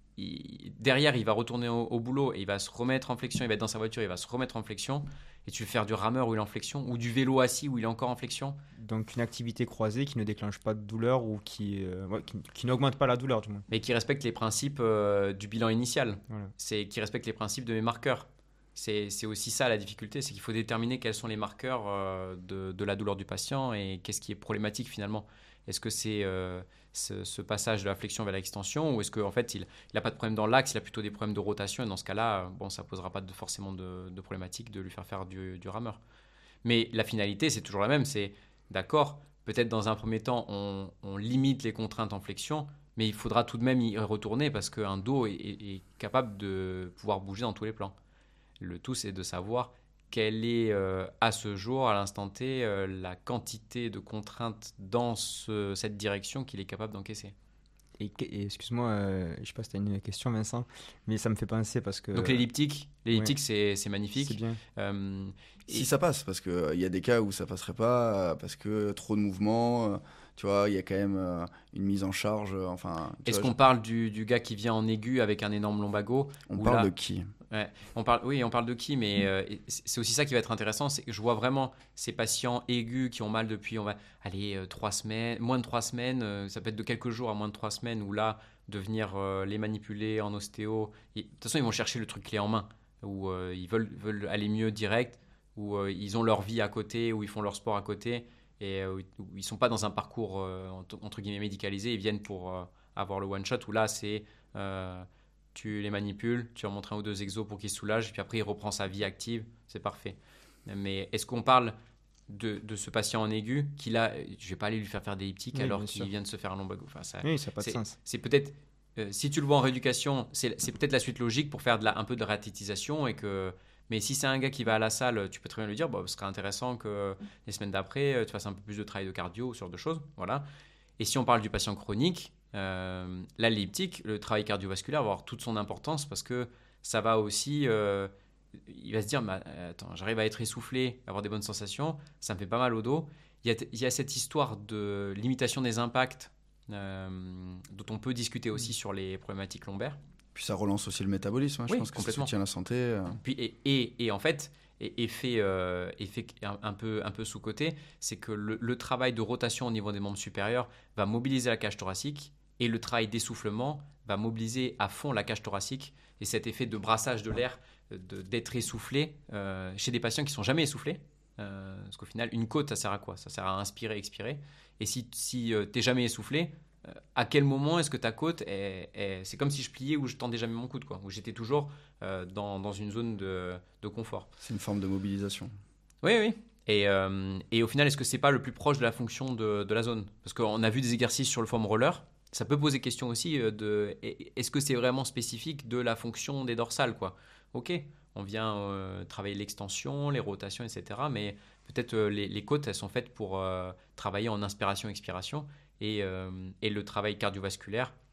Il, derrière, il va retourner au, au boulot et il va se remettre en flexion. Il va être dans sa voiture, il va se remettre en flexion. Et tu veux faire du rameur où il est en flexion ou du vélo assis où il est encore en flexion. Donc une activité croisée qui ne déclenche pas de douleur ou qui, euh, ouais, qui, qui n'augmente pas la douleur, du moins. Mais qui respecte les principes euh, du bilan initial. Voilà. C'est qui respecte les principes de mes marqueurs. C'est, c'est aussi ça la difficulté, c'est qu'il faut déterminer quels sont les marqueurs euh, de, de la douleur du patient et qu'est-ce qui est problématique finalement. Est-ce que c'est euh, ce, ce passage de la flexion vers l'extension ou est-ce qu'en fait il n'a pas de problème dans l'axe, il a plutôt des problèmes de rotation et dans ce cas-là, bon, ça ne posera pas de, forcément de, de problématique de lui faire faire du, du rameur. Mais la finalité, c'est toujours la même, c'est d'accord, peut-être dans un premier temps, on, on limite les contraintes en flexion, mais il faudra tout de même y retourner parce qu'un dos est, est, est capable de pouvoir bouger dans tous les plans. Le tout, c'est de savoir quelle est euh, à ce jour, à l'instant T, euh, la quantité de contraintes dans ce, cette direction qu'il est capable d'encaisser. Et, et excuse-moi, euh, je ne sais pas si tu as une question, Vincent, mais ça me fait penser parce que... Donc l'elliptique, l'elliptique ouais. c'est, c'est magnifique. C'est bien. Euh, Si et... ça passe, parce qu'il euh, y a des cas où ça passerait pas, euh, parce que trop de mouvements, euh, tu vois, il y a quand même euh, une mise en charge. Euh, enfin, Est-ce vois, qu'on je... parle du, du gars qui vient en aigu avec un énorme lombago? On parle là... de qui? Ouais, on parle, oui, on parle de qui, mais euh, c'est aussi ça qui va être intéressant, c'est que je vois vraiment ces patients aigus qui ont mal depuis, on va aller euh, trois semaines, moins de trois semaines, euh, ça peut être de quelques jours à moins de trois semaines, où là, de venir euh, les manipuler en ostéo, et, de toute façon, ils vont chercher le truc clé en main, où euh, ils veulent, veulent aller mieux direct, où euh, ils ont leur vie à côté, où ils font leur sport à côté, et euh, où ils ne sont pas dans un parcours euh, entre guillemets médicalisé, ils viennent pour euh, avoir le one-shot, où là, c'est... Euh, tu les manipules, tu leur montres un ou deux exos pour qu'ils se soulagent, et puis après il reprend sa vie active, c'est parfait. Mais est-ce qu'on parle de, de ce patient en aigu qui là, je ne vais pas aller lui faire faire des elliptiques oui, alors qu'il sûr. vient de se faire un lombago. Enfin, ça, oui, ça n'a pas c'est, de sens. C'est peut-être, euh, si tu le vois en rééducation, c'est, c'est peut-être la suite logique pour faire de la, un peu de réathlétisation et que... Mais si c'est un gars qui va à la salle, tu peux très bien lui dire, bon, ce serait intéressant que les semaines d'après, tu fasses un peu plus de travail de cardio, ce genre de choses. Voilà. Et si on parle du patient chronique, Euh, l'elliptique, le travail cardiovasculaire va avoir toute son importance parce que ça va aussi, euh, il va se dire, bah, attends, j'arrive à être essoufflé, avoir des bonnes sensations, ça me fait pas mal au dos. Il y a, il y a cette histoire de limitation des impacts euh, dont on peut discuter aussi sur les problématiques lombaires. Puis ça relance aussi le métabolisme, hein, je oui, pense que ça soutient la santé. Euh... Puis, et, et, et en fait, effet, euh, effet un, un peu, un peu sous-côté, c'est que le, le travail de rotation au niveau des membres supérieurs va mobiliser la cage thoracique et le travail d'essoufflement va mobiliser à fond la cage thoracique et cet effet de brassage de l'air, de, d'être essoufflé euh, chez des patients qui ne sont jamais essoufflés. Euh, parce qu'au final, une côte, ça sert à quoi? Ça sert à inspirer, expirer. Et si, si euh, tu n'es jamais essoufflé, euh, à quel moment est-ce que ta côte est, est... C'est comme si je pliais ou je tendais jamais mon coude, quoi, où j'étais toujours euh, dans, dans une zone de, de confort. C'est une forme de mobilisation. Oui, oui. Et, euh, et au final, est-ce que ce n'est pas le plus proche de la fonction de, de la zone? Parce qu'on a vu des exercices sur le foam roller. Ça peut poser question aussi de est-ce que c'est vraiment spécifique de la fonction des dorsales, quoi. Ok, on vient euh, travailler l'extension, les rotations, et cetera. Mais peut-être euh, les, les côtes, elles sont faites pour euh, travailler en inspiration-expiration et, euh, et le travail cardiovasculaire.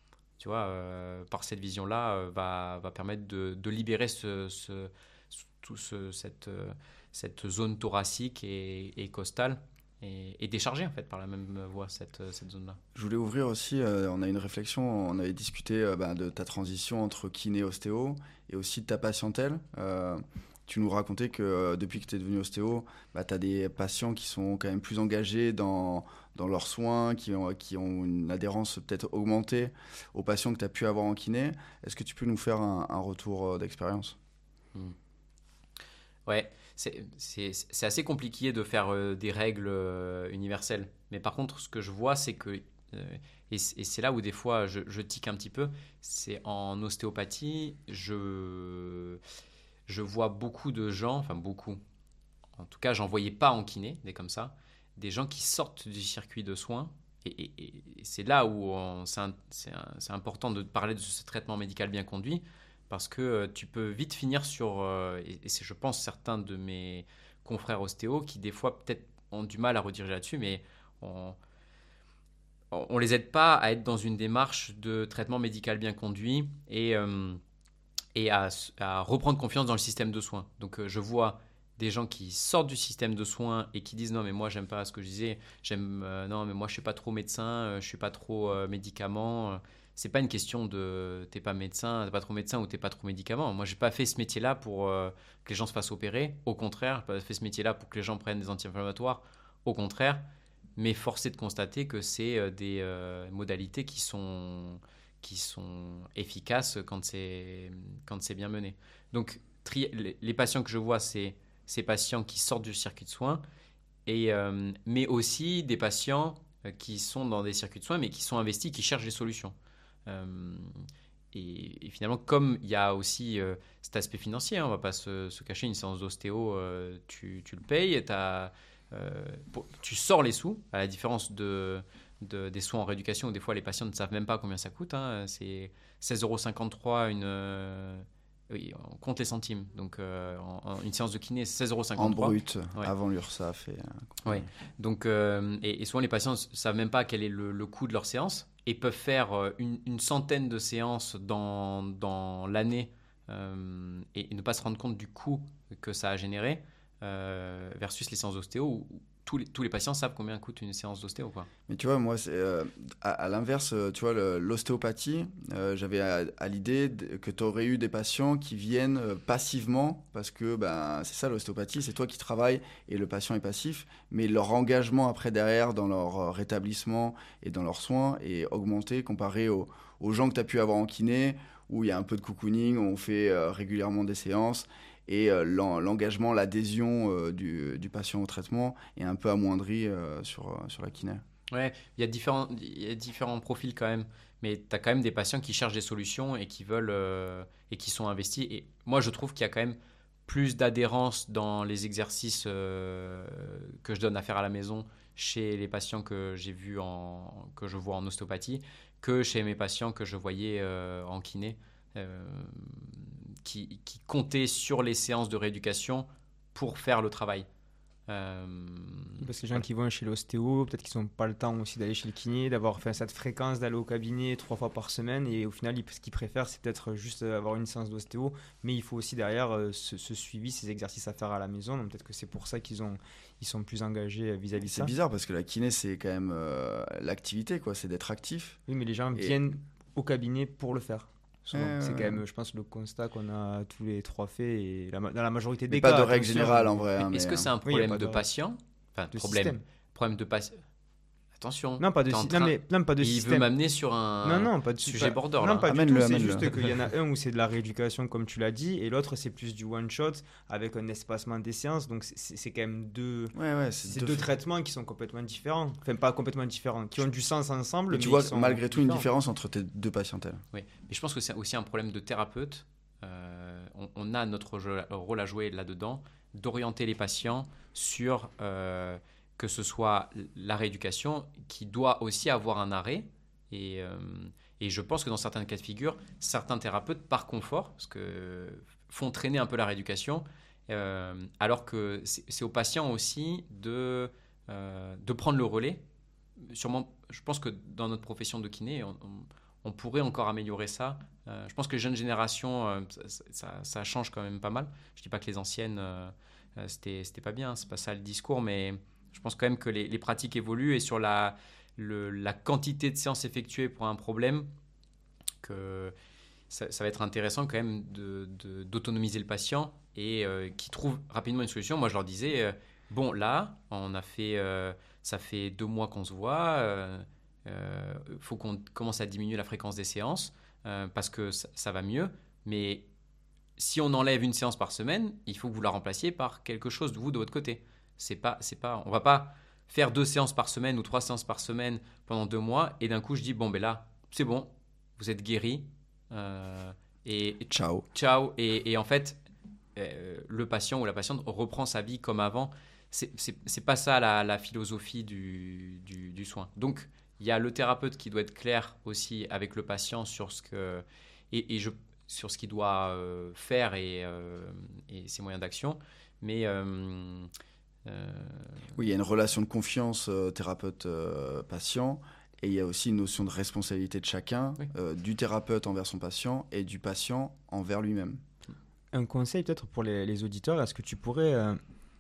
tu vois, euh, par cette vision-là, euh, va, va permettre de, de libérer ce, ce, tout ce, cette, euh, cette zone thoracique et, et costale et, et décharger en fait par la même voie cette, cette zone-là. Je voulais ouvrir aussi, euh, on a une réflexion, on avait discuté euh, bah, de ta transition entre kiné et ostéo et aussi de ta patientèle. Euh, tu nous racontais que euh, depuis que tu es devenu ostéo, bah, tu as des patients qui sont quand même plus engagés dans, dans leurs soins, qui ont, qui ont une adhérence peut-être augmentée aux patients que tu as pu avoir en kiné. Est-ce que tu peux nous faire un, un retour euh, d'expérience ? Mmh. Ouais, c'est, c'est, c'est assez compliqué de faire euh, des règles euh, universelles. Mais par contre, ce que je vois, c'est que, euh, et, c- et c'est là où des fois je, je tique un petit peu, c'est en ostéopathie, je, je vois beaucoup de gens, enfin beaucoup, en tout cas, j'en voyais pas en kiné, des comme ça, des gens qui sortent du circuit de soins. Et, et- et c'est là où on- c'est, un- c'est un- c'est important de parler de ce traitement médical bien conduit, parce que euh, tu peux vite finir sur, euh, et, et c'est je pense certains de mes confrères ostéo qui des fois peut-être ont du mal à rediriger là-dessus, mais on, on les aide pas à être dans une démarche de traitement médical bien conduit et, euh, et à, à reprendre confiance dans le système de soins. Donc euh, je vois des gens qui sortent du système de soins et qui disent non mais moi j'aime pas ce que je disais, j'aime euh, non mais moi je suis pas trop médecin, euh, je suis pas trop euh, médicament. C'est pas une question de t'es pas médecin, t'es pas trop médecin ou t'es pas trop médicament. Moi j'ai pas fait ce métier-là pour euh, que les gens se fassent opérer. Au contraire, j'ai pas fait ce métier-là pour que les gens prennent des anti-inflammatoires. Au contraire, mais force est de constater que c'est euh, des euh, modalités qui sont qui sont efficaces quand c'est quand c'est bien mené. Donc tri- les, les patients que je vois, c'est ces patients qui sortent du circuit de soins, et, euh, mais aussi des patients euh, qui sont dans des circuits de soins, mais qui sont investis, qui cherchent des solutions. Euh, et, et finalement, comme il y a aussi euh, cet aspect financier, hein, on ne va pas se, se cacher, une séance d'ostéo, euh, tu, tu le payes, t'as, euh, pour- tu sors les sous, à la différence de, de- des soins en rééducation où des fois les patients ne savent même pas combien ça coûte. Hein, c'est seize euros cinquante-trois une... euh, oui, on compte les centimes. Donc, euh, en- en- une séance de kiné, c'est seize euros En cinquante-trois. brut, Ouais. avant l'URSSAF. Et, euh, Ouais. Donc, euh, et, et souvent les patients ne savent même pas quel est le, le coût de leur séance et peuvent faire euh, une, une centaine de séances dans, dans l'année euh, et, et ne pas se rendre compte du coût que ça a généré euh, versus les séances d'ostéo où, où tous les, tous les patients savent combien coûte une séance d'ostéo, quoi. Mais tu vois, moi, c'est, euh, à, à l'inverse, euh, tu vois, le- l'ostéopathie, euh, j'avais à, à l'idée de- que tu aurais eu des patients qui viennent euh, passivement, parce que ben, c'est ça l'ostéopathie, c'est toi qui travailles et le patient est passif, mais leur engagement après derrière dans leur euh, rétablissement et dans leurs soins est augmenté comparé aux, aux gens que tu as pu avoir en kiné, où il y a un peu de cocooning, où on fait euh, régulièrement des séances. Et euh, l'en- l'engagement, l'adhésion euh, du, du patient au traitement est un peu amoindri euh, sur, euh, sur la kiné. Ouais, il y a différents, il y a différents profils quand même, mais tu as quand même des patients qui cherchent des solutions et qui veulent euh, et qui sont investis. Et moi, je trouve qu'il y a quand même plus d'adhérence dans les exercices euh, que je donne à faire à la maison chez les patients que j'ai vus en, que je vois en ostéopathie que chez mes patients que je voyais euh, en kiné, euh, qui, qui comptaient sur les séances de rééducation pour faire le travail. Euh, Parce que les gens voilà. qui vont chez l'ostéo, peut-être qu'ils n'ont pas le temps aussi d'aller chez le kiné, d'avoir fait cette fréquence d'aller au cabinet trois fois par semaine. Et au final, ils- ce qu'ils préfèrent, c'est peut-être juste avoir une séance d'ostéo. Mais il faut aussi derrière euh, ce, ce suivi, ces exercices à faire à la maison. Donc peut-être que c'est pour ça qu'ils ont, ils sont plus engagés euh, vis-à-vis de C'est ça. bizarre parce que la kiné, c'est quand même euh, l'activité, quoi. C'est d'être actif. Oui, mais les gens Et- viennent au cabinet pour le faire. Souvent. Euh, C'est quand même, je pense, le constat qu'on a tous les trois fait. Et la, ma- dans la majorité Mais des pas cas. de règle attention, générale en mais- vrai. Mais hein, est-ce mais, que c'est un Oui, il y a problème pas de de- patient? Enfin, de problème. système. Problème de patient. Attention. Non, pas de, t'es en sy- train- non, mais, non, pas de Il système. veut m'amener sur un Non, non, pas de sujet pas- border Non, là. pas du Amène-le, tout. C'est amène-le. juste qu'il y en a un où c'est de la rééducation, comme tu l'as dit, et l'autre, c'est plus du one-shot avec un espacement des séances. Donc, c'est- c'est c'est quand même deux, Ouais, ouais, c'est deux deux faits. traitements qui sont complètement différents. Enfin, pas complètement différents, qui ont du sens ensemble. Mais tu mais vois qui sont malgré tout une différents. différence entre tes deux patientèles. Oui, mais je pense que c'est aussi un problème de thérapeute. Euh, on, on a notre jeu- rôle à jouer là-dedans, d'orienter les patients sur euh, que ce soit la rééducation qui doit aussi avoir un arrêt. Et, euh, et je pense que dans certains cas de figure, certains thérapeutes, par confort, parce que font traîner un peu la rééducation, euh, alors que c'est c'est aux patients aussi de, euh, de prendre le relais. Sûrement, je pense que dans notre profession de kiné, on, on- on pourrait encore améliorer ça. Euh, je pense que les jeunes générations, euh, ça, ça, ça change quand même pas mal. Je ne dis pas que les anciennes, euh, euh, c'était, c'était pas bien, hein, c'est pas ça le discours, mais je pense quand même que les, les pratiques évoluent et sur la, le, la quantité de séances effectuées pour un problème, que ça, ça va être intéressant quand même de, de, d'autonomiser le patient et euh, qu'il trouve rapidement une solution. Moi, je leur disais, euh, bon, là, on a fait, euh, ça fait deux mois qu'on se voit, il euh, euh, faut qu'on commence à diminuer la fréquence des séances. Euh, parce que ça, ça va mieux, mais si on enlève une séance par semaine, il faut que vous la remplaciez par quelque chose de vous de votre côté. C'est pas, c'est pas, on va pas faire deux séances par semaine ou trois séances par semaine pendant deux mois et d'un coup je dis bon ben là c'est bon, vous êtes guéri euh, et ciao, ciao et, et en fait euh, le patient ou la patiente reprend sa vie comme avant. C'est, c'est, c'est pas ça la, la philosophie du, du, du soin. Donc il y a le thérapeute qui doit être clair aussi avec le patient sur ce que et, et je, sur ce qu'il doit euh, faire et, euh, et ses moyens d'action. Mais euh, euh... oui, il y a une relation de confiance euh, thérapeute-patient euh, et il y a aussi une notion de responsabilité de chacun, oui. euh, du thérapeute envers son patient et du patient envers lui-même. Un conseil peut-être pour les, les auditeurs, est-ce que tu pourrais... Euh...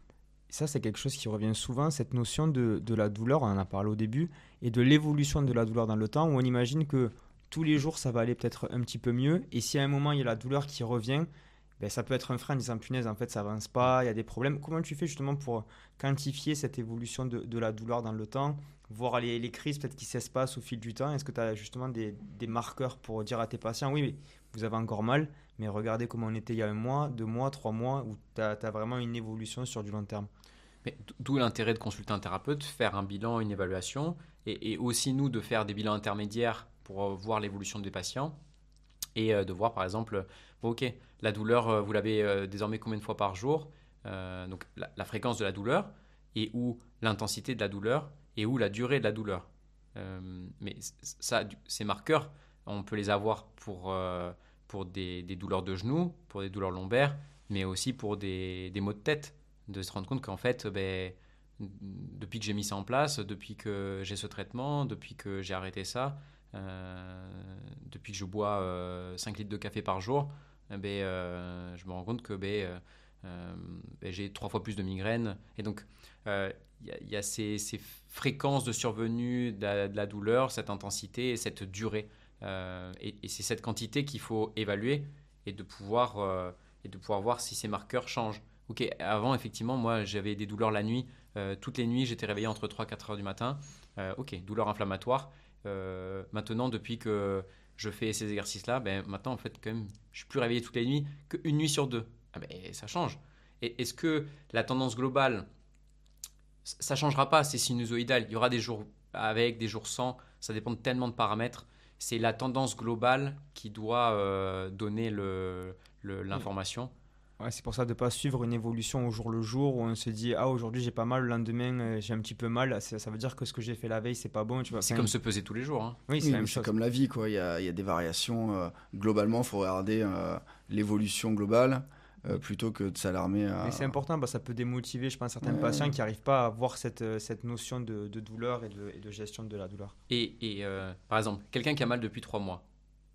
Ça, c'est quelque chose qui revient souvent, cette notion de, de la douleur, on en a parlé au début, et de l'évolution de la douleur dans le temps, où on imagine que tous les jours, ça va aller peut-être un petit peu mieux, et si à un moment, il y a la douleur qui revient, ben, ça peut être un frein en disant, punaise, en fait, ça avance pas, il y a des problèmes. Comment tu fais justement pour quantifier cette évolution de, de la douleur dans le temps, voir les, les crises peut-être qui s'espacent au fil du temps? Est-ce que tu as justement des, des marqueurs pour dire à tes patients, oui, mais vous avez encore mal, mais regardez comment on était il y a un mois, deux mois, trois mois, où tu as vraiment une évolution sur du long terme? Mais d'où l'intérêt de consulter un thérapeute, faire un bilan, une évaluation, et, et aussi nous de faire des bilans intermédiaires pour voir l'évolution des patients et euh, de voir par exemple, bon, ok, la douleur, euh, vous l'avez euh, désormais combien de fois par jour, euh, donc la, la fréquence de la douleur et ou l'intensité de la douleur et ou la durée de la douleur. Euh, mais ça, ces marqueurs, on peut les avoir pour, euh, pour des, des douleurs de genoux, pour des douleurs lombaires, mais aussi pour des, des maux de tête. De se rendre compte qu'en fait, ben, depuis que j'ai mis ça en place, depuis que j'ai ce traitement, depuis que j'ai arrêté ça, euh, depuis que je bois euh, cinq litres de café par jour, ben, euh, je me rends compte que ben, euh, ben, j'ai trois fois plus de migraines. Et donc, il euh, y, y a ces, ces fréquences de survenue de la, de la douleur, cette intensité et cette durée. Euh, et, et c'est cette quantité qu'il faut évaluer et de pouvoir, euh, et de pouvoir voir si ces marqueurs changent. Ok, avant, effectivement, moi, j'avais des douleurs la nuit. Euh, toutes les nuits, j'étais réveillé entre trois et quatre heures du matin. Euh, ok, douleur inflammatoire. Euh, maintenant, depuis que je fais ces exercices-là, ben, maintenant, en fait, quand même, je suis plus réveillé toutes les nuits qu'une nuit sur deux. Ah ben, ça change. Et est-ce que la tendance globale, ça ne changera pas, c'est sinusoïdal. Il y aura des jours avec, des jours sans. Ça dépend de tellement de paramètres. C'est la tendance globale qui doit euh, donner le, le, l'information. Ouais, c'est pour ça de ne pas suivre une évolution au jour le jour où on se dit ah aujourd'hui j'ai pas mal, le lendemain euh, j'ai un petit peu mal, ça, ça veut dire que ce que j'ai fait la veille c'est pas bon, tu vois. C'est enfin, comme se peser tous les jours, hein. Oui, c'est, oui, la même c'est chose. comme la vie, quoi. Il y a, il y a des variations. Euh, globalement, il faut regarder euh, l'évolution globale euh, plutôt que de s'alarmer. À... Mais c'est important, bah, ça peut démotiver, je pense, certains ouais. patients qui n'arrivent pas à avoir cette, cette notion de, de douleur et de, et de gestion de la douleur. Et, et euh, par exemple, quelqu'un qui a mal depuis trois mois,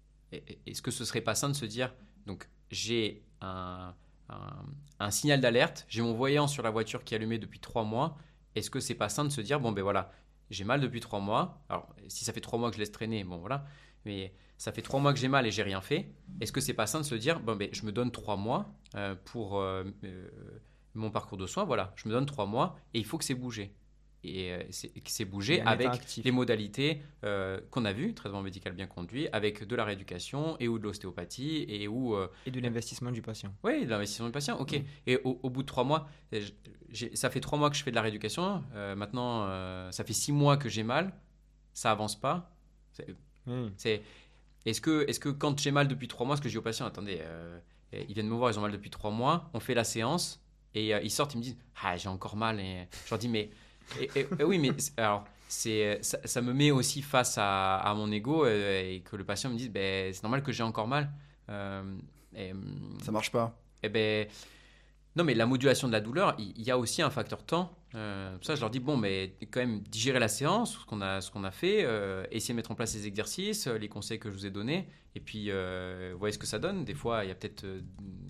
est-ce que ce serait pas sain de se dire, donc j'ai un... Un, un signal d'alerte, j'ai mon voyant sur la voiture qui est allumé depuis trois mois, est-ce que c'est pas sain de se dire bon ben voilà, j'ai mal depuis trois mois, alors si ça fait trois mois que je laisse traîner, bon voilà, mais ça fait trois mois que j'ai mal et j'ai rien fait, est-ce que c'est pas sain de se dire bon ben je me donne trois mois euh, pour euh, euh, mon parcours de soins, voilà, je me donne trois mois et il faut que c'est bougé. Et euh, c'est, c'est bougé avec les modalités euh, qu'on a vues, traitement médical bien conduit, avec de la rééducation et ou de l'ostéopathie et ou euh, et de l'investissement du patient. Oui, de l'investissement du patient, ok. Mmh. Et au, au bout de trois mois, j'ai, ça fait trois mois que je fais de la rééducation. Euh, maintenant, euh, ça fait six mois que j'ai mal, ça avance pas. C'est, mmh. c'est, est-ce que, est-ce que quand j'ai mal depuis trois mois, ce que je dis aux patients, attendez, euh, ils viennent me voir, ils ont mal depuis trois mois, on fait la séance et euh, ils sortent, ils me disent, ah j'ai encore mal. Et je leur dis mais Et, et, et oui, mais alors, c'est, ça, ça me met aussi face à, à mon ego euh, et que le patient me dise ben, c'est normal que j'ai encore mal. Euh, et, ça marche pas. Et ben, Non, mais la modulation de la douleur, il y, y a aussi un facteur temps. Euh, pour ça, je leur dis, bon, mais quand même, digérer la séance, ce qu'on a, ce qu'on a fait, euh, essayer de mettre en place les exercices, euh, les conseils que je vous ai donnés, et puis, euh, voyez ce que ça donne. Des fois, il y a peut-être... euh,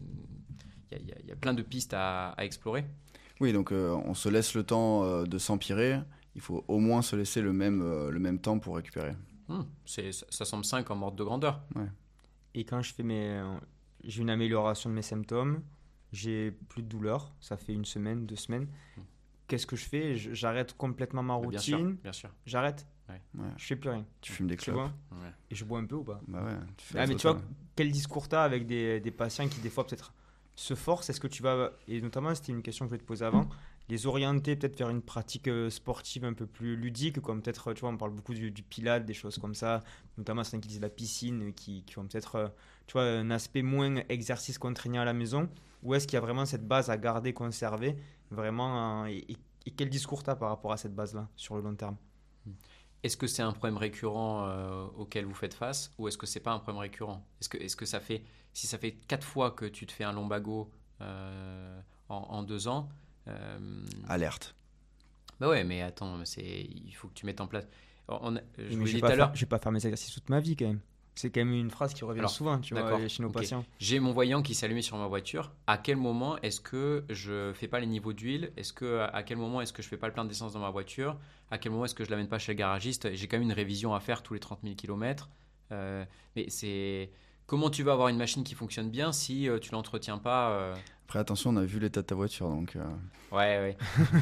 il y, y, y a plein de pistes à, à explorer. Oui, donc euh, on se laisse le temps euh, de s'empirer. Il faut au moins se laisser le même, euh, le même temps pour récupérer. Hum, c'est, ça, ça semble sain comme ordre de grandeur. Ouais. Et quand je fais mes, j'ai une amélioration de mes symptômes, j'ai plus de douleur, ça fait une semaine, deux semaines. Hum. Qu'est-ce que je fais? Je- J'arrête complètement ma Bien sûr, routine. bien sûr. J'arrête. Ouais. Ouais. Je fais plus rien. Tu fumes des Tu clopes. vois? Ouais. Et je bois un peu ou pas? Bah ouais, tu fais Ah, la mais tu totale. vois, quel discours tu as avec des, des patients qui, des fois, peut-être se forcent? Est-ce que tu vas, et notamment, c'était une question que je voulais te poser avant, les orienter peut-être vers une pratique euh, sportive un peu plus ludique, comme peut-être, tu vois, on parle beaucoup du, du pilate, des choses comme ça, notamment certains qui disent la piscine, qui, qui ont peut-être, euh, tu vois, un aspect moins exercice contraignant à la maison, ou est-ce qu'il y a vraiment cette base à garder, conserver, vraiment, euh, et, et- et quel discours tu as par rapport à cette base-là, sur le long terme? Est-ce que c'est un problème récurrent euh, auquel vous faites face ou est-ce que c'est pas un problème récurrent? Est-ce que, est-ce que ça fait, si ça fait quatre fois que tu te fais un lombago euh, en, en deux ans, euh, Alerte. bah ouais, mais attends, c'est, il faut que tu mettes en place. On a- je Mais vous je l'ai vais dit pas tout à l'heure. faire- je vais pas faire mes exercices toute ma vie, quand même. C'est quand même une phrase qui revient Alors, souvent, tu d'accord, vois, chez nos ok. patients. J'ai mon voyant qui s'allumait sur ma voiture. À quel moment est-ce que je fais pas les niveaux d'huile? Est-ce que à quel moment est-ce que je fais pas le plein d'essence dans ma voiture? À quel moment est-ce que je l'amène pas chez le garagiste? J'ai quand même une révision à faire tous les trente mille kilomètres. Euh, mais c'est comment tu vas avoir une machine qui fonctionne bien si euh, tu l'entretiens pas euh, Après, attention, on a vu l'état de ta voiture, donc... euh, Ouais, ouais.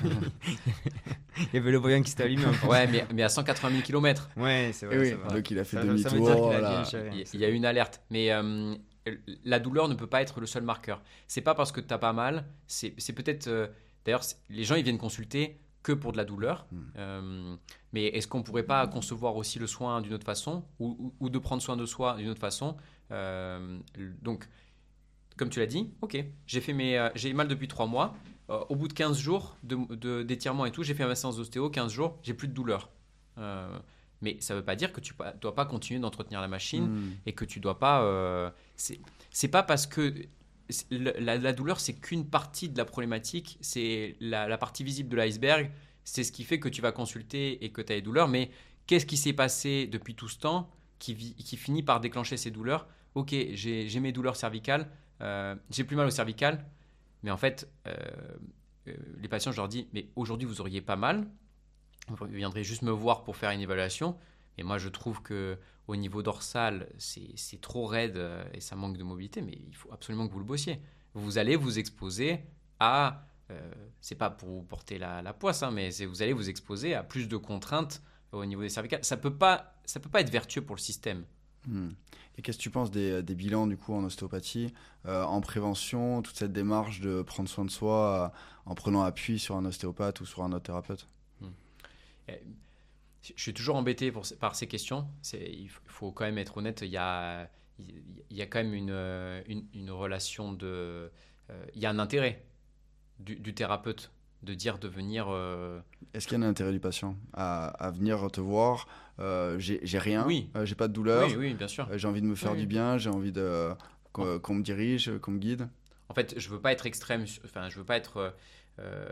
Il y avait le voyant qui s'était allumé. en plus. Ouais, mais, mais à cent quatre-vingt mille kilomètres. Ouais, c'est eh vrai. oui, c'est vrai. donc il a fait Ça- ça veut dire demi-tour. qu'il a voilà. bien géré. Il y, il y a une alerte. Mais euh, la douleur ne peut pas être le seul marqueur. C'est pas parce que tu n'as pas mal. C'est c'est peut-être. euh, D'ailleurs, c'est- les gens ils viennent consulter que pour de la douleur. Mm. Euh, mais est-ce qu'on pourrait pas concevoir aussi le soin d'une autre façon ou, ou- ou de prendre soin de soi d'une autre façon? Euh, Donc, comme tu l'as dit, ok, j'ai fait mes, euh, j'ai mal depuis trois mois. Euh, au bout de quinze jours de, de- d'étirement et tout, j'ai fait ma séance d'ostéo, quinze jours, j'ai plus de douleur. Euh, mais ça ne veut pas dire que tu ne dois pas continuer d'entretenir la machine Mm. et que tu dois pas. Euh, c'est, c'est pas parce que c'est- le- la, la douleur, c'est qu'une partie de la problématique, c'est la, la partie visible de l'iceberg. C'est ce qui fait que tu vas consulter et que tu as des douleurs. Mais qu'est-ce qui s'est passé depuis tout ce temps qui, vi- qui finit par déclencher ces douleurs? Ok, j'ai, j'ai mes douleurs cervicales, euh, j'ai plus mal au cervical, mais en fait, euh, euh, les patients, je leur dis, mais aujourd'hui, vous auriez pas mal. Vous viendrez juste me voir pour faire une évaluation. Et moi, je trouve que au niveau dorsal, c'est, c'est trop raide euh, et ça manque de mobilité. Mais il faut absolument que vous le bossiez. Vous allez vous exposer à, euh, c'est pas pour vous porter la, la poisse, hein, mais c'est, vous allez vous exposer à plus de contraintes au niveau des cervicales. Ça peut pas, ça peut pas être vertueux pour le système. Hmm. Et qu'est-ce que tu penses des, des bilans du coup en ostéopathie, euh, en prévention, toute cette démarche de prendre soin de soi euh, en prenant appui sur un ostéopathe ou sur un autre thérapeute? Euh, Je suis toujours embêté pour, par ces questions. C'est, il faut- il faut quand même être honnête. Il y a, il y a quand même une, euh, une, une relation de. euh, il y a un intérêt du, du thérapeute de dire de venir. euh, Est-ce qu'il y a un intérêt du patient à, à venir te voir? euh, j'ai, j'ai rien, Oui. euh, j'ai pas de douleur, Oui, oui, bien sûr. euh, j'ai envie de me faire Oui. du bien, j'ai envie de, qu'on, qu'on me dirige, qu'on me guide. En fait, je veux pas être extrême. sur- Enfin, je veux pas être. euh, euh,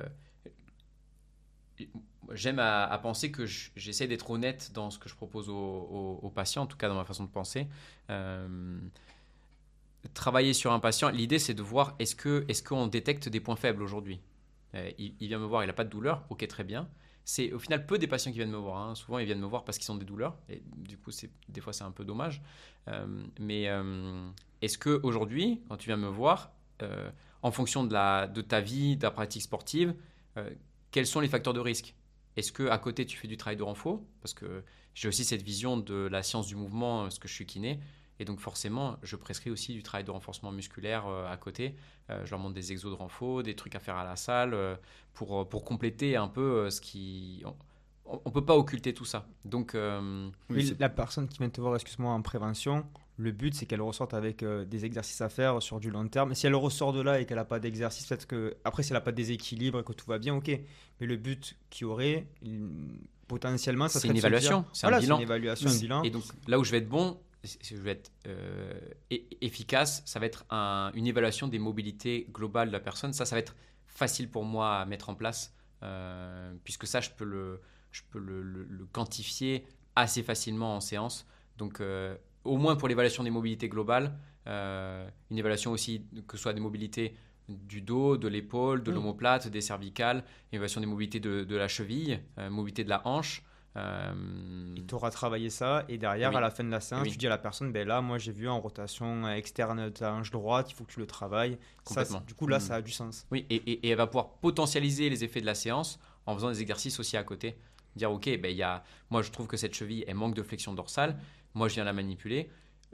J'aime à, à penser que je- j'essaie d'être honnête dans ce que je propose aux, aux- aux patients, en tout cas dans ma façon de penser. Euh, travailler sur un patient, l'idée c'est de voir est-ce que est-ce qu'on détecte des points faibles aujourd'hui. Euh, il, il vient me voir, il n'a pas de douleur, ok, très bien. C'est au final peu des patients qui viennent me voir, hein. Souvent ils viennent me voir parce qu'ils ont des douleurs et du coup c'est des fois c'est un peu dommage. Euh, mais euh, est-ce que aujourd'hui, quand tu viens me voir, euh, en fonction de la de ta vie, de ta pratique sportive, euh, quels sont les facteurs de risque? Est-ce que à côté tu fais du travail de renfort? Parce que j'ai aussi cette vision de la science du mouvement, parce que je suis kiné. Et donc forcément, je prescris aussi du travail de renforcement musculaire euh, à côté. Euh, je leur montre des exos de renfort, des trucs à faire à la salle, euh, pour, pour compléter un peu euh, ce qui... On ne peut pas occulter tout ça. Donc, euh, Oui, Oui, c'est- la personne qui vient te voir, excuse-moi, en prévention, le but c'est qu'elle ressorte avec euh, des exercices à faire sur du long terme. Si elle ressort de là et qu'elle n'a pas d'exercice, peut-être que après si elle n'a pas de déséquilibre et que tout va bien, ok. Mais le but qu'il y aurait, il- potentiellement, ça c'est serait une de se dire- évaluation, c'est Voilà, un bilan. c'est une évaluation, un bilan. Et donc là où je vais être bon, si je veux être euh, é- efficace, ça va être un- une évaluation des mobilités globales de la personne. Ça, ça va être facile pour moi à mettre en place, euh, puisque ça, je peux le, je peux le, le- le quantifier assez facilement en séance. Donc, euh, au moins pour l'évaluation des mobilités globales, euh, une évaluation aussi, que ce soit des mobilités du dos, de l'épaule, de Oui. l'omoplate, des cervicales, évaluation des mobilités de, de la cheville, euh, mobilité de la hanche. euh, Et tu auras travaillé ça et derrière, Oui. à la fin de la séance, Oui. tu dis à la personne, ben là, moi j'ai vu en rotation externe de ta hanche droite, il faut que tu le travailles. Ça, Complètement. c'est- du coup, là, Mm. ça a du sens. Oui, et, et- et elle va pouvoir potentialiser les effets de la séance en faisant des exercices aussi à côté. Dire, ok, ben, il y a, moi je trouve que cette cheville, elle manque de flexion dorsale. Moi, je viens la manipuler.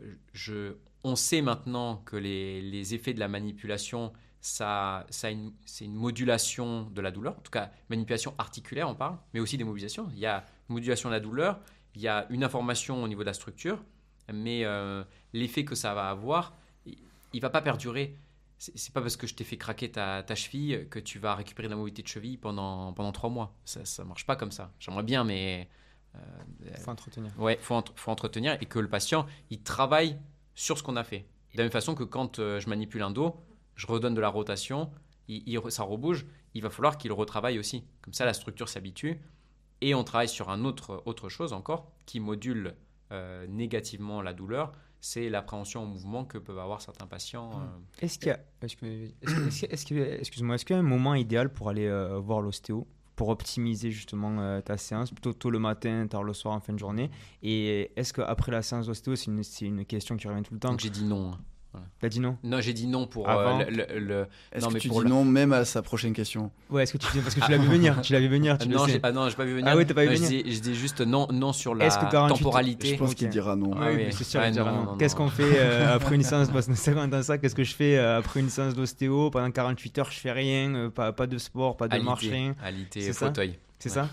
Je, on sait maintenant que les, les effets de la manipulation, ça, ça a une, c'est une modulation de la douleur. En tout cas, manipulation articulaire, on parle, mais aussi des mobilisations. Il y a une modulation de la douleur, il y a une information au niveau de la structure, mais euh, l'effet que ça va avoir, il ne va pas perdurer. C'est, c'est pas parce que je t'ai fait craquer ta, ta cheville que tu vas récupérer de la mobilité de cheville pendant, pendant trois mois. Ça ne marche pas comme ça. J'aimerais bien, mais euh, Il faut entretenir. ouais, faut, entre- faut entretenir et que le patient, il travaille sur ce qu'on a fait. De la même façon que quand euh, je manipule un dos, je redonne de la rotation, il, il- ça rebouge, il va falloir qu'il retravaille aussi. Comme ça, la structure s'habitue et on travaille sur un autre, autre chose encore qui module euh, négativement la douleur, c'est l'appréhension au mouvement que peuvent avoir certains patients. euh. Est-ce qu'il y a, est-ce que, est-ce que- est-ce que- est-ce que- excuse-moi, est-ce qu'il y a un moment idéal pour aller euh, voir l'ostéo, pour optimiser justement euh, ta séance, plutôt tôt le matin, tard le soir, en fin de journée? Et est-ce qu'après la séance d'ostéo, c'est une, c'est une question qui revient tout le temps? Donc j'ai dit non. T'as dit non? Non, j'ai dit non pour Avant. euh, le, le- le- Est-ce non, que mais tu pour dis la- non même à sa prochaine question? Ouais, est-ce que tu dis parce que tu l'as vu venir, tu l'as vu venir, tu Ah le non, sais. j'ai, ah non, j'ai pas vu venir. Ah oui, t'as pas vu Non, venir. Je dis, je dis juste non, non sur la Est-ce que quarante-huit temporalité. Je pense Ok. qu'il dira non. Ah oui, oui. mais c'est sûr, Ah il dira non, non. non, Qu'est-ce non. qu'on fait euh, après une séance parce que c'est vraiment dans ça, qu'est-ce que je fais euh, après une séance d'ostéo? Pendant quarante-huit heures, je fais rien, euh, pas, pas de sport, pas de marche, Alité, rien. alité, C'est ça fauteuil. C'est Ouais. ça?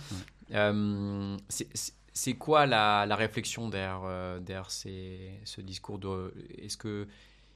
Euh, c'est, c'est- c'est quoi la, la réflexion derrière, euh, derrière ces- ce discours de est-ce que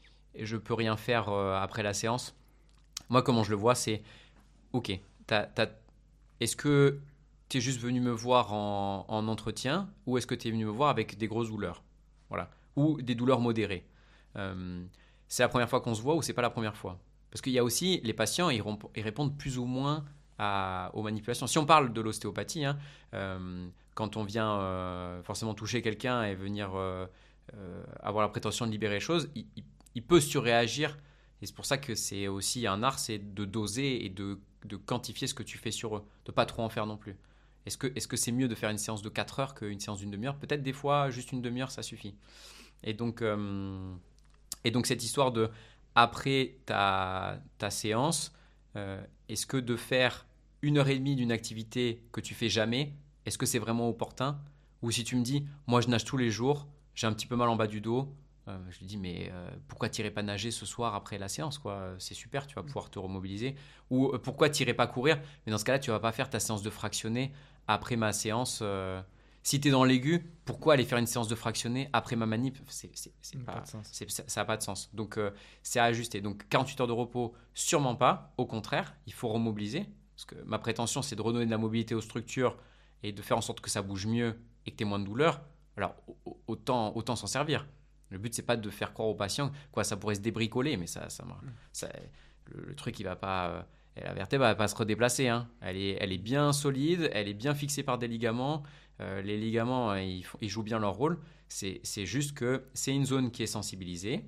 je peux rien faire euh, après la séance? Moi, comment je le vois, c'est ok, t'as- t'as- est-ce que tu es juste venu me voir en, en entretien ou est-ce que tu es venu me voir avec des grosses douleurs? Voilà. Ou des douleurs modérées. Euh, c'est la première fois qu'on se voit ou c'est pas la première fois? Parce qu'il y a aussi les patients, ils, romp- ils répondent plus ou moins à- aux manipulations. Si on parle de l'ostéopathie, hein, euh, quand on vient euh, forcément toucher quelqu'un et venir euh, euh, avoir la prétention de libérer les choses, il, il- il peut surréagir. Et c'est pour ça que c'est aussi un art, c'est de doser et de, de quantifier ce que tu fais sur eux, de pas trop en faire non plus. Est-ce que est-ce que c'est mieux de faire une séance de quatre heures qu'une séance d'une demi-heure? Peut-être des fois, juste une demi-heure, ça suffit. Et donc, euh, et donc cette histoire de, après ta, ta séance, euh, est-ce que de faire une heure et demie d'une activité que tu fais jamais, est-ce que c'est vraiment opportun? Ou si tu me dis, moi je nage tous les jours, j'ai un petit peu mal en bas du dos, euh, je lui dis, mais euh, pourquoi tu n'irais pas nager ce soir après la séance quoi? C'est super, tu vas pouvoir te remobiliser. Ou euh, pourquoi tu n'irais pas courir? Mais dans ce cas-là, tu ne vas pas faire ta séance de fractionné après ma séance. euh, Si tu es dans l'aigu, pourquoi aller faire une séance de fractionné après ma manip? C'est, c'est, c'est Pas pas, de sens. c'est- ça n'a pas de sens. Donc, euh, c'est à ajuster. Donc, quarante-huit heures de repos, sûrement pas. Au contraire, il faut remobiliser. Parce que ma prétention, c'est de redonner de la mobilité aux structures et de faire en sorte que ça bouge mieux et que tu aies moins de douleur. Alors, au- autant, autant s'en servir. Le but, c'est pas de faire croire aux patients quoi, ça pourrait se débricoler, mais ça, ça, ça le, le truc, il va pas. euh, la vertèbre va pas se redéplacer. Hein. Elle, est, elle est bien solide, elle est bien fixée par des ligaments. Euh, les ligaments, hein, ils, font- ils jouent bien leur rôle. C'est, c'est juste que c'est une zone qui est sensibilisée.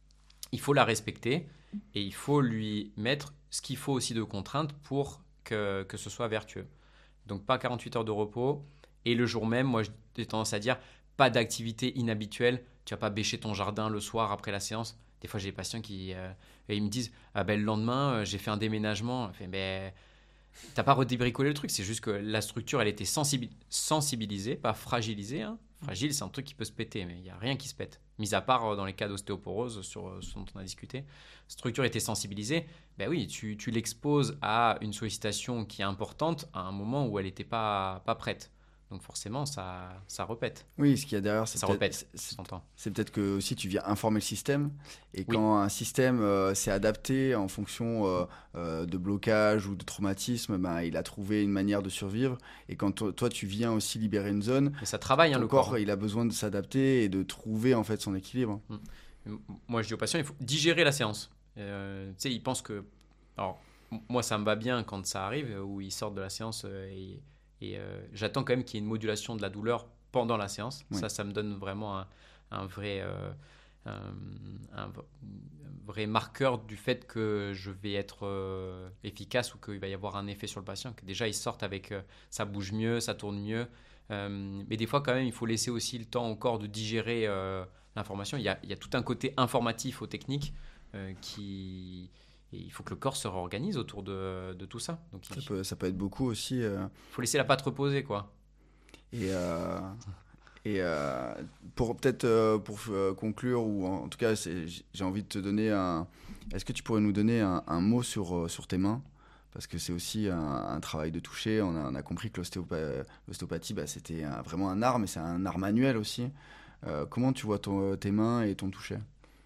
Il faut la respecter et il faut lui mettre ce qu'il faut aussi de contraintes pour que, que ce soit vertueux. Donc, pas quarante-huit heures de repos. Et le jour même, moi, j'ai tendance à dire pas d'activité inhabituelle. Tu vas pas bêcher ton jardin le soir après la séance. Des fois, j'ai des patients qui euh, et ils me disent ah ben, le lendemain, euh, j'ai fait un déménagement. Je fais, ben, t'as pas redébricolé le truc. C'est juste que la structure, elle était sensibi- sensibilisée, pas fragilisée. Hein. Fragile, c'est un truc qui peut se péter, mais il n'y a rien qui se pète. Mis à part euh, dans les cas d'ostéoporose, sur euh, ce dont on a discuté. La structure était sensibilisée. Ben oui, tu, tu l'exposes à une sollicitation qui est importante à un moment où elle n'était pas, pas prête. Donc forcément, ça, ça répète. Oui, ce qu'il y a derrière, c'est ça peut-être, répète. c'est, C'est, c'est peut-être que aussi tu viens informer le système. Et oui. quand un système euh, s'est adapté en fonction euh, euh, de blocage ou de traumatisme, ben, il a trouvé une manière de survivre. Et quand to- toi, tu viens aussi libérer une zone, Mais ça travaille, hein, ton le corps, corps. il a besoin de s'adapter et de trouver en fait son équilibre. Moi, je dis aux patients, il faut digérer la séance. Euh, tu sais, ils pensent que... Alors, m- moi, ça me va bien quand ça arrive, euh, où ils sortent de la séance euh, et, et euh, j'attends quand même qu'il y ait une modulation de la douleur pendant la séance. Oui. Ça, ça me donne vraiment un, un vrai... euh, un, un v- un vrai marqueur du fait que je vais être euh, efficace ou qu'il va y avoir un effet sur le patient. Que déjà, ils sortent avec... euh, ça bouge mieux, ça tourne mieux. Euh, mais des fois, quand même, il faut laisser aussi le temps au corps de digérer euh, l'information. Il y, a, il y a tout un côté informatif aux techniques euh, qui... Et il faut que le corps se réorganise autour de, de tout ça. Donc, Ça il peut, ça peut être beaucoup aussi. euh, faut laisser la patte reposer, quoi. Et, euh, et euh, pour peut-être euh, pour euh, conclure, ou en, en tout cas, c'est, j'ai envie de te donner un. Est-ce que tu pourrais nous donner un, un mot sur, euh, sur tes mains? Parce que c'est aussi un, un travail de toucher. On a, on a compris que l'ostéopa- l'ostéopathie, bah, c'était un- vraiment un art, mais c'est un art manuel aussi. Euh, comment tu vois ton, tes mains et ton toucher?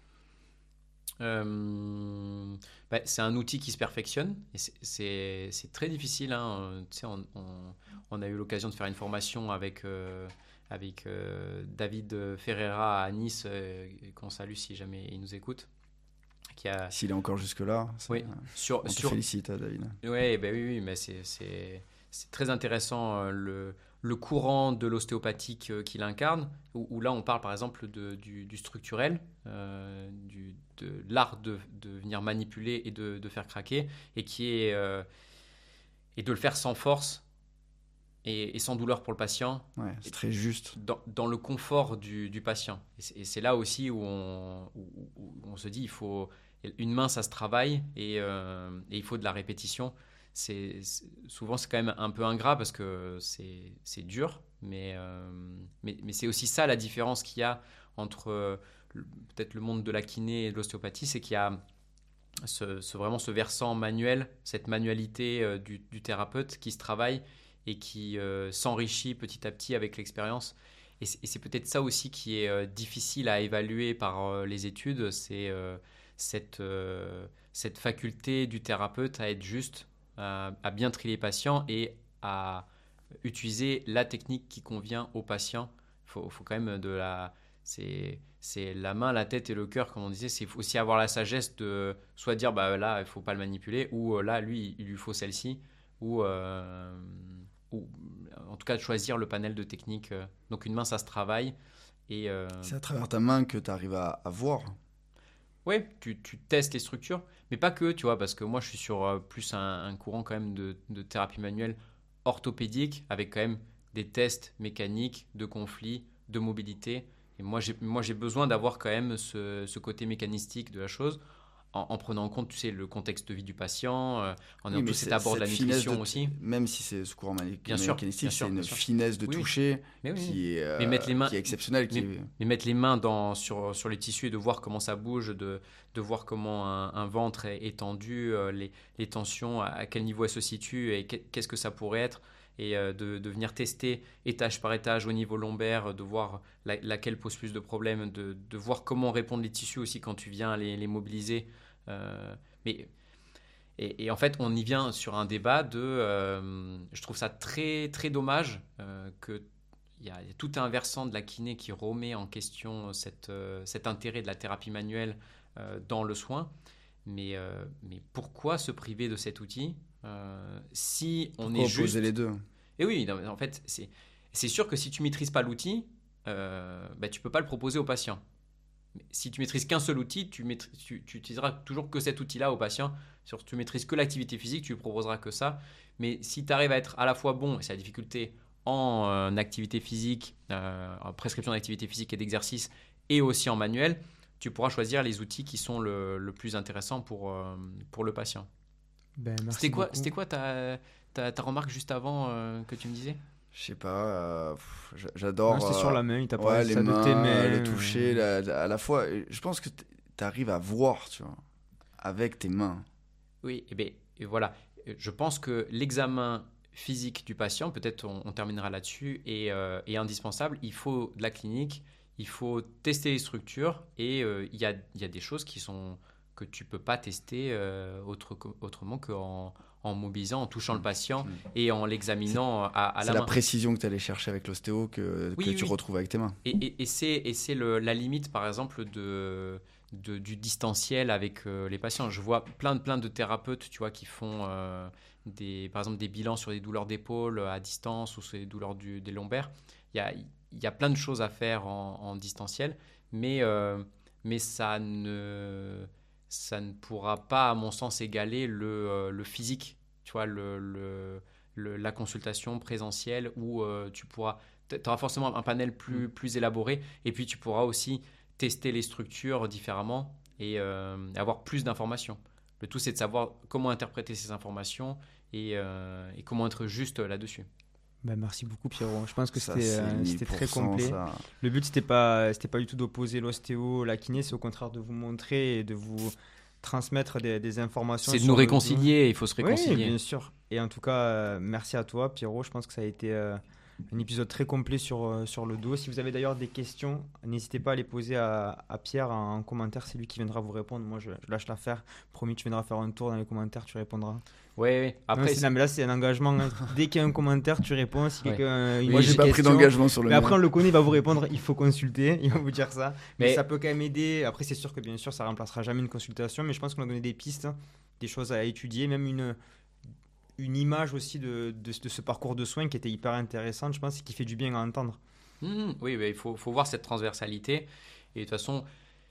Euh, bah, c'est un outil qui se perfectionne et c'est, c'est, c'est très difficile, hein. Tu sais, on, on- on a eu l'occasion de faire une formation avec, euh, avec euh, David Ferreira à Nice, euh, qu'on salue si jamais il nous écoute. Qui a, S'il est encore jusque-là, c'est- oui, sur, on te sur, félicite, David. ouais, ben oui, oui, mais c'est, c'est, c'est très intéressant euh, le, le courant de l'ostéopathique euh, qu'il incarne, où, où là on parle par exemple de, du, du structurel, euh, du, de l'art de, de venir manipuler et de, de faire craquer, et qui est euh, et de le faire sans force et, et sans douleur pour le patient, Ouais, c'est très juste. dans, dans le confort du, du patient. Et c'est, et c'est là aussi où on, où, où on se dit il faut une main, ça se travaille et, euh, et il faut de la répétition. C'est, c'est- souvent, c'est quand même un peu ingrat parce que c'est, c'est dur, mais, euh, mais, mais c'est aussi ça la différence qu'il y a entre euh, le- peut-être le monde de la kiné et de l'ostéopathie, c'est qu'il y a ce, ce- vraiment ce versant manuel, cette manualité euh, du, du thérapeute qui se travaille et qui euh, s'enrichit petit à petit avec l'expérience. Et c'est, et c'est peut-être ça aussi qui est euh, difficile à évaluer par euh, les études, c'est euh, cette, euh, cette faculté du thérapeute à être juste, à, à bien trier les patients et à utiliser la technique qui convient au patient. Il faut, faut quand même de la... C'est, c'est la main, la tête et le cœur, comme on disait. C'est aussi avoir la sagesse de soit dire bah là il faut pas le manipuler, ou euh, là lui il lui faut celle-ci, ou, euh, ou en tout cas de choisir le panel de techniques. euh. Donc une main ça se travaille et euh, C'est à travers ta main que tu arrives à, à voir. ouais, tu, tu testes les structures, mais pas que, tu vois, parce que moi je suis sur euh, plus un, un courant quand même de, de thérapie manuelle orthopédique avec quand même des tests mécaniques de conflit, de mobilité. Et moi j'ai, moi, j'ai besoin d'avoir quand même ce, ce côté mécanistique de la chose en, en prenant en compte, tu sais, le contexte de vie du patient, euh, en ayant Oui, mais tout cet c'est- abord de la cette finesse nutrition de- aussi. Même si c'est ce courant mani- Bien sûr, mécanistique, bien sûr, c'est une bien sûr. finesse de Oui, oui. toucher Mais oui, oui. qui est, Mais mettre les euh, mains- qui est exceptionnelle. Qui Mais, est- mais mettre les mains dans, sur, sur les tissus et de voir comment ça bouge, de, de voir comment un, un ventre est, est tendu, euh, les, les tensions, à, à quel niveau elles se situent et qu'est- qu'est-ce que ça pourrait être. Et euh, de, de venir tester étage par étage au niveau lombaire, de voir la- laquelle pose plus de problèmes, de, de voir comment répondent les tissus aussi quand tu viens les, les mobiliser. Euh, mais, et, et en fait, on y vient sur un débat de... euh, je trouve ça très, très dommage euh, que il y, a, il y a tout un versant de la kiné qui remet en question cette, euh, cet intérêt de la thérapie manuelle euh, dans le soin. Mais, euh, mais pourquoi se priver de cet outil euh, si on Pourquoi est juste... opposer les deux? Et oui, non, mais en fait, c'est, c'est sûr que si tu maîtrises pas l'outil, euh, bah, tu peux pas le proposer au patient. Mais si tu maîtrises qu'un seul outil, tu, maîtrises, tu, tu utiliseras toujours que cet outil-là au patient. Si tu maîtrises que l'activité physique, tu lui proposeras que ça. Mais si tu arrives à être à la fois bon, et c'est la difficulté, en euh, activité physique, euh, en prescription d'activité physique et d'exercice, et aussi en manuel, tu pourras choisir les outils qui sont le, le plus intéressants pour, euh, pour le patient. Ben, merci C'était quoi, beaucoup. c'était quoi ta, ta, ta remarque juste avant euh, que tu me disais? Je sais pas, euh, pff, j'a- j'adore. Non, c'était euh, sur la main, il t'a ouais, parlé de les ça, mains, de tes mains. le toucher, la- la- à la fois. Et je pense que tu arrives à voir, tu vois, avec tes mains. Oui, et, ben, et voilà. Je pense que l'examen physique du patient, peut-être on, on terminera là-dessus, est, euh, est indispensable. Il faut de la clinique, il faut tester les structures et euh, il y a, y a des choses qui sont, que tu ne peux pas tester euh, autre, autrement qu'en en mobilisant, en touchant le patient mmh. et en l'examinant à, à la main. C'est la précision que tu allais chercher avec l'ostéo que, oui, que oui, tu oui. retrouves avec tes mains. Et, et, et c'est, et c'est le, la limite, par exemple, de, de, du distanciel avec euh, les patients. Je vois plein, plein de thérapeutes, tu vois, qui font, euh, des, par exemple, des bilans sur des douleurs d'épaule à distance ou sur des douleurs du, des lombaires. Il y a, il y a plein de choses à faire en, en distanciel, mais, euh, mais ça ne... ça ne pourra pas, à mon sens, égaler le, euh, le physique, tu vois, le, le, le, la consultation présentielle où euh, tu pourras, tu auras forcément un panel plus, mmh. plus élaboré et puis tu pourras aussi tester les structures différemment et euh, avoir plus d'informations. Le tout, c'est de savoir comment interpréter ces informations et, euh, et comment être juste là-dessus. Ben merci beaucoup Pierrot, je pense que ça, c'était, euh, c'était très complet. Ça. Le but c'était pas, c'était pas du tout d'opposer l'ostéo, la kiné, c'est au contraire de vous montrer et de vous transmettre des, des informations. C'est de nous réconcilier, il faut se réconcilier. Oui, bien sûr. Et en tout cas, euh, merci à toi Pierrot, je pense que ça a été euh, un épisode très complet sur, euh, sur le dos. Si vous avez d'ailleurs des questions, n'hésitez pas à les poser à, à Pierre en commentaire, c'est lui qui viendra vous répondre. Moi je, je lâche l'affaire, promis tu viendras faire un tour dans les commentaires, tu répondras. Oui, oui. Après, non, c'est, non, mais là, c'est un engagement. Hein. Dès qu'il y a un commentaire, tu réponds. Si ouais. quelqu'un, Moi, j'ai pas question, pris d'engagement sur le mais après, on le connaît, il va vous répondre. Il faut consulter. Il va vous dire ça. Mais, mais ça peut quand même aider. Après, c'est sûr que bien sûr, ça remplacera jamais une consultation. Mais je pense qu'on a donné des pistes, des choses à étudier, même une, une image aussi de, de, de ce parcours de soins qui était hyper intéressante, je pense, et qui fait du bien à entendre. Mmh, oui, mais il faut, faut voir cette transversalité. Et de toute façon,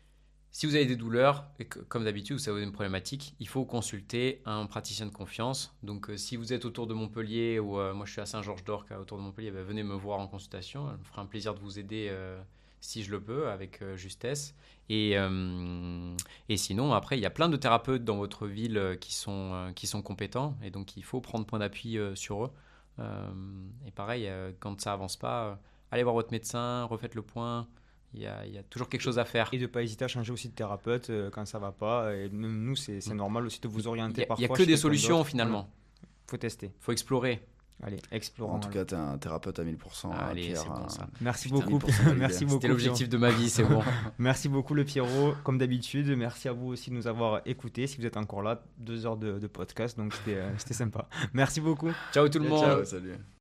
si vous avez des douleurs, et que, comme d'habitude, vous avez une problématique, il faut consulter un praticien de confiance. Donc, euh, si vous êtes autour de Montpellier, ou euh, moi je suis à Saint-Georges-d'Orc, autour de Montpellier, bah, venez me voir en consultation. Ça me fera un plaisir de vous aider euh, si je le peux, avec euh, justesse. Et, euh, et sinon, après, il y a plein de thérapeutes dans votre ville qui sont, euh, qui sont compétents. Et donc, il faut prendre point d'appui euh, sur eux. Euh, et pareil, euh, quand ça avance pas, euh, allez voir votre médecin, refaites le point. Il y, a, il y a toujours quelque chose à faire. Et de ne pas hésiter à changer aussi de thérapeute euh, quand ça ne va pas. Et nous, c'est, c'est normal aussi de vous orienter il y a, parfois. Il n'y a que des solutions finalement. Il faut tester. Il faut explorer. Allez, explorons. En tout cas, tu es un thérapeute à mille pour cent. Allez, Pierre, c'est bon ça. Merci putain, beaucoup. Merci beaucoup. C'était l'objectif de ma vie, c'est bon. Merci beaucoup le Pierrot, comme d'habitude. Merci à vous aussi de nous avoir écoutés. Si vous êtes encore là, deux heures de, de podcast, donc c'était, euh, c'était sympa. Merci beaucoup. Ciao tout le Et monde. Ciao, salut.